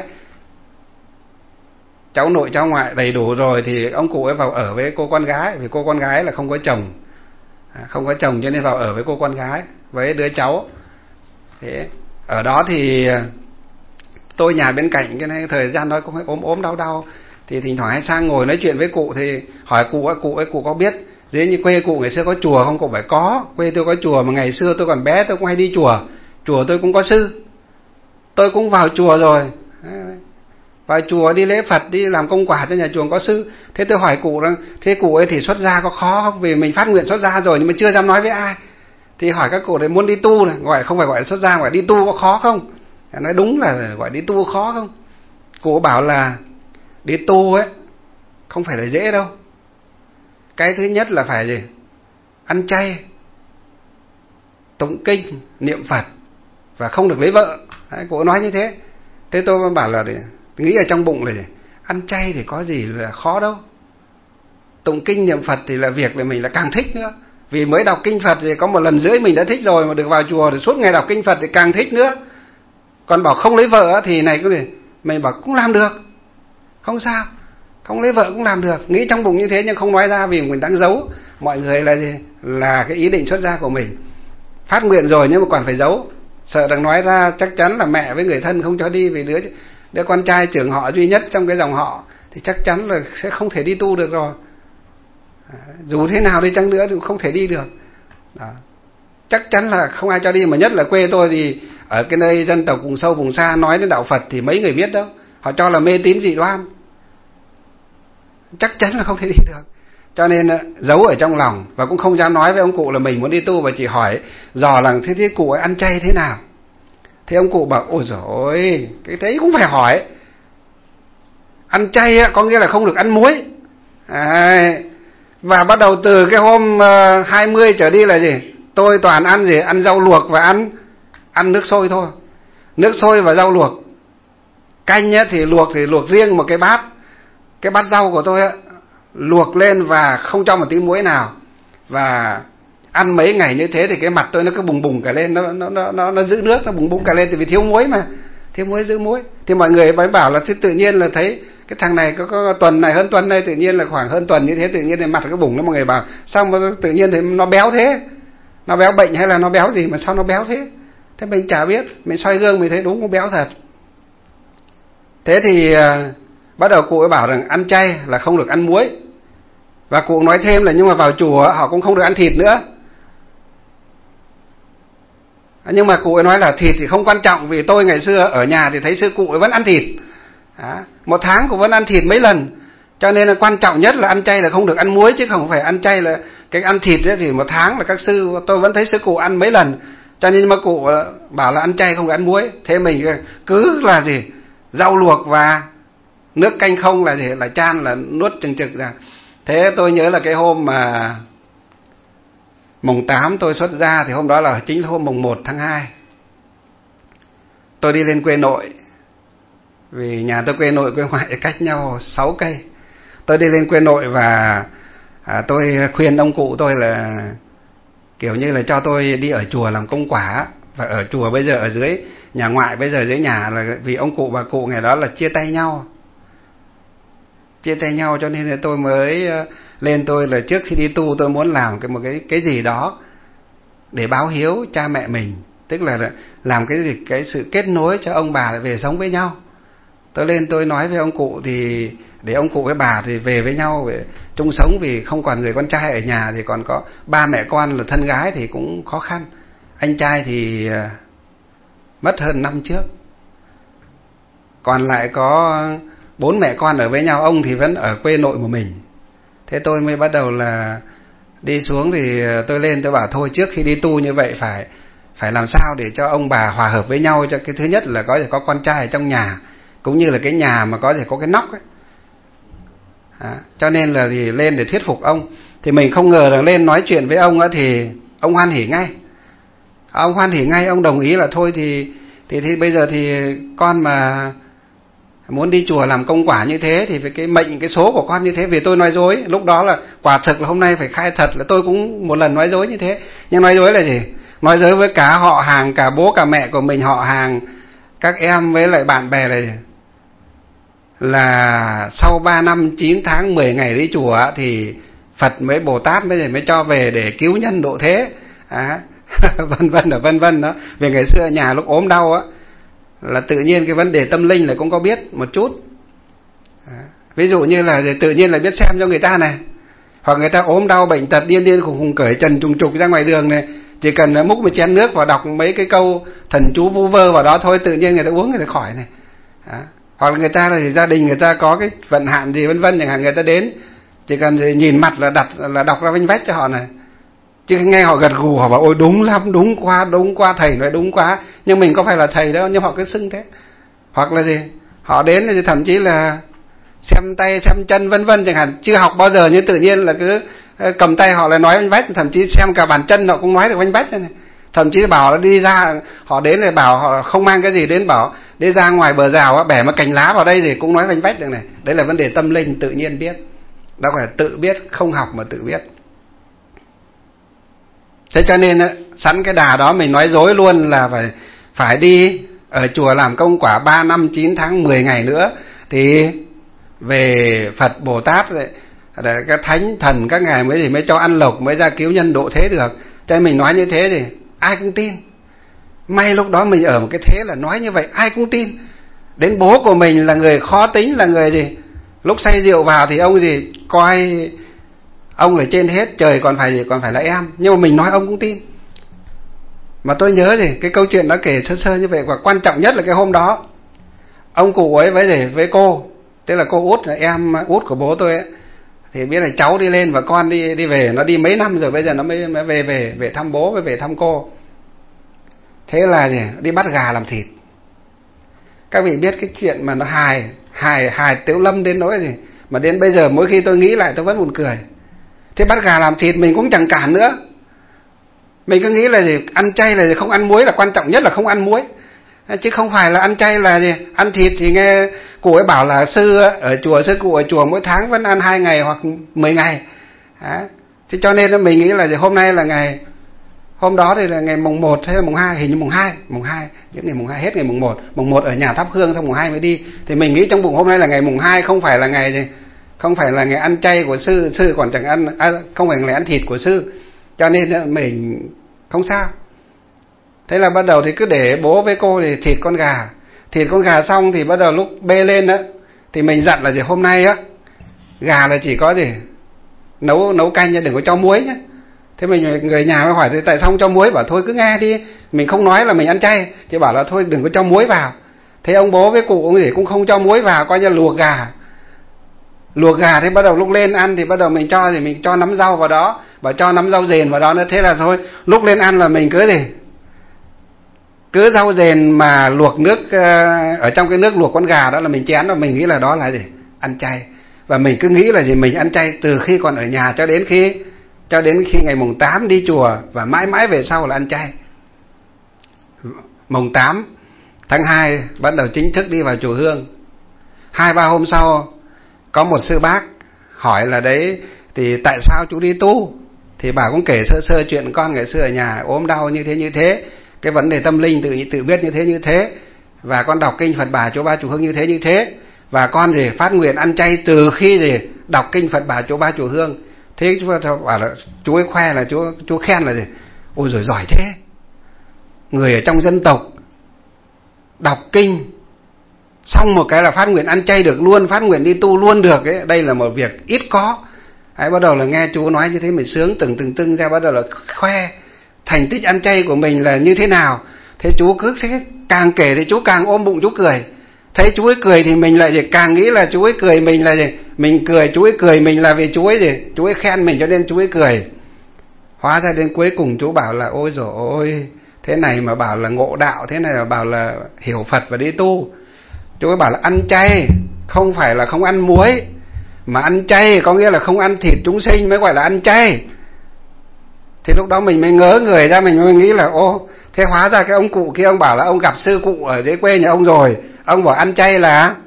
cháu nội cháu ngoại đầy đủ rồi, thì ông cụ ấy vào ở với cô con gái, vì cô con gái là không có chồng. Không có chồng cho nên vào ở với cô con gái, với đứa cháu. Thế ở đó thì tôi nhà bên cạnh, cái này thời gian đó cũng ốm đau thì thỉnh thoảng hay sang ngồi nói chuyện với cụ, thì hỏi cụ có biết dưới như quê cụ ngày xưa có chùa không? Cụ phải có, quê tôi có chùa, mà ngày xưa tôi còn bé tôi cũng hay đi chùa tôi cũng có sư, tôi cũng vào chùa rồi, vào chùa đi lễ Phật, đi làm công quả cho nhà chùa có sư. Thế tôi hỏi cụ rằng thế cụ ấy thì xuất gia có khó không? Vì mình phát nguyện xuất gia rồi nhưng mà chưa dám nói với ai. Thì hỏi các cụ đấy muốn đi tu này, không phải gọi là xuất gia, gọi đi tu có khó không? Nói đúng là gọi đi tu khó không? Cụ bảo là đi tu ấy không phải là dễ đâu. Cái thứ nhất là phải ăn chay, tụng kinh, niệm Phật, và không được lấy vợ. Đấy, cụ nói như thế. Thế tôi mới bảo là nghĩ ở trong bụng là ăn chay thì có gì là khó đâu, tụng kinh niệm Phật thì là việc là mình là càng thích nữa, vì mới đọc kinh Phật thì có 1 lần rưỡi mình đã thích rồi, mà được vào chùa thì suốt ngày đọc kinh Phật thì càng thích nữa. Còn bảo không lấy vợ thì này cái gì mình bảo cũng làm được, không sao, không lấy vợ cũng làm được. Nghĩ trong bụng như thế nhưng không nói ra vì mình đang giấu mọi người là gì, là cái ý định xuất gia của mình. Phát nguyện rồi nhưng mà còn phải giấu, sợ đang nói ra chắc chắn là mẹ với người thân không cho đi, vì đứa con trai trưởng họ duy nhất trong cái dòng họ thì chắc chắn là sẽ không thể đi tu được rồi. Dù thế nào đi chăng nữa thì cũng không thể đi được. Đó. Chắc chắn là không ai cho đi, mà nhất là quê tôi thì ở cái nơi dân tộc vùng sâu vùng xa nói đến đạo Phật thì mấy người biết đâu, họ cho là mê tín dị đoan, chắc chắn là không thể đi được. Cho nên giấu ở trong lòng và cũng không dám nói với ông cụ là mình muốn đi tu, và chỉ hỏi dò là thế cụ ấy ăn chay thế nào. Thế ông cụ bảo ôi giời ơi, cái đấy cũng phải hỏi. Ăn chay có nghĩa là không được ăn muối. Và bắt đầu từ cái hôm 20 trở đi là gì, tôi toàn ăn gì, ăn rau luộc và ăn nước sôi thôi. Nước sôi và rau luộc. Canh thì luộc riêng một cái bát rau của tôi luộc lên và không cho một tí muối nào. Và ăn mấy ngày như thế thì cái mặt tôi nó cứ bùng bùng cả lên, nó giữ nước, nó bùng bùng cả lên, vì thiếu muối mà, thiếu muối giữ muối. Thì mọi người mới bảo là thế tự nhiên là thấy cái thằng này có tuần này hơn tuần này, tự nhiên là khoảng hơn tuần như thế tự nhiên thì mặt cái bùng. Nó mọi người bảo sao mà tự nhiên thì nó béo thế, nó béo bệnh hay là nó béo gì mà sao nó béo thế. Thế mình chả biết, mình soi gương mình thấy đúng nó béo thật. Thế thì bắt đầu cụ ấy bảo rằng ăn chay là không được ăn muối. Và cụ nói thêm là nhưng mà vào chùa họ cũng không được ăn thịt nữa. Nhưng mà cụ ấy nói là thịt thì không quan trọng, vì tôi ngày xưa ở nhà thì thấy sư cụ ấy vẫn ăn thịt. 1 tháng cũng vẫn ăn thịt mấy lần. Cho nên là quan trọng nhất là ăn chay là không được ăn muối, chứ không phải ăn chay là cái ăn thịt ấy, thì 1 tháng là các sư tôi vẫn thấy sư cụ ăn mấy lần. Cho nên mà cụ bảo là ăn chay không được ăn muối. Thế mình cứ là gì, rau luộc và nước canh không là gì, là chan là nuốt chừng chực ra. Thế tôi nhớ là cái hôm mà mùng 8 tôi xuất gia thì hôm đó là chính là hôm mùng 1 tháng 2. Tôi đi lên quê nội, vì nhà tôi quê nội quê ngoại cách nhau 6 cây. Tôi đi lên quê nội và tôi khuyên ông cụ tôi là kiểu như là cho tôi đi ở chùa làm công quả. Và ở chùa bây giờ ở dưới nhà ngoại, bây giờ dưới nhà là vì ông cụ bà cụ ngày đó là chia tay nhau, cho nên là tôi mới lên. Tôi là trước khi đi tu tôi muốn làm một cái gì đó để báo hiếu cha mẹ mình, tức là làm cái gì, cái sự kết nối cho ông bà về sống với nhau. Tôi lên tôi nói với ông cụ thì để ông cụ với bà thì về với nhau, về chung sống, vì không còn người con trai ở nhà thì còn có 3 mẹ con là thân gái thì cũng khó khăn. Anh trai thì mất hơn năm trước, còn lại có 4 mẹ con ở với nhau, ông thì vẫn ở quê nội của mình. Thế tôi mới bắt đầu là đi xuống thì tôi lên tôi bảo thôi trước khi đi tu như vậy phải làm sao để cho ông bà hòa hợp với nhau. Cho cái thứ nhất là có thể có con trai ở trong nhà, cũng như là cái nhà mà có thể có cái nóc ấy. Cho nên là thì lên để thuyết phục ông. Thì mình không ngờ rằng lên nói chuyện với ông thì ông hoan hỉ ngay. Ông hoan hỉ ngay, ông đồng ý là thôi thì bây giờ thì con mà muốn đi chùa làm công quả như thế thì phải cái mệnh cái số của con như thế. Vì tôi nói dối lúc đó là quả thực là hôm nay phải khai thật là tôi cũng một lần nói dối như thế. Nhưng nói dối là gì? Nói dối với cả họ hàng, cả bố cả mẹ của mình, họ hàng, các em với lại bạn bè này, là sau 3 năm 9 tháng 10 ngày đi chùa thì Phật mới Bồ Tát mới cho về để cứu nhân độ thế. Vân vân đó. Vì ngày xưa nhà lúc ốm đau là tự nhiên cái vấn đề tâm linh là cũng có biết một chút. Ví dụ như là tự nhiên là biết xem cho người ta này, hoặc người ta ốm đau bệnh tật điên khùng cởi trần trùng trục ra ngoài đường này, chỉ cần múc một chén nước và đọc mấy cái câu thần chú vu vơ vào đó thôi, tự nhiên người ta uống người ta khỏi này. Hoặc là người ta là gia đình người ta có cái vận hạn gì vân vân chẳng hạn, người ta đến chỉ cần nhìn mặt là đọc ra vanh vách cho họ này. Chứ nghe họ gật gù, họ bảo ôi đúng lắm, đúng quá, thầy nói đúng quá. Nhưng mình có phải là thầy đâu, nhưng họ cứ xưng thế. Hoặc là gì, họ đến thì thậm chí là xem tay xem chân vân vân chẳng hạn, chưa học bao giờ nhưng tự nhiên là cứ cầm tay họ lại nói vanh vách, thậm chí xem cả bàn chân họ cũng nói được vanh vách này. Thậm chí bảo là đi ra, họ đến thì bảo họ không mang cái gì đến, bảo đi ra ngoài bờ rào bẻ một cành lá vào đây thì cũng nói vanh vách được này. Đấy là vấn đề tâm linh tự nhiên biết, đó phải tự biết, không học mà tự biết. Thế cho nên sẵn cái đà đó mình nói dối luôn là phải đi ở chùa làm công quả 3 năm 9 tháng 10 ngày nữa thì về Phật Bồ Tát các thánh thần các ngài mới cho ăn lộc, mới ra cứu nhân độ thế được. Cho nên mình nói như thế thì ai cũng tin. May lúc đó mình ở một cái thế là nói như vậy ai cũng tin. Đến bố của mình là người khó tính, là người gì lúc say rượu vào thì ông gì coi ông ở trên hết, trời còn phải là em, nhưng mà mình nói ông cũng tin. Mà tôi nhớ thì cái câu chuyện nó kể sơ sơ như vậy, và quan trọng nhất là cái hôm đó ông cụ ấy với cô, tức là cô út, là em út của bố tôi ấy, thì biết là cháu đi lên và con đi về, nó đi mấy năm rồi, bây giờ nó mới về thăm bố, với về thăm cô. Thế là gì? Đi bắt gà làm thịt. Các vị biết cái chuyện mà nó hài Tiểu Lâm đến nỗi gì mà đến bây giờ mỗi khi tôi nghĩ lại tôi vẫn buồn cười. Thế bắt gà làm thịt mình cũng chẳng cản nữa, mình cứ nghĩ là gì ăn chay là gì, không ăn muối là quan trọng nhất, là không ăn muối, chứ không phải là ăn chay là gì ăn thịt. Thì nghe cụ ấy bảo là sư cụ ở chùa mỗi tháng vẫn ăn 2 ngày hoặc 10 ngày. Thế cho nên mình nghĩ là gì, hôm nay là ngày, hôm đó thì là ngày mùng 1 hay là mùng 2, hình như mùng 2, những ngày mùng 2 hết ngày mùng 1 ở nhà thắp hương, xong mùng 2 mới đi. Thì mình nghĩ trong bụng hôm nay là ngày mùng 2, không phải là ngày gì, không phải là ngày ăn chay của sư còn chẳng ăn, không phải là ngày ăn thịt của sư, cho nên mình không sao. Thế là bắt đầu thì cứ để bố với cô thì thịt con gà xong thì bắt đầu lúc bê lên á thì mình dặn là gì, hôm nay á gà là chỉ có gì nấu canh nha, đừng có cho muối nhé. Thế mình người nhà mới hỏi thì tại sao không cho muối, bảo thôi cứ nghe đi, mình không nói là mình ăn chay, chỉ bảo là thôi đừng có cho muối vào. Thế ông bố với cụ cũng không cho muối vào, coi như luộc gà. Thế bắt đầu lúc lên ăn thì bắt đầu mình cho nắm rau vào đó, và cho nắm rau dền vào đó nữa. Thế là thôi lúc lên ăn là mình cứ rau dền mà luộc nước, ở trong cái nước luộc con gà đó là mình chén, và mình nghĩ là đó là gì, ăn chay. Và mình cứ nghĩ là gì, mình ăn chay từ khi còn ở nhà cho đến khi ngày mùng 8 đi chùa, và mãi mãi về sau là ăn chay. Mùng 8 tháng 2 bắt đầu chính thức đi vào chùa Hương. 2-3 hôm sau có một sư bác hỏi là đấy thì tại sao chú đi tu, thì bà cũng kể sơ sơ chuyện con ngày xưa ở nhà ốm đau như thế, cái vấn đề tâm linh tự biết như thế, và con đọc kinh Phật Bà Chùa Ba Chùa Hương như thế, và con gì phát nguyện ăn chay từ khi gì đọc kinh Phật Bà Chùa Ba Chùa Hương. Thế chú bảo là chú ấy khoe là chú khen là gì, ôi rồi giỏi thế, người ở trong dân tộc đọc kinh xong một cái là phát nguyện ăn chay được luôn, phát nguyện đi tu luôn được ấy. Đây là một việc ít có. Bắt đầu là nghe chú nói như thế mình sướng từng ra, bắt đầu là khoe thành tích ăn chay của mình là như thế nào. Thế chú cứ thế càng kể thì chú càng ôm bụng chú cười. Thấy chú ấy cười thì mình lại gì càng nghĩ là chú ấy cười mình là gì, mình cười chú ấy cười mình là vì chú ấy gì, chú ấy khen mình cho nên chú ấy cười. Hóa ra đến cuối cùng chú bảo là ôi dồi ôi, thế này mà bảo là ngộ đạo, thế này mà bảo là hiểu Phật và đi tu. Chú ấy bảo là ăn chay không phải là không ăn muối, mà ăn chay có nghĩa là không ăn thịt chúng sinh mới gọi là ăn chay. Thì lúc đó mình mới ngớ người ra, mình mới nghĩ là ô, thế hóa ra cái ông cụ kia ông bảo là ông gặp sư cụ ở dưới quê nhà ông rồi, ông bảo ăn chay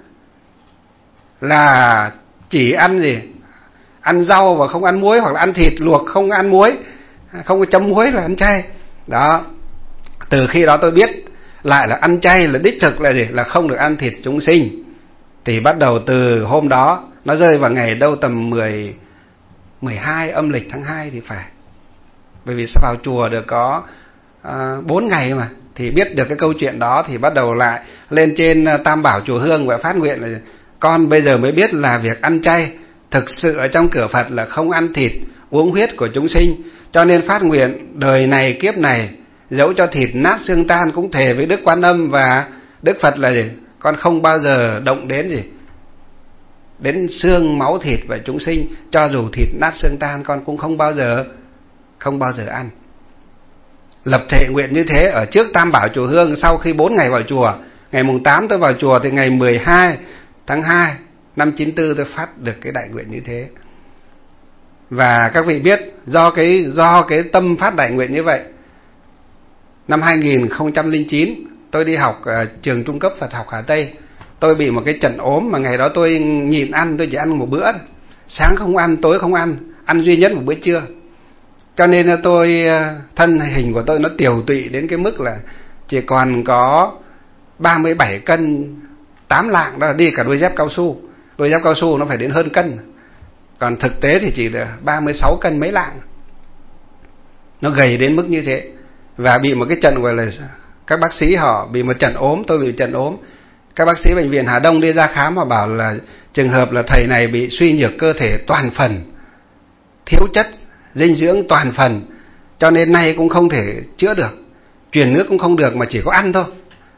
là chỉ ăn gì, ăn rau và không ăn muối, hoặc là ăn thịt luộc không ăn muối, không có chấm muối là ăn chay. Đó, từ khi đó tôi biết lại là ăn chay là đích thực là gì, là không được ăn thịt chúng sinh. Thì bắt đầu từ hôm đó, nó rơi vào ngày đâu tầm 12 âm lịch tháng 2 thì phải, bởi vì vào chùa được có 4 ngày mà, thì biết được cái câu chuyện đó thì bắt đầu lại lên trên Tam Bảo Chùa Hương và phát nguyện là con bây giờ mới biết là việc ăn chay thực sự ở trong cửa Phật là không ăn thịt uống huyết của chúng sinh, cho nên phát nguyện đời này kiếp này dẫu cho thịt nát xương tan cũng thề với Đức Quan Âm và Đức Phật là gì, con không bao giờ động đến gì, đến xương máu thịt và chúng sinh, cho dù thịt nát xương tan con cũng không bao giờ ăn. Lập thệ nguyện như thế ở trước Tam Bảo Chùa Hương. Sau khi 4 ngày vào chùa, ngày mùng 8 tôi vào chùa thì ngày 12 tháng 2 năm 94 tôi phát được cái đại nguyện như thế. Và các vị biết do cái tâm phát đại nguyện như vậy, năm 2009 tôi đi học trường trung cấp Phật học Hà Tây. Tôi bị một cái trận ốm mà ngày đó tôi nhịn ăn, tôi chỉ ăn một bữa, sáng không ăn, tối không ăn, ăn duy nhất một bữa trưa. Cho nên là tôi, thân hình của tôi nó tiều tụy đến cái mức là chỉ còn có 37 cân 8 lạng, đó là đi cả đôi dép cao su. Đôi dép cao su nó phải đến hơn cân, còn thực tế thì chỉ là 36 cân mấy lạng. Nó gầy đến mức như thế. Và bị một cái trận gọi là, các bác sĩ họ bị một trận ốm, tôi bị trận ốm. Các bác sĩ bệnh viện Hà Đông đi ra khám và bảo là trường hợp là thầy này bị suy nhược cơ thể toàn phần, thiếu chất dinh dưỡng toàn phần, cho nên nay cũng không thể chữa được, truyền nước cũng không được mà chỉ có ăn thôi.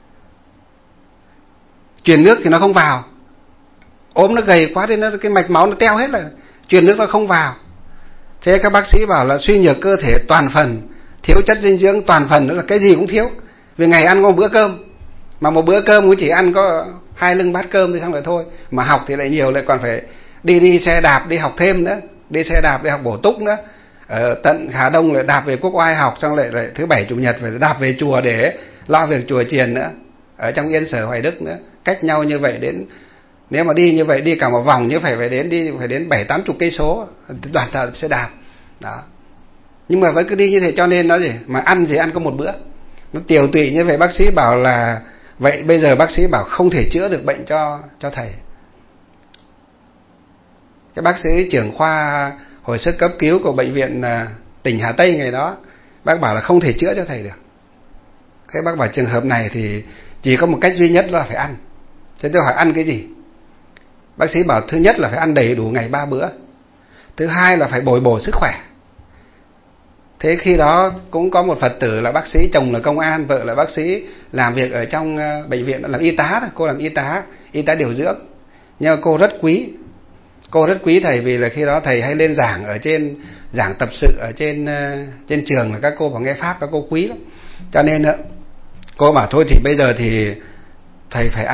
Truyền nước thì nó không vào, ốm nó gầy quá nên cái mạch máu nó teo hết rồi, truyền nước nó không vào. Thế các bác sĩ bảo là suy nhược cơ thể toàn phần, thiếu chất dinh dưỡng toàn phần, đó là cái gì cũng thiếu. Vì ngày ăn có một bữa cơm, mà một bữa cơm cũng chỉ ăn có 2 lưng bát cơm thì xong rồi thôi. Mà học thì lại nhiều, lại còn phải đi xe đạp đi học thêm nữa, đi xe đạp đi học bổ túc nữa. Ở tận Hà Đông lại đạp về Quốc Oai học, xong lại thứ Bảy Chủ nhật phải đạp về chùa để lo việc chùa chiền nữa, ở trong Yên Sở Hoài Đức nữa. Cách nhau như vậy đến, nếu mà đi như vậy đi cả một vòng như phải đến 7-80 cây số đoàn xe đạp đó. Nhưng mà vẫn cứ đi như thế, cho nên nó gì mà ăn thì ăn có một bữa, nó tiều tụy như vậy. Bác sĩ bảo là vậy bây giờ bác sĩ bảo không thể chữa được bệnh cho thầy. Cái bác sĩ trưởng khoa hồi sức cấp cứu của bệnh viện tỉnh Hà Tây ngày đó, bác bảo là không thể chữa cho thầy được. Thế bác bảo trường hợp này thì chỉ có một cách duy nhất là phải ăn. Thế tôi hỏi ăn cái gì? Bác sĩ bảo thứ nhất là phải ăn đầy đủ ngày 3 bữa, thứ hai là phải bồi bổ sức khỏe. Thế khi đó cũng có một Phật tử là bác sĩ, chồng là công an, vợ là bác sĩ, làm việc ở trong bệnh viện, làm y tá. Cô làm y tá điều dưỡng. Nhưng mà cô rất quý thầy, vì là khi đó thầy hay lên giảng ở trên, giảng tập sự ở trên trường, là các cô vào nghe pháp, các cô quý lắm. Cho nên cô bảo thôi thì bây giờ thì thầy phải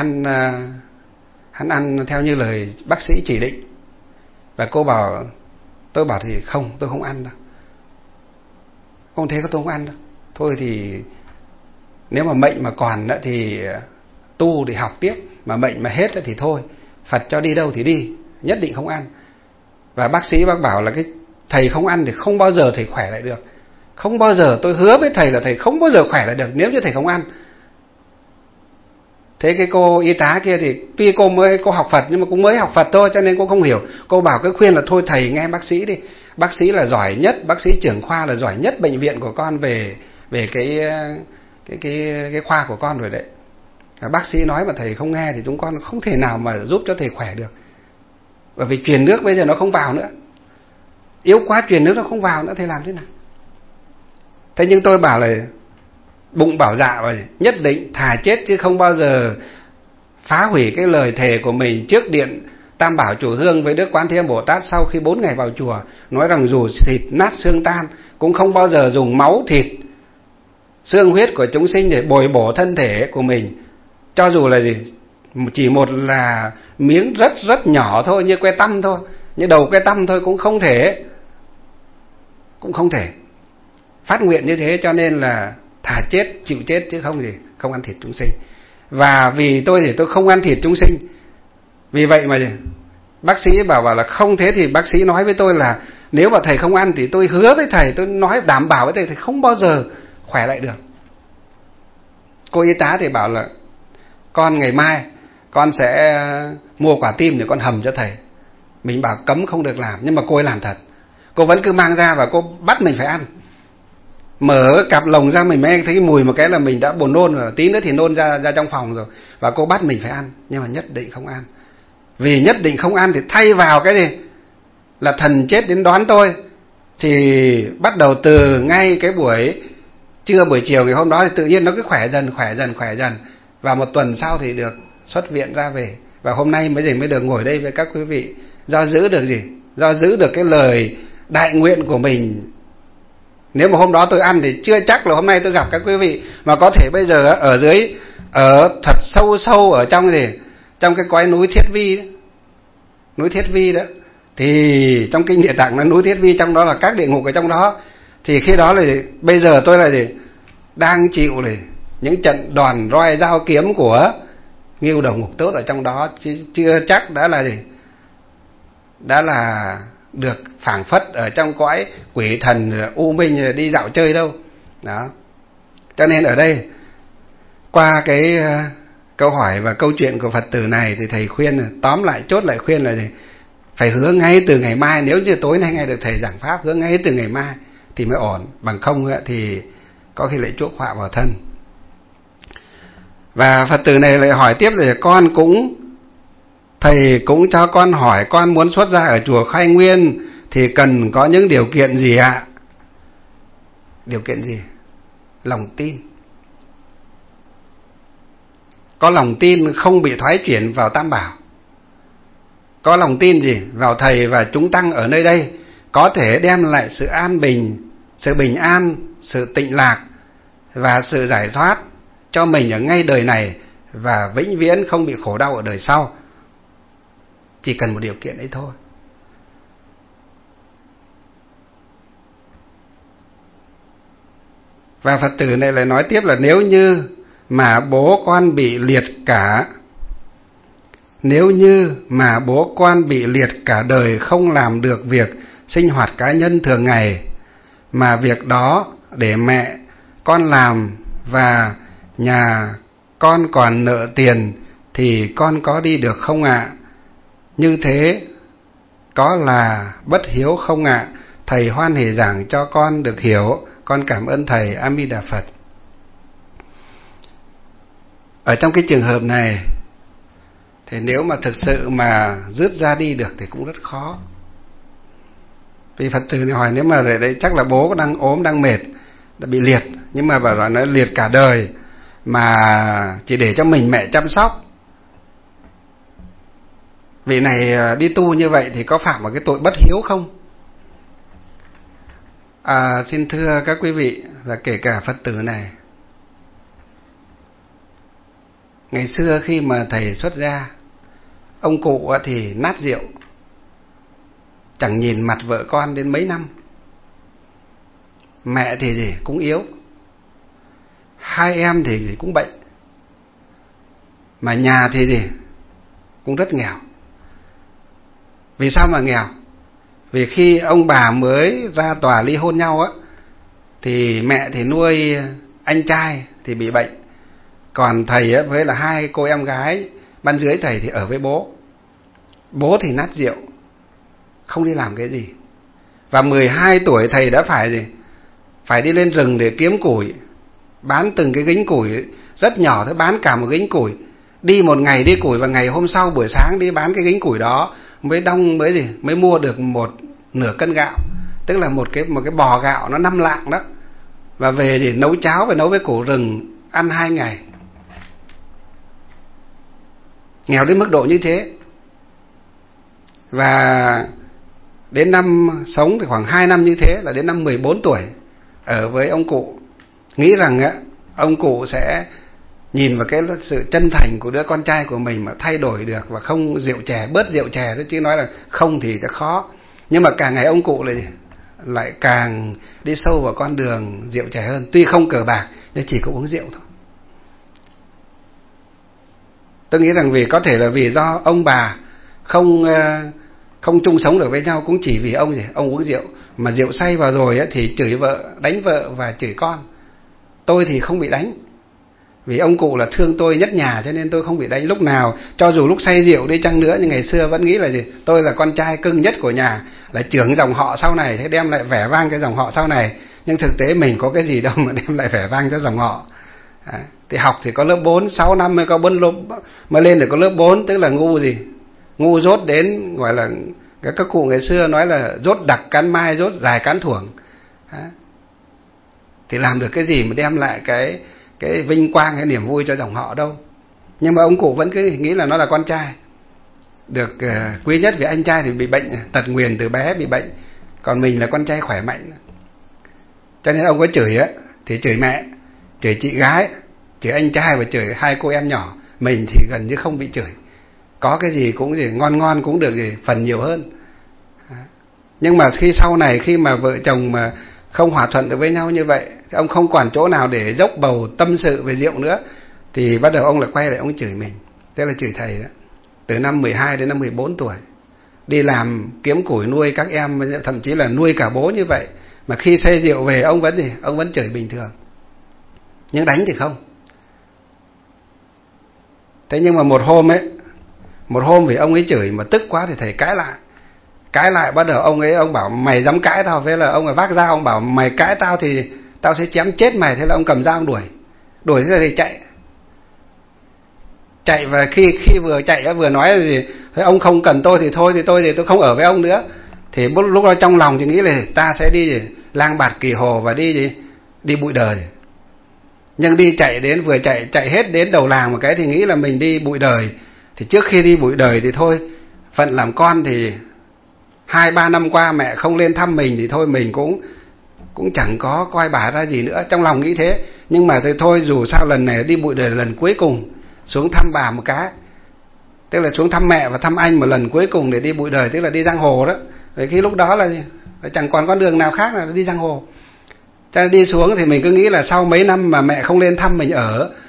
ăn theo như lời bác sĩ chỉ định. Và tôi bảo thì không, tôi không ăn đâu. Không thế tôi không ăn đâu. Thôi thì nếu mà mệnh mà còn thì tu thì học tiếp, mà mệnh mà hết thì thôi, Phật cho đi đâu thì đi, nhất định không ăn. Và bác sĩ bác bảo là cái thầy không ăn thì không bao giờ thầy khỏe lại được. Không bao giờ, tôi hứa với thầy là thầy không bao giờ khỏe lại được nếu như thầy không ăn. Thế cái cô y tá kia thì tuy cô học Phật nhưng mà cũng mới học Phật thôi, cho nên cô không hiểu. Cô bảo cái khuyên là thôi thầy nghe bác sĩ đi. Bác sĩ là giỏi nhất, bác sĩ trưởng khoa là giỏi nhất bệnh viện của con về cái khoa của con rồi đấy. Và bác sĩ nói mà thầy không nghe thì chúng con không thể nào mà giúp cho thầy khỏe được. Bởi vì truyền nước bây giờ nó không vào nữa, yếu quá, truyền nước nó không vào nữa, thầy làm thế nào? Thế nhưng tôi bảo là bụng bảo dạ rồi, nhất định thà chết chứ không bao giờ phá hủy cái lời thề của mình trước điện Tam Bảo Chủ Hương với Đức Quán Thế Âm Bồ Tát. Sau khi 4 ngày vào chùa nói rằng dù thịt nát xương tan cũng không bao giờ dùng máu thịt xương huyết của chúng sinh để bồi bổ thân thể của mình, cho dù là gì, chỉ một là miếng rất rất nhỏ thôi, như que tăm thôi, như đầu que tăm thôi, cũng không thể phát nguyện như thế. Cho nên là thà chết, chịu chết chứ không ăn thịt chúng sinh. Và vì tôi thì tôi không ăn thịt chúng sinh, vì vậy mà bác sĩ bảo là không. Thế thì bác sĩ nói với tôi là nếu mà thầy không ăn thì tôi hứa với thầy, tôi nói đảm bảo với thầy không bao giờ khỏe lại được. Cô y tá thì bảo là con ngày mai con sẽ mua quả tim để con hầm cho thầy. Mình bảo cấm không được làm, nhưng mà cô ấy làm thật. Cô vẫn cứ mang ra và cô bắt mình phải ăn. Mở cặp lồng ra mình mới thấy cái mùi một cái là mình đã buồn nôn rồi, tí nữa thì nôn ra trong phòng rồi. Và cô bắt mình phải ăn, nhưng mà nhất định không ăn. Vì nhất định không ăn thì thay vào cái gì là thần chết đến đón tôi. Thì bắt đầu từ ngay cái buổi trưa buổi chiều ngày hôm đó thì tự nhiên nó cứ khỏe dần. Và một tuần sau thì được xuất viện ra về. Và hôm nay mới được ngồi đây với các quý vị. Do giữ được gì? Do giữ được cái lời đại nguyện của mình. Nếu mà hôm đó tôi ăn thì chưa chắc là hôm nay tôi gặp các quý vị. Mà có thể bây giờ ở thật sâu ở trong trong cái cõi núi Thiết Vi đó. Núi Thiết Vi đó, thì trong kinh Địa Tạng nó núi Thiết Vi, trong đó là các địa ngục ở trong đó. Thì khi đó là bây giờ tôi là đang chịu này những trận đòn roi dao kiếm của Ngưu Đầu Ngục Tốt ở trong đó, chứ chưa chắc đã là gì, đã là được phảng phất ở trong cõi quỷ thần u minh đi dạo chơi đâu. Đó. Cho nên ở đây qua cái câu hỏi và câu chuyện của Phật tử này thì thầy khuyên, tóm lại chốt lại khuyên là gì? Phải hứa ngay từ ngày mai, nếu như tối nay nghe được thầy giảng pháp, hứa ngay từ ngày mai thì mới ổn, bằng không thì có khi lại chuốc họa vào thân. Và Phật tử này lại hỏi tiếp là thầy cũng cho con hỏi, con muốn xuất gia ở chùa Khai Nguyên thì cần có những điều kiện gì ạ? Điều kiện gì? Lòng tin. Có lòng tin không bị thoái chuyển vào Tam Bảo. Có lòng tin gì? Vào thầy và chúng tăng ở nơi đây có thể đem lại sự an bình, sự bình an, sự tịnh lạc và sự giải thoát cho mình ở ngay đời này và vĩnh viễn không bị khổ đau ở đời sau. Chỉ cần một điều kiện ấy thôi. Và Phật tử này lại nói tiếp là nếu như mà bố con bị liệt cả đời không làm được việc sinh hoạt cá nhân thường ngày, mà việc đó để mẹ con làm và nhà con còn nợ tiền thì con có đi được không ạ? Như thế có là bất hiếu không ạ? Thầy hoan hỉ giảng cho con được hiểu. Con cảm ơn thầy. A Di Đà Phật. Ở trong cái trường hợp này thì nếu mà thực sự mà rước ra đi được thì cũng rất khó. Vì Phật tử này hỏi nếu mà đấy chắc là bố đang ốm, đang mệt, đã bị liệt, nhưng mà bảo là nó liệt cả đời mà chỉ để cho mình mẹ chăm sóc. Vị này đi tu như vậy thì có phạm vào cái tội bất hiếu không? Xin thưa các quý vị và kể cả Phật tử này, ngày xưa khi mà thầy xuất gia, ông cụ thì nát rượu, chẳng nhìn mặt vợ con đến mấy năm. Mẹ thì gì cũng yếu, hai em thì gì cũng bệnh, mà nhà thì gì cũng rất nghèo. Vì sao mà nghèo? Vì khi ông bà mới ra tòa ly hôn nhau thì mẹ thì nuôi anh trai thì bị bệnh, còn thầy với là hai cô em gái ban dưới thầy thì ở với bố. Bố thì nát rượu, không đi làm cái gì. Và 12 tuổi thầy đã phải gì? Phải đi lên rừng để kiếm củi, bán từng cái gánh củi rất nhỏ thôi, bán cả một gánh củi. Đi một ngày đi củi và ngày hôm sau buổi sáng đi bán cái gánh củi đó mới mua được một nửa cân gạo, tức là một cái bò gạo nó 5 lạng đó. Và về thì nấu cháo và nấu với củ rừng ăn 2 ngày. Nghèo đến mức độ như thế. Và đến năm sống thì khoảng 2 năm như thế, là đến năm 14 tuổi ở với ông cụ, nghĩ rằng ông cụ sẽ nhìn vào cái sự chân thành của đứa con trai của mình mà thay đổi được và không rượu chè, bớt rượu chè thôi, chứ nói là không thì sẽ khó. Nhưng mà càng ngày ông cụ lại càng đi sâu vào con đường rượu chè hơn. Tuy không cờ bạc nhưng chỉ có uống rượu thôi. Tôi nghĩ rằng có thể là vì do ông bà không chung sống được với nhau, cũng chỉ vì ông uống rượu, mà rượu say vào rồi thì chửi vợ, đánh vợ và chửi con. Tôi thì không bị đánh, vì ông cụ là thương tôi nhất nhà, cho nên tôi không bị đánh lúc nào. Cho dù lúc say rượu đi chăng nữa, nhưng ngày xưa vẫn nghĩ là tôi là con trai cưng nhất của nhà, là trưởng dòng họ sau này, thế đem lại vẻ vang cái dòng họ sau này. Nhưng thực tế mình có cái gì đâu mà đem lại vẻ vang cho dòng họ. Thì học thì có lớp 4, 6 năm mới có 4 lớp, mới lên được có lớp 4, tức là ngu dốt đến, gọi là các cụ ngày xưa nói là dốt đặc cán mai, dốt dài cán thuổng. Thì làm được cái gì mà đem lại cái vinh quang, cái niềm vui cho dòng họ đâu. Nhưng mà ông cụ vẫn cứ nghĩ là nó là con trai được quý nhất, vì anh trai thì bị bệnh tật nguyền từ bé, bị bệnh, còn mình là con trai khỏe mạnh. Cho nên ông có chửi thì chửi mẹ, chửi chị gái, chửi anh trai và chửi hai cô em nhỏ. Mình thì gần như không bị chửi, có cái gì cũng ngon cũng được phần nhiều hơn. Nhưng mà khi sau này, khi mà vợ chồng mà không hòa thuận được với nhau như vậy, Ông không còn chỗ nào để dốc bầu tâm sự về rượu nữa, thì bắt đầu ông lại quay lại ông chửi mình, tức là chửi thầy đó. Từ năm 12 đến năm 14 tuổi, đi làm kiếm củi nuôi các em, thậm chí là nuôi cả bố như vậy, mà khi say rượu về ông vẫn gì? Ông vẫn chửi bình thường, nhưng đánh thì không. Thế nhưng mà một hôm vì ông ấy chửi mà tức quá thì thầy cãi lại, bắt đầu ông bảo mày dám cãi tao, thế là ông ấy vác dao, ông bảo mày cãi tao thì tao sẽ chém chết mày. Thế là ông cầm dao ông đuổi thế là thầy chạy. Và khi vừa chạy vừa nói là gì, thế ông không cần tôi thì thôi, thì tôi không ở với ông nữa. Thì lúc đó trong lòng thì nghĩ là ta sẽ đi gì, lang bạt kỳ hồ và đi bụi đời. Nhưng đi vừa chạy hết đến đầu làng một cái thì nghĩ là mình đi bụi đời. Thì trước khi đi bụi đời thì thôi, phận làm con thì 2-3 năm qua mẹ không lên thăm mình thì thôi mình cũng chẳng có coi bà ra gì nữa, trong lòng nghĩ thế. Nhưng mà thôi dù sao lần này đi bụi đời lần cuối cùng, xuống thăm bà một cái, tức là xuống thăm mẹ và thăm anh một lần cuối cùng để đi bụi đời, tức là đi giang hồ đó. Vì khi lúc đó là chẳng còn con đường nào khác là đi giang hồ. Cho nên đi xuống thì mình cứ nghĩ là sau mấy năm mà mẹ không lên thăm mình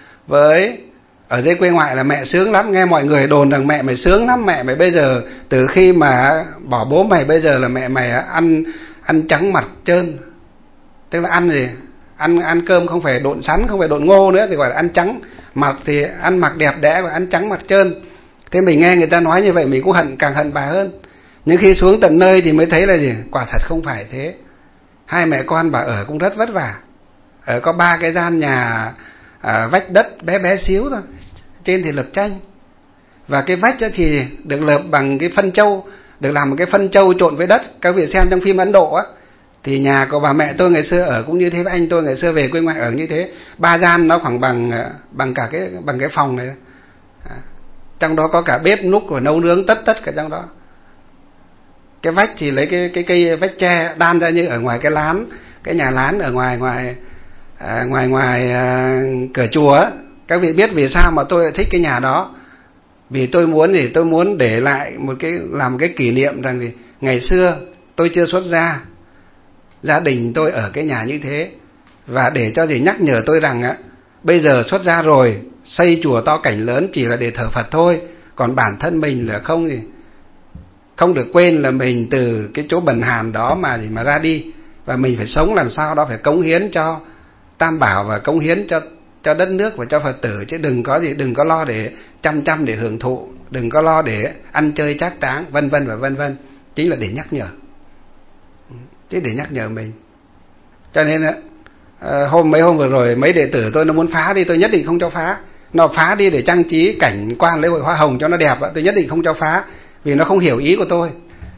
ở dưới quê ngoại là mẹ sướng lắm. Nghe mọi người đồn rằng mẹ mày sướng lắm, mẹ mày bây giờ từ khi mà bỏ bố mày bây giờ là mẹ mày ăn trắng mặt trơn, tức là ăn gì, ăn cơm không phải độn sắn, không phải độn ngô nữa, thì gọi là ăn trắng mặt, thì ăn mặc đẹp đẽ và ăn trắng mặt trơn. Thế mình nghe người ta nói như vậy mình cũng càng hận bà hơn. Nhưng khi xuống tận nơi thì mới thấy là gì, quả thật không phải thế. Hai mẹ con bà ở cũng rất vất vả, ở có 3 cái gian nhà vách đất bé xíu thôi, trên thì lợp tranh, và cái vách thì được lợp bằng cái phân trâu, được làm một cái phân trâu trộn với đất. Các vị xem trong phim Ấn Độ á, thì nhà của bà mẹ tôi ngày xưa ở cũng như thế, với anh tôi ngày xưa về quê ngoại ở như thế. 3 gian nó khoảng bằng cái phòng này, trong đó có cả bếp núc rồi nấu nướng tất cả trong đó. Cái vách thì lấy cái cây vách tre đan ra như ở ngoài cái lán, cái nhà lán ở ngoài cửa chùa á. Các vị biết vì sao mà tôi thích cái nhà đó? Vì tôi muốn để lại làm một cái kỷ niệm rằng thì ngày xưa tôi chưa xuất gia, gia đình tôi ở cái nhà như thế, và để cho nhắc nhở tôi rằng bây giờ xuất gia rồi, xây chùa to cảnh lớn chỉ là để thờ Phật thôi, còn bản thân mình là không được quên là mình từ cái chỗ bần hàn đó mà ra đi, và mình phải sống làm sao đó, phải cống hiến cho Tam Bảo và cống hiến cho đất nước và cho Phật tử, chứ đừng có lo để chăm để hưởng thụ, đừng có lo để ăn chơi trác táng, vân vân. Chính là để nhắc nhở, chứ để nhắc nhở mình. Cho nên mấy hôm vừa rồi mấy đệ tử tôi nó muốn phá đi, tôi nhất định không cho phá. Nó phá đi để trang trí cảnh quan lễ hội hoa hồng cho nó đẹp, tôi nhất định không cho phá, vì nó không hiểu ý của tôi.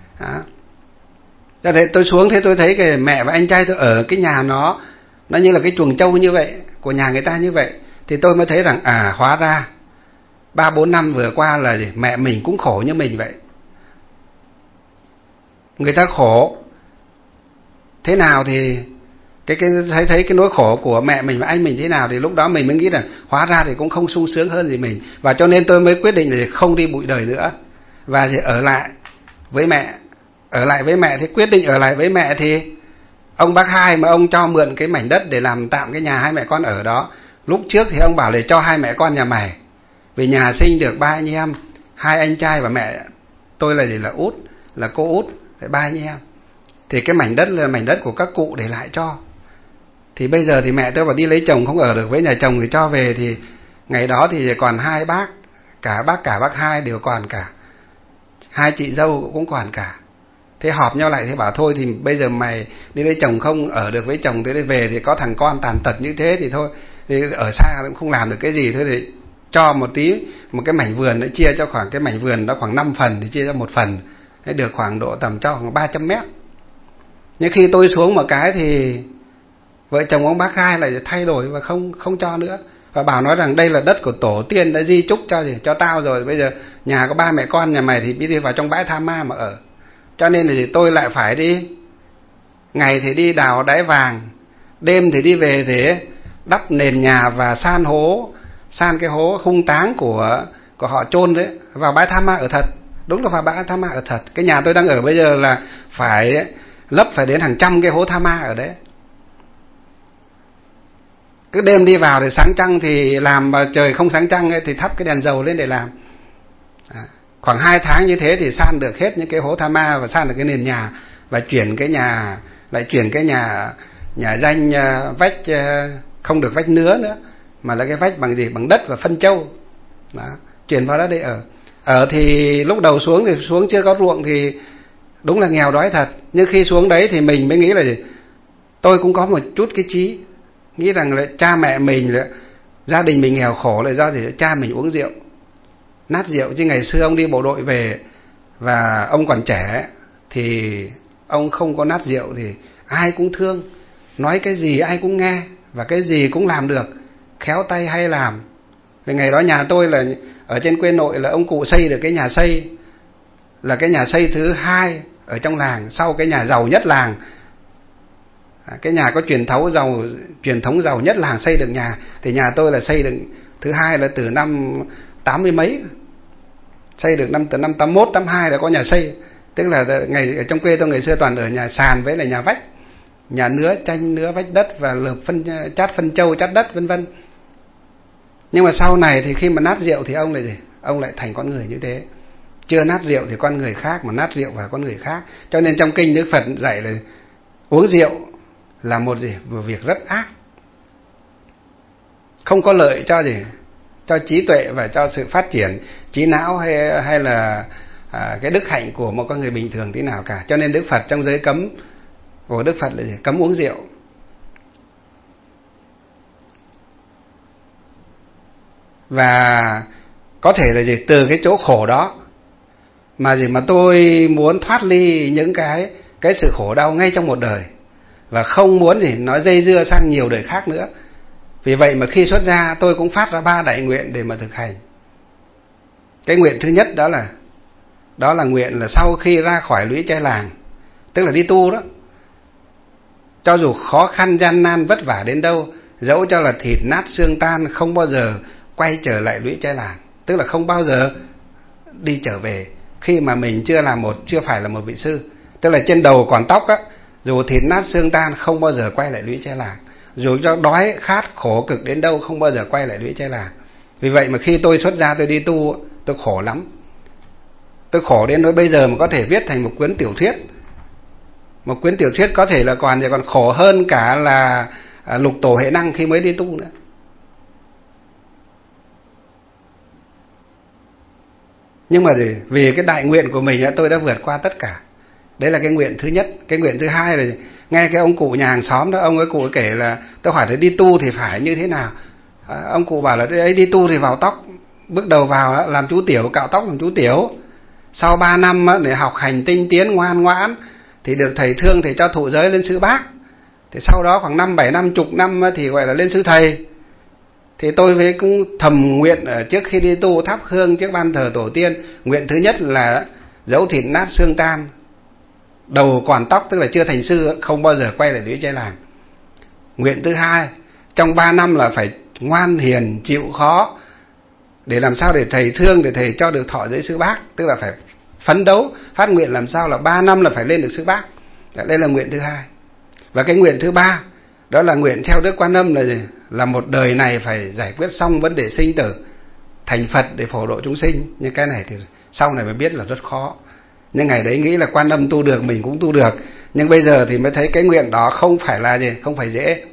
Cho nên tôi xuống thế tôi thấy cái mẹ và anh trai tôi ở cái nhà nó như là cái chuồng trâu như vậy, của nhà người ta như vậy, thì tôi mới thấy rằng hóa ra 3-4 năm vừa qua là mẹ mình cũng khổ như mình vậy. Người ta khổ thế nào thì thấy cái nỗi khổ của mẹ mình và anh mình thế nào, thì lúc đó mình mới nghĩ rằng hóa ra thì cũng không sung sướng hơn gì mình. Và cho nên tôi mới quyết định là không đi bụi đời nữa, và ở lại với mẹ. Thì quyết định ở lại với mẹ thì ông bác Hai mà ông cho mượn cái mảnh đất để làm tạm cái nhà hai mẹ con ở đó. Lúc trước thì ông bảo là cho hai mẹ con nhà mày, vì nhà sinh được 3 anh em, 2 anh trai và mẹ tôi là út, là cô út, 3 anh em. Thì cái mảnh đất là mảnh đất của các cụ để lại cho. Thì bây giờ thì mẹ tôi bảo đi lấy chồng không ở được với nhà chồng thì cho về, thì ngày đó thì còn 2 bác, cả bác Hai đều còn cả, 2 chị dâu cũng còn cả. Thế họp nhau lại thì bảo thôi thì bây giờ mày đi lấy chồng không ở được với chồng, thế về thì có thằng con tàn tật như thế thì thôi, thì ở xa cũng không làm được cái gì, thôi thì cho một cái mảnh vườn nữa, chia cho khoảng cái mảnh vườn đó khoảng 5 phần thì chia cho 1 phần, thế được khoảng độ tầm cho khoảng 300 mét. Nhưng khi tôi xuống một cái thì vợ chồng ông bác Hai lại thay đổi và không cho nữa, và bảo nói rằng đây là đất của tổ tiên đã di chúc cho tao rồi, bây giờ nhà có 3 mẹ con nhà mày thì đi vào trong bãi tha ma mà ở. Cho nên là tôi lại phải đi, ngày thì đi đào đáy vàng, đêm thì đi về để đắp nền nhà và san cái hố hung táng của họ chôn đấy vào bãi tha ma ở thật. Đúng là vào bãi tha ma ở thật. Cái nhà tôi đang ở bây giờ là phải lấp phải đến hàng trăm cái hố tha ma ở đấy. Cứ đêm đi vào thì sáng trăng thì làm, mà trời không sáng trăng ấy, thì thắp cái đèn dầu lên để làm. Khoảng 2 tháng như thế thì san được hết những cái hố tha ma và san được cái nền nhà, và chuyển cái nhà danh vách không được vách nứa nữa, mà là cái vách bằng gì? Bằng đất và phân trâu. Đó, chuyển vào đó để ở thì lúc đầu xuống thì xuống chưa có ruộng thì đúng là nghèo đói thật, nhưng khi xuống đấy thì mình mới nghĩ là gì? Tôi cũng có một chút cái trí, nghĩ rằng là cha mẹ mình, là gia đình mình nghèo khổ là do gì? Cha mình uống rượu, nát rượu. Chứ ngày xưa ông đi bộ đội về và ông còn trẻ thì ông không có nát rượu thì ai cũng thương, nói cái gì ai cũng nghe và cái gì cũng làm được, khéo tay hay làm. Vì ngày đó nhà tôi là ở trên quê nội, là ông cụ xây được cái nhà xây, là cái nhà xây thứ 2 ở trong làng, sau cái nhà giàu nhất làng. Cái nhà có truyền thống giàu nhất làng xây được nhà, thì nhà tôi là xây được thứ 2 là từ năm 80 mấy, xây được từ năm 81 82 là có nhà xây. Tức là ngày ở trong quê tôi ngày xưa toàn ở nhà sàn với là nhà vách, nhà nứa tranh nứa vách đất và lợp chát phân trâu chát đất vân vân. Nhưng mà sau này thì khi mà nát rượu thì ông lại gì? Ông lại thành con người như thế. Chưa nát rượu thì con người khác, mà nát rượu và con người khác. Cho nên trong kinh Đức Phật dạy là uống rượu là một việc rất ác, không có lợi cho cho trí tuệ và cho sự phát triển trí não hay là cái đức hạnh của một con người bình thường thế nào cả. Cho nên Đức Phật trong giới cấm của Đức Phật là cấm uống rượu. Và có thể là từ cái chỗ khổ đó mà tôi muốn thoát ly những cái sự khổ đau ngay trong một đời, và không muốn nó dây dưa sang nhiều đời khác nữa. Vì vậy mà khi xuất gia tôi cũng phát ra 3 đại nguyện để mà thực hành. Cái nguyện thứ nhất đó là nguyện là sau khi ra khỏi lũy tre làng, tức là đi tu đó, cho dù khó khăn gian nan vất vả đến đâu, dẫu cho là thịt nát xương tan, không bao giờ quay trở lại lũy tre làng. Tức là không bao giờ đi trở về khi mà mình chưa phải là một vị sư. Tức là trên đầu còn tóc á, dù thịt nát xương tan không bao giờ quay lại lũy tre làng, dù cho đói khát khổ cực đến đâu không bao giờ quay lại lũy tre làng. Vì vậy mà khi tôi xuất gia tôi đi tu, tôi khổ lắm. Tôi khổ đến nỗi bây giờ mà có thể viết thành một cuốn tiểu thuyết. Một cuốn tiểu thuyết có thể là còn khổ hơn cả là lục tổ hệ năng khi mới đi tu nữa. Nhưng mà vì cái đại nguyện của mình tôi đã vượt qua tất cả. Đấy là cái nguyện thứ nhất. Cái nguyện thứ hai là nghe cái ông cụ nhà hàng xóm đó, ông ấy cụ ấy kể là tôi hỏi là đi tu thì phải như thế nào. Ông cụ bảo là đấy, đi tu thì vào tóc, bước đầu vào làm chú tiểu, cạo tóc làm chú tiểu. Sau 3 năm để học hành tinh tiến ngoan ngoãn thì được thầy thương, thầy cho thụ giới lên sư bác. Thì sau đó khoảng 5-7 năm, chục năm thì gọi là lên sư thầy. Thì tôi cũng thầm nguyện ở trước khi đi tu thắp hương trước ban thờ tổ tiên. Nguyện thứ nhất là dẫu thịt nát xương tan, đầu còn tóc, tức là chưa thành sư, không bao giờ quay lại lũy tre làng. Nguyện thứ hai, trong 3 năm là phải ngoan hiền chịu khó, để làm sao để thầy thương, để thầy cho được thọ giới sư bác. Tức là phải phấn đấu phát nguyện làm sao là 3 năm là phải lên được sư bác. Đây là nguyện thứ hai. Và cái nguyện thứ ba, đó là nguyện theo Đức Quan Âm là một đời này phải giải quyết xong vấn đề sinh tử, thành Phật để phổ độ chúng sinh. Nhưng cái này thì sau này mới biết là rất khó. Nhưng ngày đấy nghĩ là Quan Âm tu được, mình cũng tu được. Nhưng bây giờ thì mới thấy cái nguyện đó không phải là không phải dễ.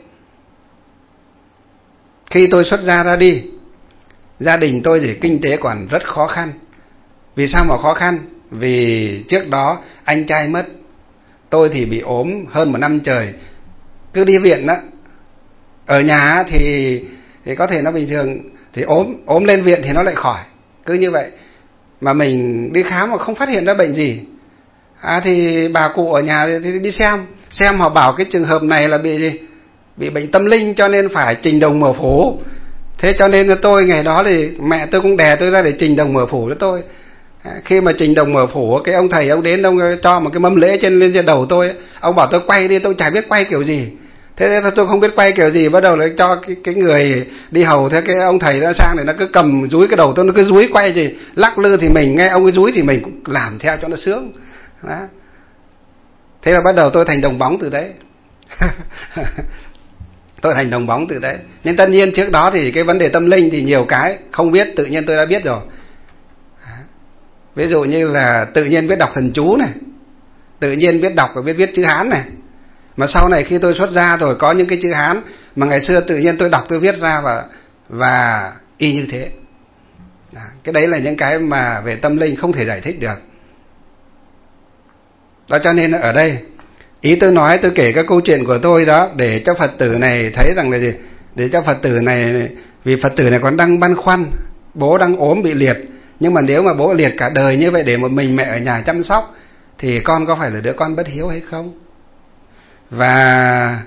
Khi tôi xuất gia ra đi, gia đình tôi kinh tế còn rất khó khăn. Vì sao mà khó khăn? Vì trước đó anh trai mất, tôi thì bị ốm hơn 1 năm trời, cứ đi viện đó. Ở nhà thì có thể nó bình thường, thì ốm lên viện thì nó lại khỏi, cứ như vậy. Mà mình đi khám mà không phát hiện ra bệnh gì. Thì bà cụ ở nhà thì đi xem họ bảo cái trường hợp này là bị bệnh tâm linh, cho nên phải trình đồng mở phủ. Thế cho nên là tôi ngày đó thì mẹ tôi cũng đè tôi ra để trình đồng mở phủ cho tôi. Khi mà trình đồng mở phủ, cái ông thầy ông đến, ông cho một cái mâm lễ lên trên đầu tôi. Ông bảo tôi quay đi, tôi chả biết quay kiểu gì. Thế nên tôi không biết quay kiểu gì, bắt đầu là cho cái người đi hầu, thế cái ông thầy nó sang để nó cứ cầm dúi cái đầu tôi, nó cứ dúi quay gì, lắc lư thì mình nghe ông cái dúi thì mình cũng làm theo cho nó sướng. Đó. Thế là bắt đầu tôi thành đồng bóng từ đấy. Tôi hành đồng bóng từ đấy. Nhưng tất nhiên trước đó thì cái vấn đề tâm linh thì nhiều cái không biết, tự nhiên tôi đã biết rồi. Ví dụ như là tự nhiên biết đọc thần chú này, tự nhiên biết đọc và biết viết chữ Hán này. Mà sau này khi tôi xuất gia rồi có những cái chữ Hán mà ngày xưa tự nhiên tôi đọc tôi viết ra và y như thế. Cái đấy là những cái mà về tâm linh không thể giải thích được. Đó, cho nên ở đây ý tôi nói, tôi kể các câu chuyện của tôi đó để cho Phật tử này thấy rằng là gì, để cho Phật tử này, vì Phật tử này còn đang băn khoăn, bố đang ốm bị liệt, nhưng mà nếu mà bố liệt cả đời như vậy để một mình mẹ ở nhà chăm sóc thì con có phải là đứa con bất hiếu hay không? Và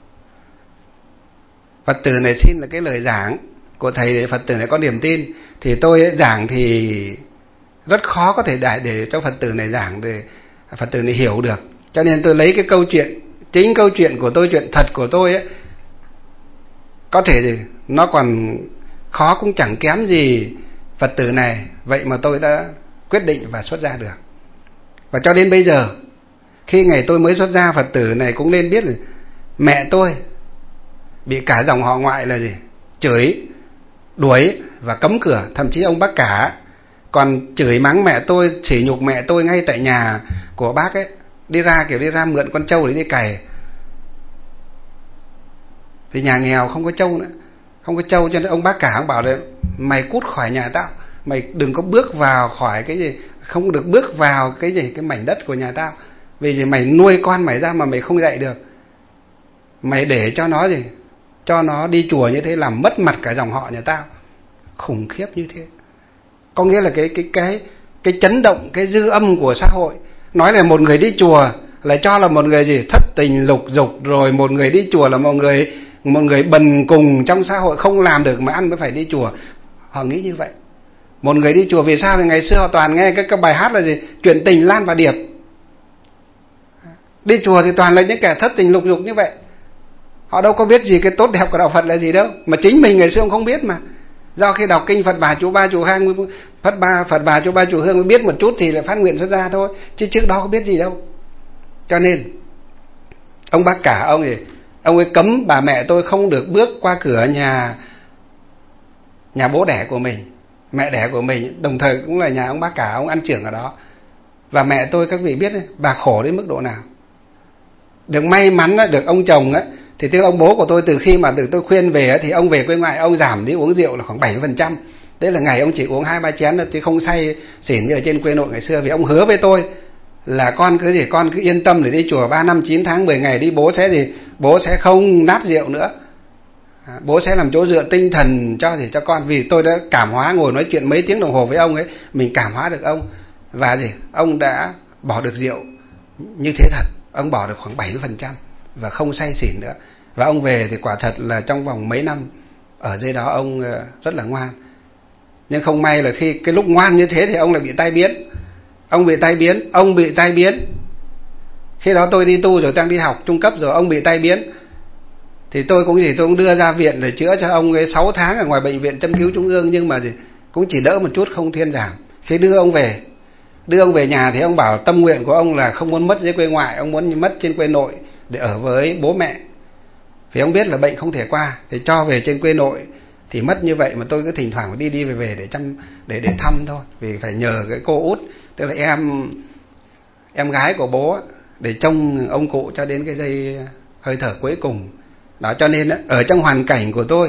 Phật tử này xin là cái lời giảng của thầy để Phật tử này có niềm tin. Thì tôi giảng thì rất khó có thể để cho Phật tử này giảng để Phật tử này hiểu được. Cho nên tôi lấy cái câu chuyện, chính câu chuyện của tôi, chuyện thật của tôi ấy, có thể thì nó còn khó cũng chẳng kém gì Phật tử này. Vậy mà tôi đã quyết định và xuất gia được. Và cho đến bây giờ, khi ngày tôi mới xuất gia, Phật tử này cũng nên biết là mẹ tôi bị cả dòng họ ngoại là gì, chửi, đuổi và cấm cửa. Thậm chí ông bác cả còn chửi mắng mẹ tôi, sỉ nhục mẹ tôi ngay tại nhà của bác ấy. Đi ra mượn con trâu để đi cày. Thì nhà nghèo không có trâu nữa, không có trâu, cho nên ông bác cả ông bảo là mày cút khỏi nhà tao, mày đừng có bước vào khỏi cái gì, không được bước vào cái gì, cái mảnh đất của nhà tao. Vì gì mày nuôi con mày ra mà mày không dạy được, mày để cho nó gì, cho nó đi chùa như thế làm mất mặt cả dòng họ nhà tao. Khủng khiếp như thế. Có nghĩa là cái chấn động, cái dư âm của xã hội. Nói là một người đi chùa lại cho là một người gì, thất tình lục dục, rồi một người đi chùa là một người bần cùng trong xã hội, không làm được mà ăn mới phải đi chùa. Họ nghĩ như vậy. Một người đi chùa vì sao? Vì ngày xưa họ toàn nghe cái bài hát là gì, chuyện tình Lan và Điệp. Đi chùa thì toàn là những kẻ thất tình lục dục như vậy. Họ đâu có biết gì cái tốt đẹp của đạo Phật là gì đâu. Mà chính mình ngày xưa cũng không biết mà. Do khi đọc kinh Phật Bà Chủ Ba Chủ Hang, Phật Bà Chủ Ba Chủ Hương mới biết một chút thì là phát nguyện xuất gia thôi, chứ trước đó không biết gì đâu. Cho nên ông bác cả ông ấy cấm bà mẹ tôi không được bước qua cửa nhà bố đẻ của mình, mẹ đẻ của mình, đồng thời cũng là nhà ông bác cả, ông ăn trưởng ở đó. Và mẹ tôi các vị biết đấy, bà khổ đến mức độ nào. Được may mắn được ông chồng ấy, thì tức ông bố của tôi từ khi mà được tôi khuyên về thì ông về quê ngoại, ông giảm đi uống rượu là khoảng 70%. Đấy là ngày ông chỉ uống 2-3 chén chứ không say xỉn như ở trên quê nội ngày xưa. Vì ông hứa với tôi là con cứ yên tâm để đi chùa 3 năm 9 tháng 10 ngày đi, bố sẽ không nát rượu nữa. Bố sẽ làm chỗ dựa tinh thần cho con. Vì tôi đã cảm hóa, ngồi nói chuyện mấy tiếng đồng hồ với ông ấy, mình cảm hóa được ông. Và ông đã bỏ được rượu như thế thật. Ông bỏ được khoảng 70% và không say xỉn nữa. Và ông về thì quả thật là trong vòng mấy năm ở dưới đó ông rất là ngoan. Nhưng không may là khi cái lúc ngoan như thế thì ông lại bị tai biến. Ông bị tai biến. Khi đó tôi đi tu rồi, đang đi học trung cấp rồi, ông bị tai biến. Thì tôi cũng đưa ra viện để chữa cho ông ấy 6 tháng ở ngoài bệnh viện Châm Cứu Trung ương, nhưng mà cũng chỉ đỡ một chút, không thuyên giảm. Khi đưa ông về nhà thì ông bảo tâm nguyện của ông là không muốn mất dưới quê ngoại, ông muốn mất trên quê nội để ở với bố mẹ. Vì ông biết là bệnh không thể qua, thì cho về trên quê nội thì mất như vậy. Mà tôi cứ thỉnh thoảng đi về để thăm thôi, vì phải nhờ cái cô út, tức là em gái của bố, để trông ông cụ cho đến cái giây hơi thở cuối cùng đó. Cho nên ở trong hoàn cảnh của tôi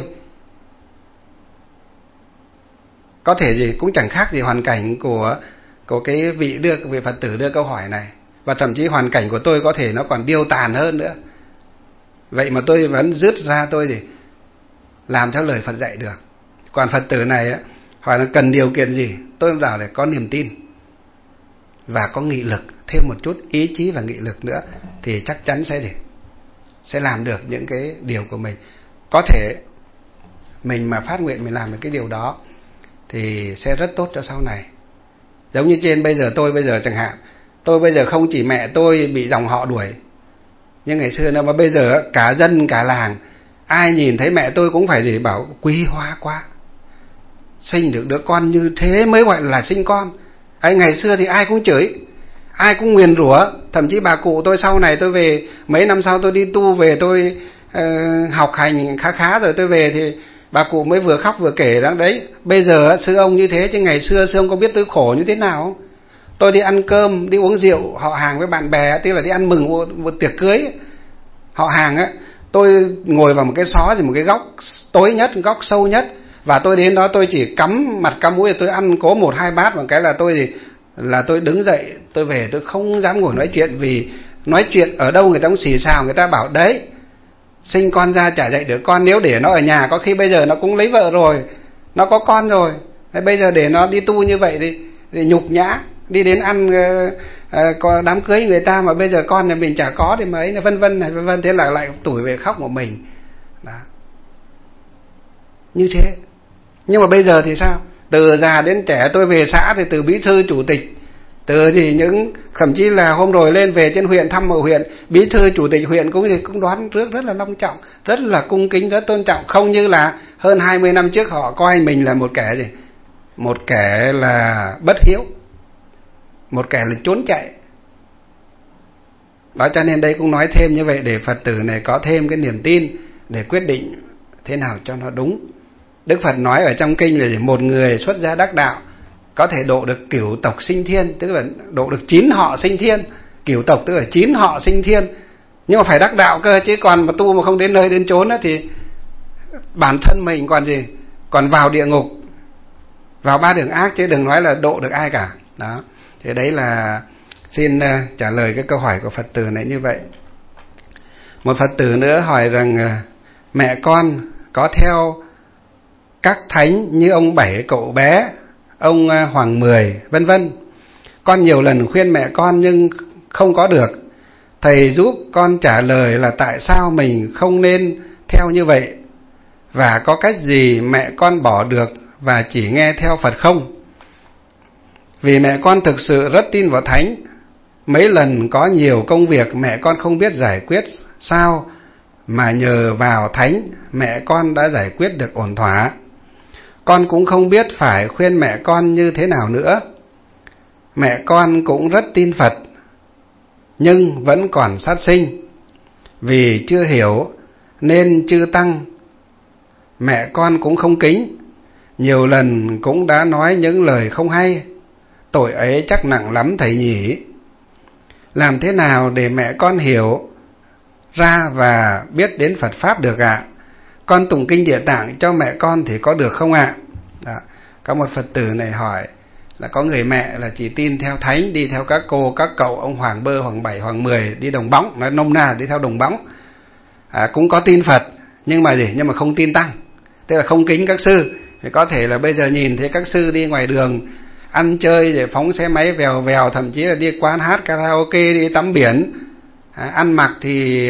có thể cũng chẳng khác gì hoàn cảnh của cái vị Phật tử đưa câu hỏi này. Và thậm chí hoàn cảnh của tôi có thể nó còn điêu tàn hơn nữa. Vậy mà tôi vẫn rứt ra tôi làm theo lời Phật dạy được. Còn Phật tử này hỏi là cần điều kiện gì, tôi bảo là có niềm tin và có nghị lực, thêm một chút ý chí và nghị lực nữa thì chắc chắn sẽ làm được những cái điều của mình. Có thể mình mà phát nguyện mình làm được cái điều đó thì sẽ rất tốt cho sau này. Giống như trên tôi bây giờ chẳng hạn, tôi bây giờ không chỉ mẹ tôi bị dòng họ đuổi, nhưng ngày xưa nữa, mà bây giờ cả dân cả làng ai nhìn thấy mẹ tôi cũng phải bảo quý hóa quá, sinh được đứa con như thế mới gọi là sinh con. Ngày xưa thì ai cũng chửi, ai cũng nguyền rủa. Thậm chí bà cụ tôi sau này, tôi về mấy năm sau tôi đi tu về, tôi học hành khá khá rồi tôi về thì bà cụ mới vừa khóc vừa kể đó đấy. Bây giờ sư ông như thế chứ ngày xưa sư ông có biết tôi khổ như thế nào không? Tôi đi ăn cơm, đi uống rượu họ hàng với bạn bè, tức là đi ăn mừng một tiệc cưới họ hàng á, tôi ngồi vào một cái xó thì một cái góc tối nhất, góc sâu nhất, và tôi đến đó tôi chỉ cắm mặt cắm mũi, tôi ăn cố 1-2 bát, một cái là tôi đứng dậy, tôi về, tôi không dám ngồi nói chuyện, vì nói chuyện ở đâu người ta cũng xì xào, người ta bảo đấy sinh con ra chả dạy được con, nếu để nó ở nhà có khi bây giờ nó cũng lấy vợ rồi, nó có con rồi, bây giờ để nó đi tu như vậy thì nhục nhã, đi đến ăn có đám cưới người ta mà bây giờ con nhà mình chả có thì mấy, vân vân này vân vân. Thế là lại tủi về khóc một mình đó. Như thế. Nhưng mà bây giờ thì sao? Từ già đến trẻ, tôi về xã thì từ bí thư chủ tịch, từ thì những thậm chí là hôm rồi lên về trên huyện thăm ở huyện, bí thư chủ tịch huyện cũng đoán trước rất là long trọng, rất là cung kính, rất tôn trọng, không như là hơn 20 năm trước họ coi mình là một kẻ gì? Một kẻ là bất hiếu, một kẻ là trốn chạy. Đó, cho nên đây cũng nói thêm như vậy để Phật tử này có thêm cái niềm tin để quyết định thế nào cho nó đúng. Đức Phật nói ở trong kinh là một người xuất gia đắc đạo có thể độ được cửu tộc sinh thiên, tức là độ được 9 họ sinh thiên. Cửu tộc tức là 9 họ sinh thiên, nhưng mà phải đắc đạo cơ, chứ còn mà tu mà không đến nơi đến chốn đó thì bản thân mình còn gì, còn vào địa ngục, vào 3 đường ác, chứ đừng nói là độ được ai cả. Đó, thế đấy là xin trả lời cái câu hỏi của Phật tử này như vậy. Một Phật tử nữa hỏi rằng mẹ con có theo các thánh như ông Bảy cậu bé, ông Hoàng Mười vân vân. Con nhiều lần khuyên mẹ con nhưng không có được. Thầy giúp con trả lời là tại sao mình không nên theo như vậy, và có cách gì mẹ con bỏ được và chỉ nghe theo Phật không? Vì mẹ con thực sự rất tin vào thánh. Mấy lần có nhiều công việc mẹ con không biết giải quyết sao, mà nhờ vào thánh mẹ con đã giải quyết được ổn thỏa. Con cũng không biết phải khuyên mẹ con như thế nào nữa. Mẹ con cũng rất tin Phật, nhưng vẫn còn sát sinh. Vì chưa hiểu nên chư tăng mẹ con cũng không kính, nhiều lần cũng đã nói những lời không hay. Tội ấy chắc nặng lắm thầy nhỉ. Làm thế nào để mẹ con hiểu ra và biết đến Phật Pháp được ạ? Con tụng kinh Địa Tạng cho mẹ con thì có được không ạ? Đó. Có một Phật tử này hỏi là có người mẹ là chỉ tin theo thánh, đi theo các cô, các cậu, ông Hoàng Bơ, Hoàng Bảy, Hoàng Mười, đi đồng bóng, nói nôm na đi theo đồng bóng. Cũng có tin Phật, nhưng mà gì? Nhưng mà không tin tăng, tức là không kính các sư. Thì có thể là bây giờ nhìn thấy các sư đi ngoài đường ăn chơi rồi phóng xe máy vèo vèo, thậm chí là đi quán hát karaoke, đi tắm biển, ăn mặc thì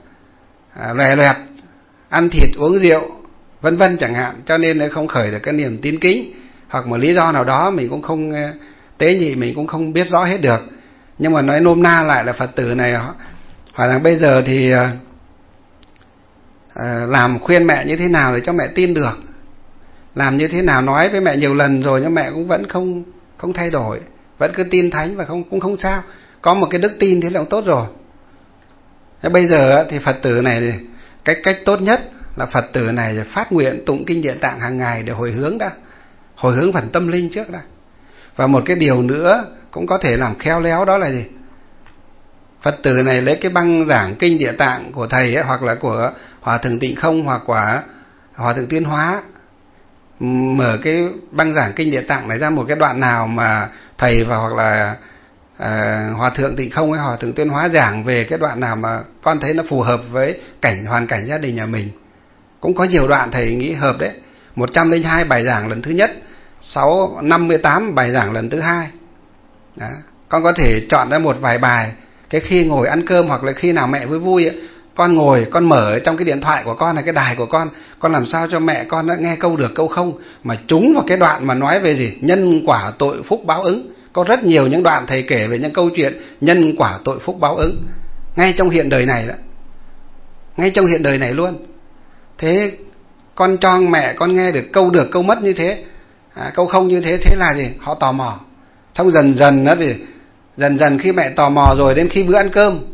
loè loẹt, ăn thịt uống rượu vân vân chẳng hạn, cho nên nó không khởi được cái niềm tín kính, hoặc một lý do nào đó mình cũng không tế nhị, mình cũng không biết rõ hết được. Nhưng mà nói nôm na lại là Phật tử này hỏi rằng bây giờ thì làm khuyên mẹ như thế nào để cho mẹ tin được, làm như thế nào, nói với mẹ nhiều lần rồi nhưng mẹ cũng vẫn không thay đổi, vẫn cứ tin thánh và cũng không sao, có một cái đức tin thế là cũng tốt rồi. Thế bây giờ thì Phật tử này cách tốt nhất là Phật tử này phát nguyện tụng kinh Địa Tạng hàng ngày để hồi hướng đã, hồi hướng phần tâm linh trước đã. Và một cái điều nữa cũng có thể làm khéo léo, đó là gì? Phật tử này lấy cái băng giảng kinh Địa Tạng của thầy ấy, hoặc là của Hòa Thượng Tịnh Không hoặc của Hòa Thượng Tiến Hóa, mở cái băng giảng kinh Địa Tạng này ra một cái đoạn nào mà thầy và hoặc là Hòa Thượng Tịnh Không hay Hòa Thượng Tiến Hóa giảng về cái đoạn nào mà con thấy nó phù hợp với hoàn cảnh gia đình nhà mình. Cũng có nhiều đoạn thầy nghĩ hợp đấy. 102 bài giảng lần thứ nhất, 58 bài giảng lần thứ hai. Đó. Con có thể chọn ra một vài bài, cái khi ngồi ăn cơm hoặc là khi nào mẹ vui vui ấy, con ngồi con mở trong cái điện thoại của con hay cái đài của con làm sao cho mẹ con đã nghe câu được câu không, mà trúng vào cái đoạn mà nói về gì? Nhân quả tội phúc báo ứng. Có rất nhiều những đoạn thầy kể về những câu chuyện nhân quả tội phúc báo ứng ngay trong hiện đời này đó, ngay trong hiện đời này luôn. Thế con cho mẹ con nghe được câu mất như thế, câu không như thế, thế là gì? Họ tò mò. Xong dần dần đó thì dần khi mẹ tò mò rồi, đến khi bữa ăn cơm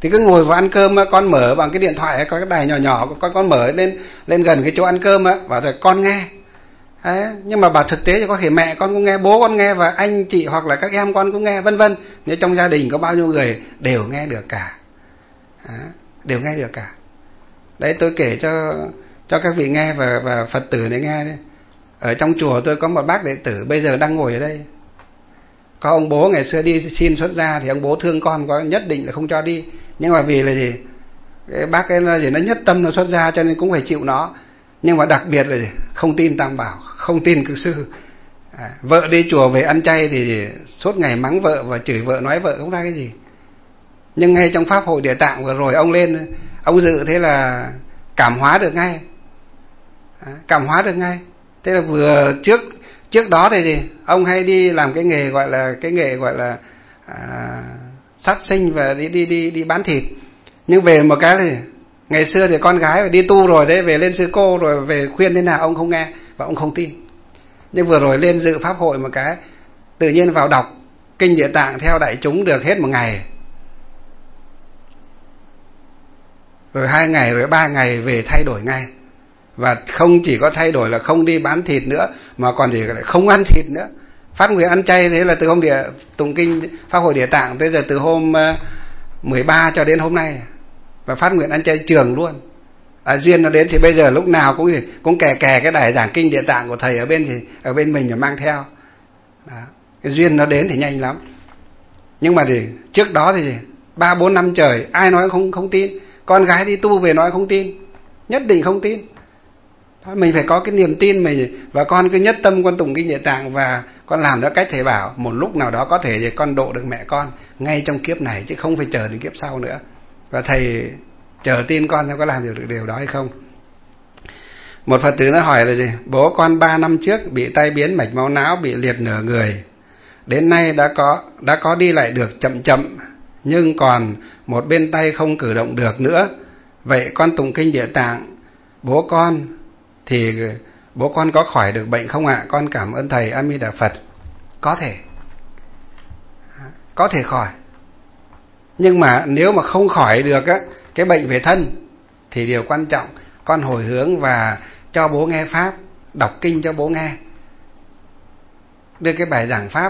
Thì cứ ngồi vào ăn cơm con mở bằng cái điện thoại, có cái đài nhỏ nhỏ, con mở lên gần cái chỗ ăn cơm á, bảo rồi con nghe. Đấy, nhưng mà bảo thực tế thì có thể mẹ con cũng nghe, bố con nghe, và anh chị hoặc là các em con cũng nghe, vân vân. Nếu trong gia đình có bao nhiêu người đều nghe được cả. Đấy, đều nghe được cả. Đấy, tôi kể cho các vị nghe và Phật tử này nghe đấy. Ở trong chùa tôi có một bác đệ tử bây giờ đang ngồi ở đây. Có ông bố ngày xưa đi xin xuất gia thì ông bố thương con có nhất định là không cho đi, nhưng mà vì là gì, cái bác ấy là gì, nó nhất tâm nó xuất gia cho nên cũng phải chịu nó. Nhưng mà đặc biệt là gì, không tin Tam Bảo, không tin Cực Sư. Vợ đi chùa về ăn chay thì suốt ngày mắng vợ và chửi vợ, nói vợ không ra cái gì. Nhưng ngay trong pháp hội Địa Tạng vừa rồi ông lên, ông dự thế là cảm hóa được ngay. Cảm hóa được ngay. Thế là vừa trước đó thì gì, ông hay đi làm cái nghề gọi là sát sinh và đi bán thịt. Nhưng về một cái thì ngày xưa thì con gái phải đi tu rồi đấy, về lên sư cô rồi về khuyên thế nào ông không nghe và ông không tin. Nhưng vừa rồi lên dự pháp hội một cái, tự nhiên vào đọc kinh Địa Tạng theo đại chúng được hết một ngày, rồi 2 ngày, rồi 3 ngày về thay đổi ngay. Và không chỉ có thay đổi là không đi bán thịt nữa, mà còn chỉ lại không ăn thịt nữa. Phát nguyện ăn chay thế là từ hôm tụng kinh pháp hội Địa Tạng tới giờ, từ hôm 13 cho đến hôm nay, và phát nguyện ăn chay trường luôn. Duyên nó đến thì bây giờ lúc nào cũng kè cái đài giảng kinh Địa Tạng của thầy ở bên mình mà mang theo. Đó. Cái duyên nó đến thì nhanh lắm. Nhưng mà thì trước đó thì 3-4 năm trời ai nói không tin. Con gái đi tu về nói không tin, nhất định không tin. Đó, mình phải có cái niềm tin mình, và con cứ nhất tâm con tụng kinh Địa Tạng và con làm theo cách thầy bảo. Một lúc nào đó có thể thì con độ được mẹ con ngay trong kiếp này, chứ không phải chờ đến kiếp sau nữa. Và thầy chờ tin con xem có làm được điều đó hay không. Một Phật tử nó hỏi là gì, bố con 3 năm trước bị tai biến mạch máu não, bị liệt nửa người. Đến nay đã có đi lại được chậm, nhưng còn một bên tay không cử động được nữa. Vậy con tụng kinh Địa Tạng bố con có khỏi được bệnh không ạ? Con cảm ơn thầy. A Di Đà Phật. Có thể khỏi. Nhưng mà nếu mà không khỏi được á, cái bệnh về thân, thì điều quan trọng con hồi hướng và cho bố nghe pháp, đọc kinh cho bố nghe, đưa cái bài giảng pháp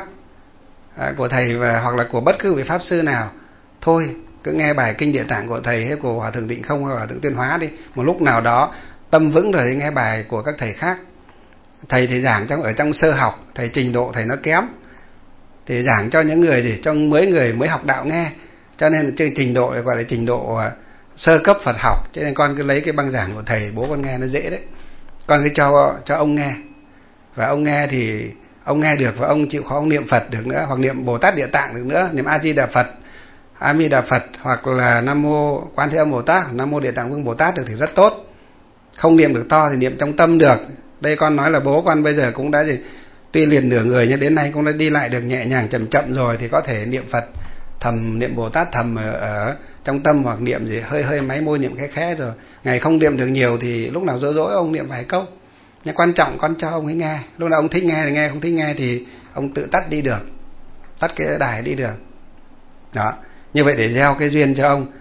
của thầy hoặc là của bất cứ vị pháp sư nào. Thôi cứ nghe bài kinh Địa Tạng của thầy hay của Hòa Thượng Định Không hay Hòa Thượng Tuyên Hóa đi. Một lúc nào đó tâm vững rồi thì nghe bài của các thầy khác. Thầy thì giảng ở trong sơ học, thầy trình độ thầy nó kém, thì giảng cho những người cho người mới học đạo nghe. Cho nên là trình độ này gọi là trình độ sơ cấp Phật học. Cho nên con cứ lấy cái băng giảng của thầy bố con nghe nó dễ đấy. Con cứ cho ông nghe, và ông nghe thì ông nghe được, và ông chịu khó ông niệm Phật được nữa, hoặc niệm Bồ Tát Địa Tạng được nữa, niệm A Di Đà Phật, A Di Đà Phật, hoặc là Nam Mô Quan Thế Âm Bồ Tát, Nam Mô Địa Tạng Vương Bồ Tát được thì rất tốt. Không niệm được to thì niệm trong tâm được. Đây con nói là bố con bây giờ cũng đã tuy liệt nửa người nhưng đến nay cũng đã đi lại được nhẹ nhàng chậm rồi, thì có thể niệm Phật thầm, niệm Bồ Tát thầm ở trong tâm, hoặc niệm hơi máy môi niệm khẽ rồi. Ngày không niệm được nhiều thì lúc nào rỗi ông niệm vài câu. Nhưng quan trọng con cho ông ấy nghe, lúc nào ông thích nghe thì nghe, không thích nghe thì ông tự tắt đi được, tắt cái đài đi được. Đó, như vậy để gieo cái duyên cho ông.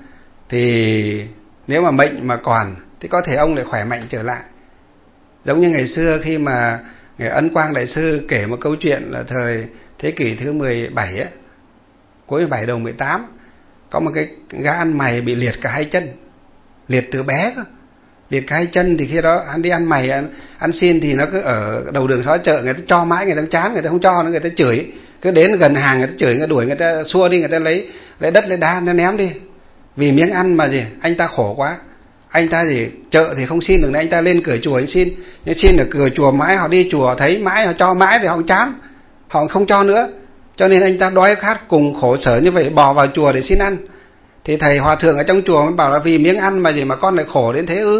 Thì nếu mà mệnh mà còn thì có thể ông lại khỏe mạnh trở lại. Giống như ngày xưa khi mà người Ấn Quang Đại Sư kể một câu chuyện là thời thế kỷ thứ 17 ấy, cuối 17 đầu 18, có một cái gã ăn mày bị liệt cả 2 chân, liệt từ bé cơ. Liệt cả 2 chân thì khi đó hắn đi ăn mày, ăn xin thì nó cứ ở đầu đường xó chợ, người ta cho mãi người ta chán, người ta không cho nữa, người ta chửi. Cứ đến gần hàng người ta chửi, người ta đuổi, người ta xua đi, người ta lấy đất lấy đá nó ném đi. Vì miếng ăn mà anh ta khổ quá. Anh ta chợ thì không xin được nên anh ta lên cửa chùa anh xin. Nhưng xin ở cửa chùa mãi, họ đi chùa thấy mãi, họ cho mãi thì họ chán, họ không cho nữa. Cho nên anh ta đói khát cùng khổ sở như vậy, bò vào chùa để xin ăn. Thì thầy hòa thượng ở trong chùa mới bảo là vì miếng ăn mà con lại khổ đến thế ư?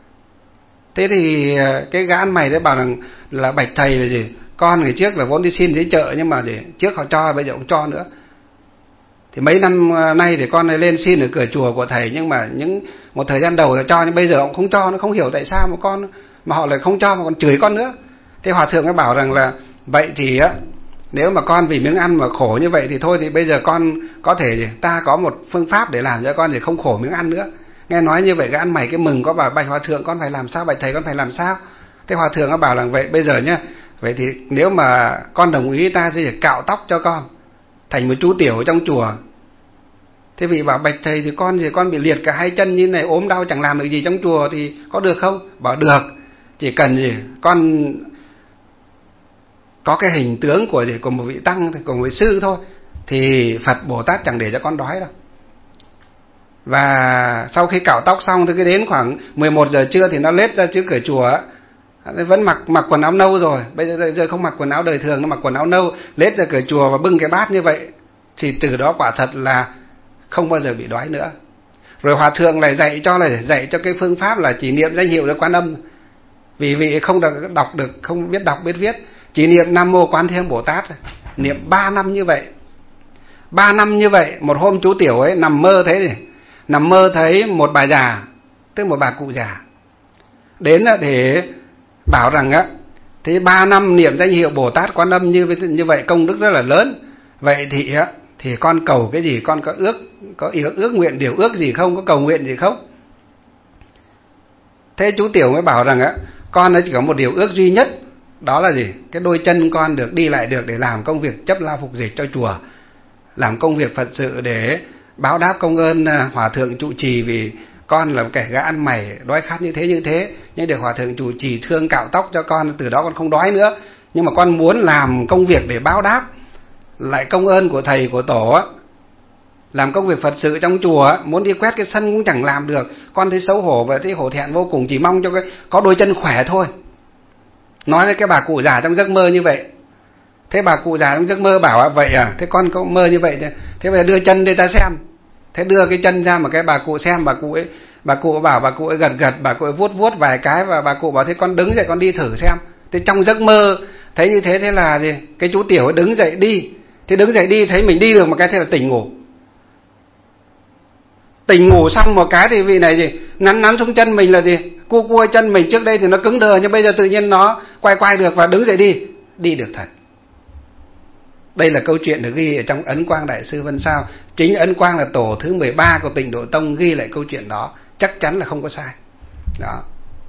Thế thì cái gã ăn mày đấy bảo là bạch thầy là con ngày trước là vốn đi xin dưới chợ, nhưng mà trước họ cho, bây giờ không cho nữa. Thì mấy năm nay thì con này lên xin ở cửa chùa của thầy, nhưng mà một thời gian đầu là cho, nhưng bây giờ họ không cho. Nó không hiểu tại sao mà họ lại không cho mà còn chửi con nữa. Thế hòa thượng mới bảo rằng là vậy thì Nếu mà con vì miếng ăn mà khổ như vậy thì thôi, thì bây giờ con có thể ta có một phương pháp để làm cho con thì không khổ miếng ăn nữa. Nghe nói như vậy cái ăn mày cái mừng, có bảo bạch hòa thượng con phải làm sao, bạch thầy con phải làm sao. Thế hòa thượng nó bảo là vậy bây giờ nhá, vậy thì nếu mà con đồng ý ta sẽ cạo tóc cho con thành một chú tiểu ở trong chùa. Thế vị bảo bạch thầy thì con bị liệt cả hai chân như này, ốm đau chẳng làm được gì trong chùa thì có được không? Bảo được, chỉ cần gì con có cái hình tướng của một vị tăng, của một vị sư thôi, thì Phật Bồ Tát chẳng để cho con đói đâu. Và sau khi cạo tóc xong thì cái đến khoảng 11 giờ trưa thì nó lết ra trước cửa chùa, vẫn mặc quần áo nâu rồi, bây giờ không mặc quần áo đời thường, nó mặc quần áo nâu, lết ra cửa chùa và bưng cái bát như vậy, thì từ đó quả thật là không bao giờ bị đói nữa. Rồi hòa thượng lại dạy cho cái phương pháp là chỉ niệm danh hiệu Đức Quan Âm. Vì vị không đọc được, không biết đọc biết viết, chỉ niệm Nam Mô Quán Thế Âm Bồ Tát, niệm 3 năm như vậy. 3 năm như vậy, một hôm chú tiểu ấy nằm mơ thấy một bà già, tức một bà cụ già, đến để bảo rằng á, thế 3 năm niệm danh hiệu Bồ Tát Quan Âm như vậy công đức rất là lớn. Vậy thì con cầu cái gì, con có ước nguyện điều ước gì không, có cầu nguyện gì không? Thế chú tiểu mới bảo rằng á, con ấy chỉ có một điều ước duy nhất, đó là gì? Cái đôi chân con được đi lại được để làm công việc chấp la phục dịch cho chùa, làm công việc Phật sự để báo đáp công ơn hòa thượng trụ trì, vì con là kẻ gã ăn mày đói khát như thế, nhưng được hòa thượng trụ trì thương cạo tóc cho con, từ đó con không đói nữa. Nhưng mà con muốn làm công việc để báo đáp lại công ơn của thầy của tổ á, làm công việc Phật sự trong chùa á, muốn đi quét cái sân cũng chẳng làm được, con thấy xấu hổ và thấy hổ thẹn vô cùng, chỉ mong cho có đôi chân khỏe thôi. Nói với cái bà cụ già trong giấc mơ như vậy. Thế bà cụ già trong giấc mơ bảo vậy à, thế con có mơ như vậy, thế bây giờ đưa chân đây ta xem. Thế đưa cái chân ra mà cái bà cụ xem, bà cụ bảo, bà cụ ấy gật, bà cụ ấy vuốt vài cái, và bà cụ bảo thế con đứng dậy con đi thử xem. Thế trong giấc mơ thấy như thế, thế là gì? Cái chú tiểu ấy đứng dậy đi. Thế đứng dậy đi thấy mình đi được một cái, thế là tỉnh ngủ. Tỉnh ngủ xong một cái thì vì này gì? Nắn xuống chân mình là gì? Cua chân mình, trước đây thì nó cứng đờ, nhưng bây giờ tự nhiên nó quay được và đứng dậy đi được thật. Đây là câu chuyện được ghi ở trong Ấn Quang Đại Sư Vân Sao. Chính Ấn Quang là tổ thứ 13 của Tịnh Độ Tông ghi lại câu chuyện đó, chắc chắn là không có sai. Đó.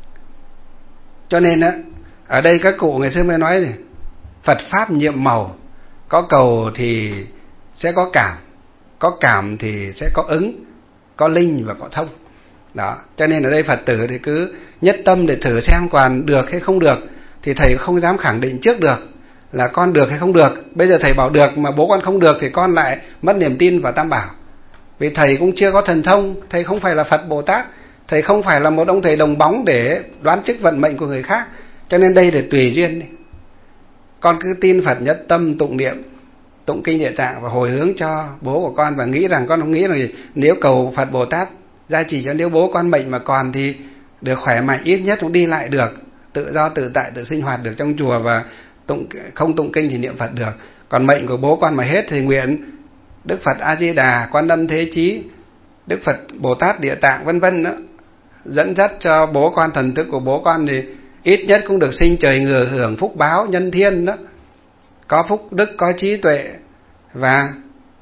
Cho nên á, ở đây các cụ ngày xưa mới nói gì? Phật pháp nhiệm màu, có cầu thì sẽ có cảm thì sẽ có ứng, có linh và có thông. Đó, cho nên ở đây Phật tử thì cứ nhất tâm để thử xem còn được hay không được, thì thầy không dám khẳng định trước được là con được hay không được. Bây giờ thầy bảo được mà bố con không được thì con lại mất niềm tin vào Tam Bảo. Vì thầy cũng chưa có thần thông, thầy không phải là Phật Bồ Tát, thầy không phải là một ông thầy đồng bóng để đoán trước vận mệnh của người khác. Cho nên đây để tùy duyên đi. Con cứ tin Phật nhất tâm, tụng niệm, tụng kinh Địa Tạng và hồi hướng cho bố của con, và nghĩ rằng con không nghĩ là nếu cầu Phật Bồ Tát gia trì cho, nếu bố con mệnh mà còn thì được khỏe mạnh, ít nhất cũng đi lại được, tự do tự tại, tự sinh hoạt được trong chùa, và không tụng kinh thì niệm Phật được. Còn mệnh của bố con mà hết thì nguyện Đức Phật A Di Đà, Quan Âm Thế Chí, Đức Phật Bồ Tát Địa Tạng vân vân đó dẫn dắt cho bố con, thần thức của bố con thì ít nhất cũng được sinh trời người, hưởng phúc báo nhân thiên đó, có phúc đức, có trí tuệ và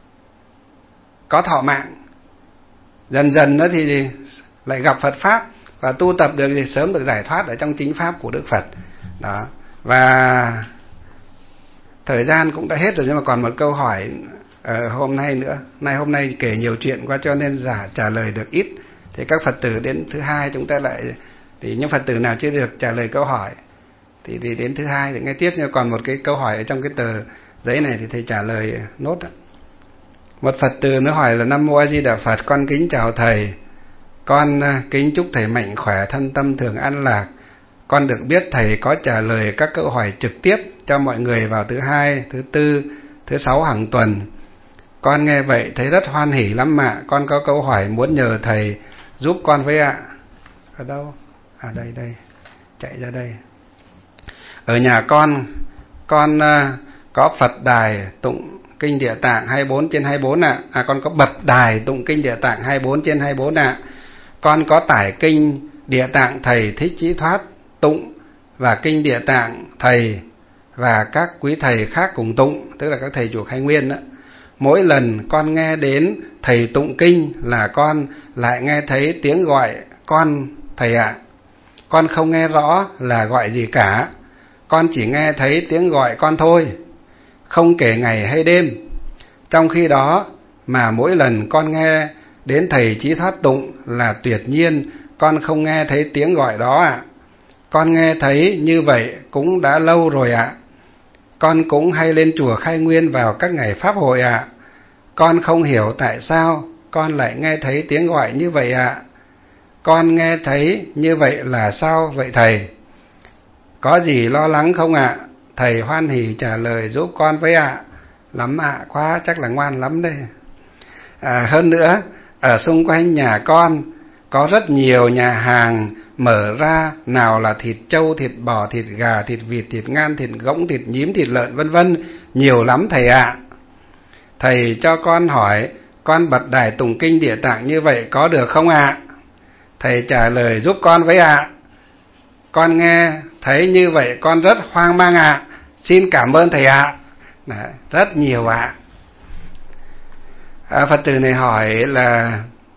có thọ mạng. Dần dần đó thì lại gặp Phật pháp và tu tập được thì sớm được giải thoát ở trong chính pháp của Đức Phật. Đó. Và thời gian cũng đã hết rồi, nhưng mà còn một câu hỏi hôm nay nữa. Hôm nay kể nhiều chuyện quá cho nên trả lời được ít. Thì các Phật tử đến thứ hai chúng ta lại, thì những Phật tử nào chưa được trả lời câu hỏi thì đến thứ hai thì nghe tiếp. Nhưng còn một cái câu hỏi ở trong cái tờ giấy này thì thầy trả lời nốt đó. Một Phật tử nó hỏi là: Nam Mô A Di Đà Phật, con kính chào thầy, con kính chúc thầy mạnh khỏe, thân tâm thường an lạc. Con được biết thầy có trả lời các câu hỏi trực tiếp cho mọi người vào thứ hai, thứ tư, thứ sáu hàng tuần. Con nghe vậy thấy rất hoan hỉ lắm ạ. Con có câu hỏi muốn nhờ thầy giúp con với ạ. Ở đâu? Đây, chạy ra đây. Ở nhà con có Phật đài tụng kinh Địa Tạng 24/24 ạ. Con có bật đài tụng kinh Địa Tạng 24/24 ạ. Con có tải kinh Địa Tạng thầy Thích Chí Thoát tụng và kinh Địa Tạng thầy và các quý thầy khác cùng tụng, tức là các thầy chùa Khai Nguyên đó. Mỗi lần con nghe đến thầy tụng kinh là con lại nghe thấy tiếng gọi con thầy ạ. Con không nghe rõ là gọi gì cả, con chỉ nghe thấy tiếng gọi con thôi, không kể ngày hay đêm. Trong khi đó mà mỗi lần con nghe đến thầy Chí Thoát tụng là tuyệt nhiên con không nghe thấy tiếng gọi đó ạ. Con nghe thấy như vậy cũng đã lâu rồi ạ. Con cũng hay lên chùa Khai Nguyên vào các ngày pháp hội ạ. Con không hiểu tại sao con lại nghe thấy tiếng gọi như vậy ạ. Con nghe thấy như vậy là sao vậy thầy? Có gì lo lắng không ạ? Thầy hoan hỉ trả lời giúp con với ạ. Lắm ạ, quá, chắc là ngoan lắm đây. Hơn nữa, ở xung quanh nhà con có rất nhiều nhà hàng mở ra, nào là thịt trâu, thịt bò, thịt gà, thịt vịt, thịt ngan, thịt ngỗng, thịt nhím, thịt lợn vân vân, nhiều lắm thầy ạ. Thầy cho con hỏi, con bật đài tụng kinh Địa Tạng như vậy có được không ạ? Thầy trả lời giúp con với ạ. Con nghe thấy như vậy con rất hoang mang ạ. Xin cảm ơn thầy ạ. Rất nhiều ạ. Phật tử này hỏi là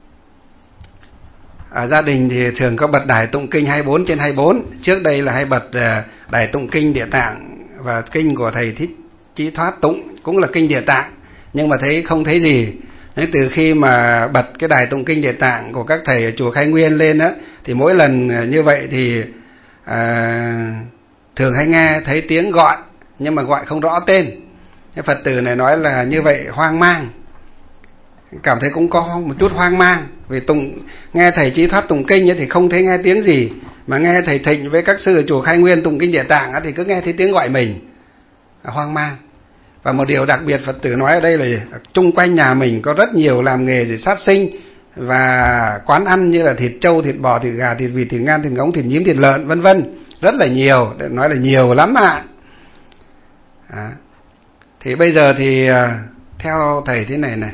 gia đình thì thường có bật đài tụng kinh 24/24. Trước đây là hay bật đài tụng kinh Địa Tạng và kinh của thầy Thích Chí Thoát tụng cũng là kinh Địa Tạng, nhưng mà không thấy gì. Nên từ khi mà bật cái đài tụng kinh Địa Tạng của các thầy ở chùa Khai Nguyên lên á, thì mỗi lần như vậy thì thường hay nghe thấy tiếng gọi, nhưng mà gọi không rõ tên. Cái Phật tử này nói là như vậy hoang mang, cảm thấy cũng có một chút hoang mang, vì nghe thầy Chí Thoát tụng kinh ấy thì không thấy nghe tiếng gì, mà nghe thầy Thịnh với các sư ở chùa Khai Nguyên tụng kinh Địa Tạng ấy thì cứ nghe thấy tiếng gọi mình, hoang mang. Và một điều đặc biệt Phật tử nói ở đây là chung quanh nhà mình có rất nhiều làm nghề gì sát sinh và quán ăn như là thịt trâu, thịt bò, thịt gà, thịt vịt, thịt ngan, thịt ngỗng, thịt nhím, thịt lợn vân vân, rất là nhiều, nói là nhiều lắm ạ. Thì bây giờ thì theo thầy thế này này,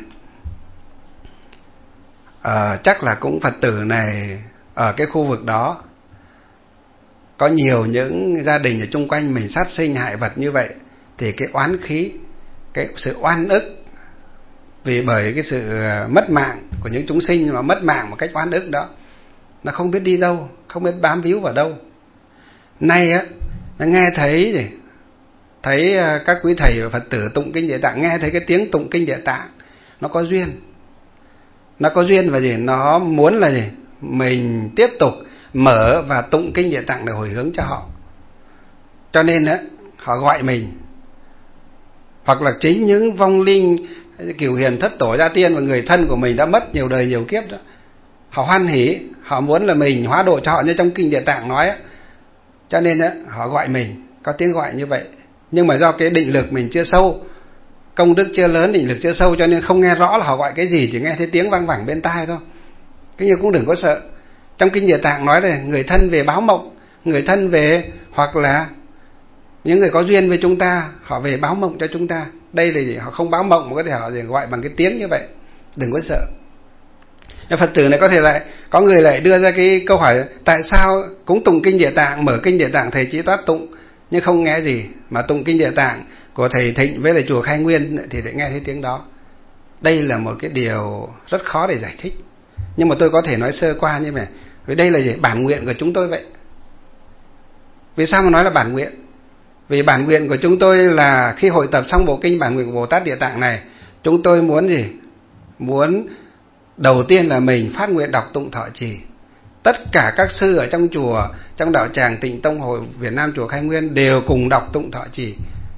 chắc là cũng Phật tử này ở cái khu vực đó có nhiều những gia đình ở chung quanh mình sát sinh hại vật như vậy, thì cái oán khí, cái sự oan ức vì bởi cái sự mất mạng của những chúng sinh mà mất mạng một cách oan ức đó, nó không biết đi đâu, không biết bám víu vào đâu. Nay á, nó nghe thấy các quý thầy và Phật tử tụng kinh Địa Tạng, nghe thấy cái tiếng tụng kinh Địa Tạng, nó có duyên. Nó có duyên và gì? Nó muốn là gì? Mình tiếp tục mở và tụng kinh Địa Tạng để hồi hướng cho họ. Cho nên á, họ gọi mình. Hoặc là chính những vong linh Cửu Hiền, Thất Tổ, Gia Tiên và người thân của mình đã mất nhiều đời nhiều kiếp đó, họ hoan hỉ, họ muốn là mình hóa độ cho họ như trong kinh Địa Tạng nói á. Cho nên á, họ gọi mình, có tiếng gọi như vậy. Nhưng mà do cái định lực mình chưa sâu, công đức chưa lớn, định lực chưa sâu, cho nên không nghe rõ là họ gọi cái gì, chỉ nghe thấy tiếng vang vẳng bên tai thôi. Cái như cũng đừng có sợ. Trong kinh Địa Tạng nói là người thân về báo mộng, người thân về, hoặc là những người có duyên với chúng ta, họ về báo mộng cho chúng ta. Đây là gì? Họ không báo mộng mà có thể họ gọi bằng cái tiếng như vậy. Đừng có sợ. Phật tử này có thể lại có người lại đưa ra cái câu hỏi, tại sao cũng tụng kinh Địa Tạng, mở kinh Địa Tạng thầy Chí Thoát tụng nhưng không nghe gì, mà tụng kinh Địa Tạng của thầy Thịnh với lại chùa Khai Nguyên thì lại nghe thấy tiếng đó. Đây là một cái điều rất khó để giải thích, nhưng mà tôi có thể nói sơ qua như vậy. Vì đây là gì? Bản nguyện của chúng tôi vậy. Vì sao mà nói là bản nguyện? Vì bản nguyện của chúng tôi là khi hội tập xong bộ kinh bản nguyện của Bồ Tát Địa Tạng này, chúng tôi muốn gì? Muốn đầu tiên là mình phát nguyện đọc tụng thọ trì. Tất cả các sư ở trong chùa, trong đạo tràng Tịnh Tông Hội Việt Nam chùa Khai Nguyên đều cùng đọc tụng thọ trì.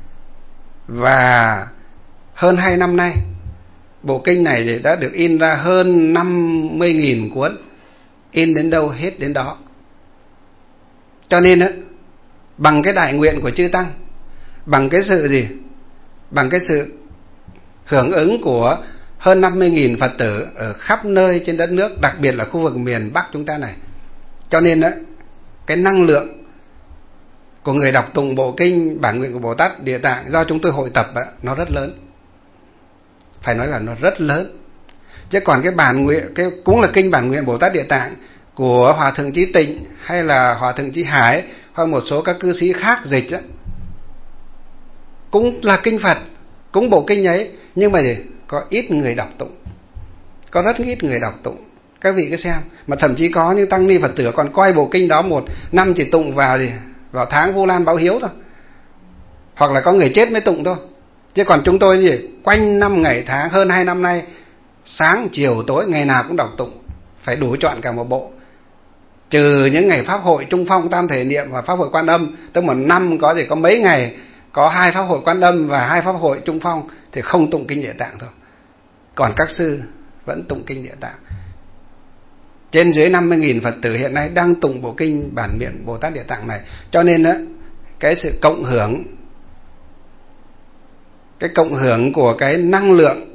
Và hơn 2 năm nay, bộ kinh này đã được in ra hơn 50.000 cuốn, in đến đâu hết đến đó. Cho nên á, bằng cái đại nguyện của chư tăng, bằng cái sự gì? Bằng cái sự hưởng ứng của hơn 50.000 Phật tử ở khắp nơi trên đất nước, đặc biệt là khu vực miền Bắc chúng ta này. Cho nên đó, cái năng lượng của người đọc tụng bộ kinh bản nguyện của Bồ Tát Địa Tạng do chúng tôi hội tập đó, nó rất lớn. Phải nói là nó rất lớn. Chứ còn cái bản nguyện, cái cũng là kinh bản nguyện Bồ Tát Địa Tạng của Hòa Thượng Chí Tịnh hay là Hòa Thượng Chí Hải hoặc một số các cư sĩ khác dịch đó, cũng là kinh Phật, cũng bộ kinh ấy, nhưng mà gì? Có ít người đọc tụng, có rất ít người đọc tụng. Các vị cứ xem, mà thậm chí có những tăng ni Phật tử còn coi bộ kinh đó một năm chỉ tụng vào gì? Vào tháng Vu Lan báo hiếu thôi, hoặc là có người chết mới tụng thôi. Chứ còn chúng tôi gì? Quanh năm ngày tháng hơn 2 năm nay, sáng chiều tối ngày nào cũng đọc tụng, phải đủ trọn cả một bộ. Trừ những ngày pháp hội Trung Phong Tam Thể Niệm và pháp hội Quan Âm, tức một năm có gì có mấy ngày có 2 pháp hội Quan Âm và 2 pháp hội Trung Phong thì không tụng kinh Địa Tạng thôi. Còn các sư vẫn tụng kinh Địa Tạng. Trên dưới 50.000 Phật tử hiện nay đang tụng bộ kinh bản miệng Bồ Tát Địa Tạng này. Cho nên đó, cái sự cộng hưởng của cái năng lượng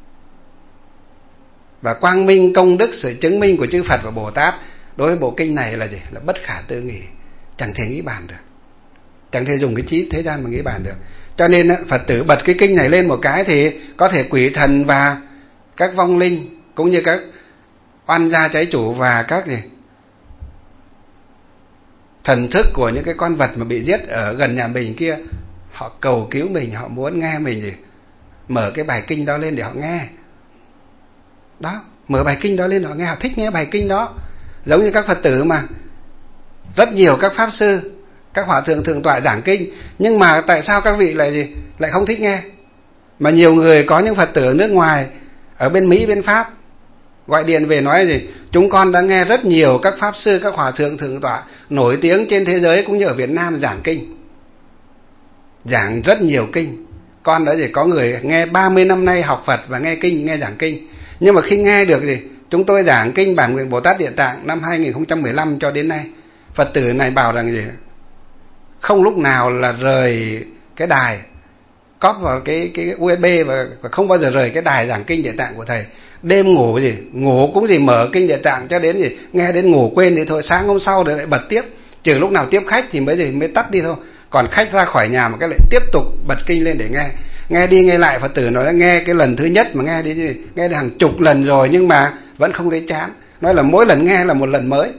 và quang minh công đức, sự chứng minh của chư Phật và Bồ Tát đối với bộ kinh này là gì? Là bất khả tư nghị, chẳng thể nghĩ bàn được, chẳng thể dùng cái trí thế gian mà nghĩ bàn được. Cho nên Phật tử bật cái kinh này lên một cái thì có thể quỷ thần và các vong linh cũng như các oan gia trái chủ và các gì thần thức của những cái con vật mà bị giết ở gần nhà mình kia, họ cầu cứu mình, họ muốn nghe mình gì, mở cái bài kinh đó lên để họ nghe. Đó, mở bài kinh đó lên họ nghe, họ thích nghe bài kinh đó. Giống như các Phật tử mà rất nhiều các pháp sư, các hòa thượng thượng tọa giảng kinh, nhưng mà tại sao các vị lại gì? Lại không thích nghe? Mà nhiều người, có những Phật tử ở nước ngoài, ở bên Mỹ, bên Pháp gọi điện về nói gì? Chúng con đã nghe rất nhiều các pháp sư, các hòa thượng thượng tọa nổi tiếng trên thế giới cũng như ở Việt Nam giảng kinh, giảng rất nhiều kinh. Con đã gì? Có người nghe 30 năm nay học Phật và nghe kinh, nghe giảng kinh, nhưng mà khi nghe được gì? Chúng tôi giảng kinh bản nguyện Bồ Tát Địa Tạng năm 2015 cho đến nay, Phật tử này bảo rằng gì? Không lúc nào là rời cái đài, cóp vào cái USB và không bao giờ rời cái đài giảng kinh Địa Tạng của thầy. Đêm ngủ gì? Ngủ cũng gì mở kinh Địa Tạng cho đến gì? Nghe đến ngủ quên thì thôi, sáng hôm sau rồi lại bật tiếp. Trừ lúc nào tiếp khách thì mới tắt đi thôi. Còn khách ra khỏi nhà mà cái lại tiếp tục bật kinh lên để nghe. Nghe đi nghe lại, Phật tử nói nghe cái lần thứ nhất mà nghe đi nghe được hàng chục lần rồi nhưng mà vẫn không thấy chán. Nói là mỗi lần nghe là một lần mới.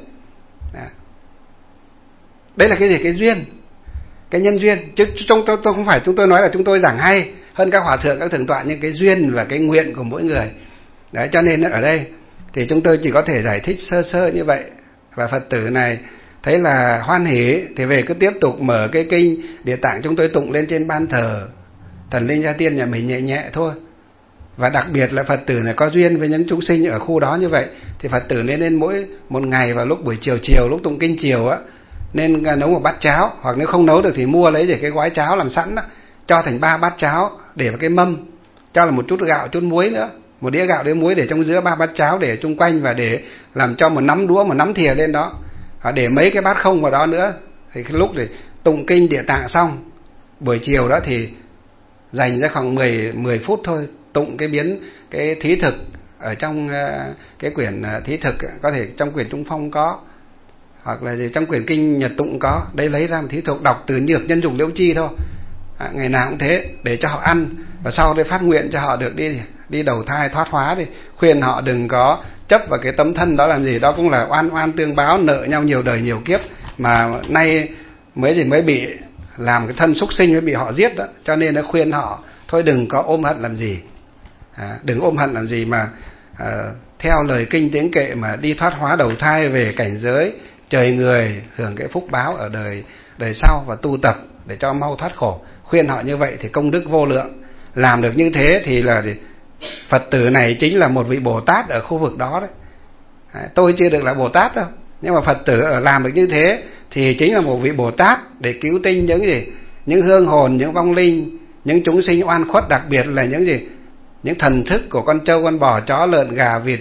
Đấy là cái gì? Cái duyên, cái nhân duyên. Chứ tôi không phải chúng tôi nói là chúng tôi giảng hay hơn các hòa thượng, các thượng tọa, nhưng cái duyên và cái nguyện của mỗi người. Đấy, cho nên ở đây thì chúng tôi chỉ có thể giải thích sơ sơ như vậy. Và Phật tử này thấy là hoan hỉ thì về cứ tiếp tục mở cái kinh Địa Tạng chúng tôi tụng lên trên ban thờ thần linh gia tiên nhà mình nhẹ nhẹ thôi. Và đặc biệt là Phật tử này có duyên với những chúng sinh ở khu đó như vậy thì Phật tử nên mỗi một ngày vào lúc buổi chiều lúc tụng kinh chiều á, nên nấu một bát cháo, hoặc nếu không nấu được thì mua lấy để cái gói cháo làm sẵn đó, cho thành 3 bát cháo để vào cái mâm, cho là một chút gạo, chút muối nữa, một đĩa gạo đĩa muối để trong giữa 3 bát cháo để chung quanh, và để làm cho một nắm đũa, một nắm thìa lên đó, để mấy cái bát không vào đó nữa. Thì cái lúc để tụng kinh Địa Tạng xong buổi chiều đó thì dành ra khoảng 10 phút thôi, tụng cái thí thực ở trong cái quyển thí thực, có thể trong quyển Trung Phong có, hoặc là trong quyển kinh Nhật Tụng có. Đây lấy ra một thí thực đọc từ Nhược Nhân Dục Liễu Chi thôi, ngày nào cũng thế, để cho họ ăn, và sau đây phát nguyện cho họ được đi đầu thai thoát hóa, đi khuyên họ đừng có chấp vào cái tấm thân đó làm gì. Đó cũng là oan tương báo, nợ nhau nhiều đời nhiều kiếp, mà nay mới bị làm cái thân súc sinh, mới bị họ giết đó. Cho nên nó khuyên họ thôi đừng có ôm hận làm gì, đừng ôm hận làm gì, mà theo lời kinh tiếng kệ mà đi thoát hóa đầu thai về cảnh giới trời người, hưởng cái phúc báo ở đời sau và tu tập để cho mau thoát khổ. Khuyên họ như vậy thì công đức vô lượng. Làm được như thế thì là Phật tử này chính là một vị Bồ Tát ở khu vực đó đấy. Tôi chưa được là Bồ Tát đâu, nhưng mà Phật tử làm được như thế thì chính là một vị Bồ Tát để cứu tinh những hương hồn, những vong linh, những chúng sinh oan khuất, đặc biệt là những thần thức của con trâu, con bò, chó, lợn, gà, vịt,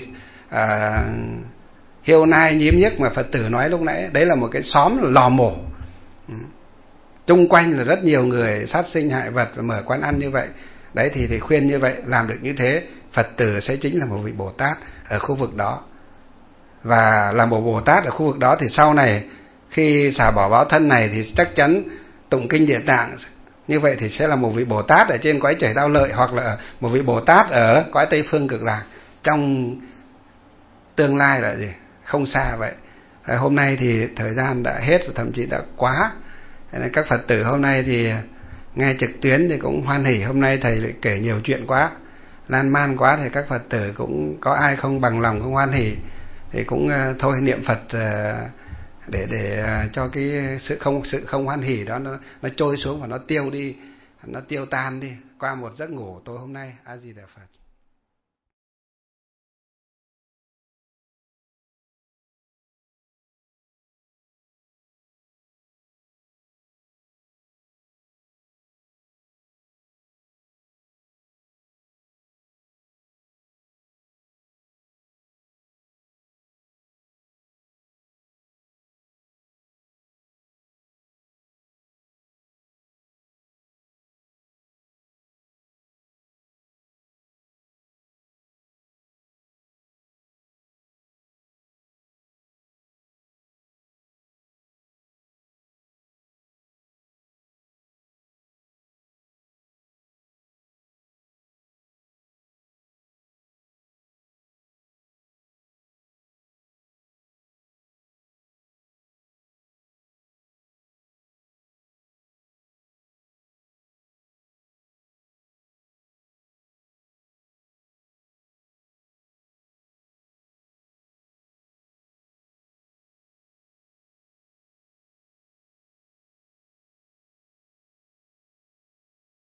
hiêu nai, nhím nhức mà Phật tử nói lúc nãy. Đấy là một cái xóm lò mổ, chung quanh là rất nhiều người sát sinh hại vật và mở quán ăn như vậy. Đấy thì khuyên như vậy, làm được như thế, Phật tử sẽ chính là một vị Bồ Tát ở khu vực đó. Và làm một Bồ Tát ở khu vực đó thì sau này khi xả bỏ báo thân này thì chắc chắn tụng kinh Địa Tạng như vậy thì sẽ là một vị Bồ Tát ở trên cõi trời Đao Lợi, hoặc là một vị Bồ Tát ở cõi Tây Phương Cực Lạc trong tương lai là không xa vậy. Hôm nay thì thời gian đã hết và thậm chí đã quá, nên các Phật tử hôm nay thì nghe trực tuyến thì cũng hoan hỉ. Hôm nay thầy lại kể nhiều chuyện quá, lan man quá, thì các Phật tử cũng có ai không bằng lòng, không hoan hỉ thì cũng thôi niệm Phật để cho cái sự không hoan hỉ đó nó trôi xuống và nó tiêu đi, nó tiêu tan đi qua một giấc ngủ tối hôm nay. A Di Đà Phật.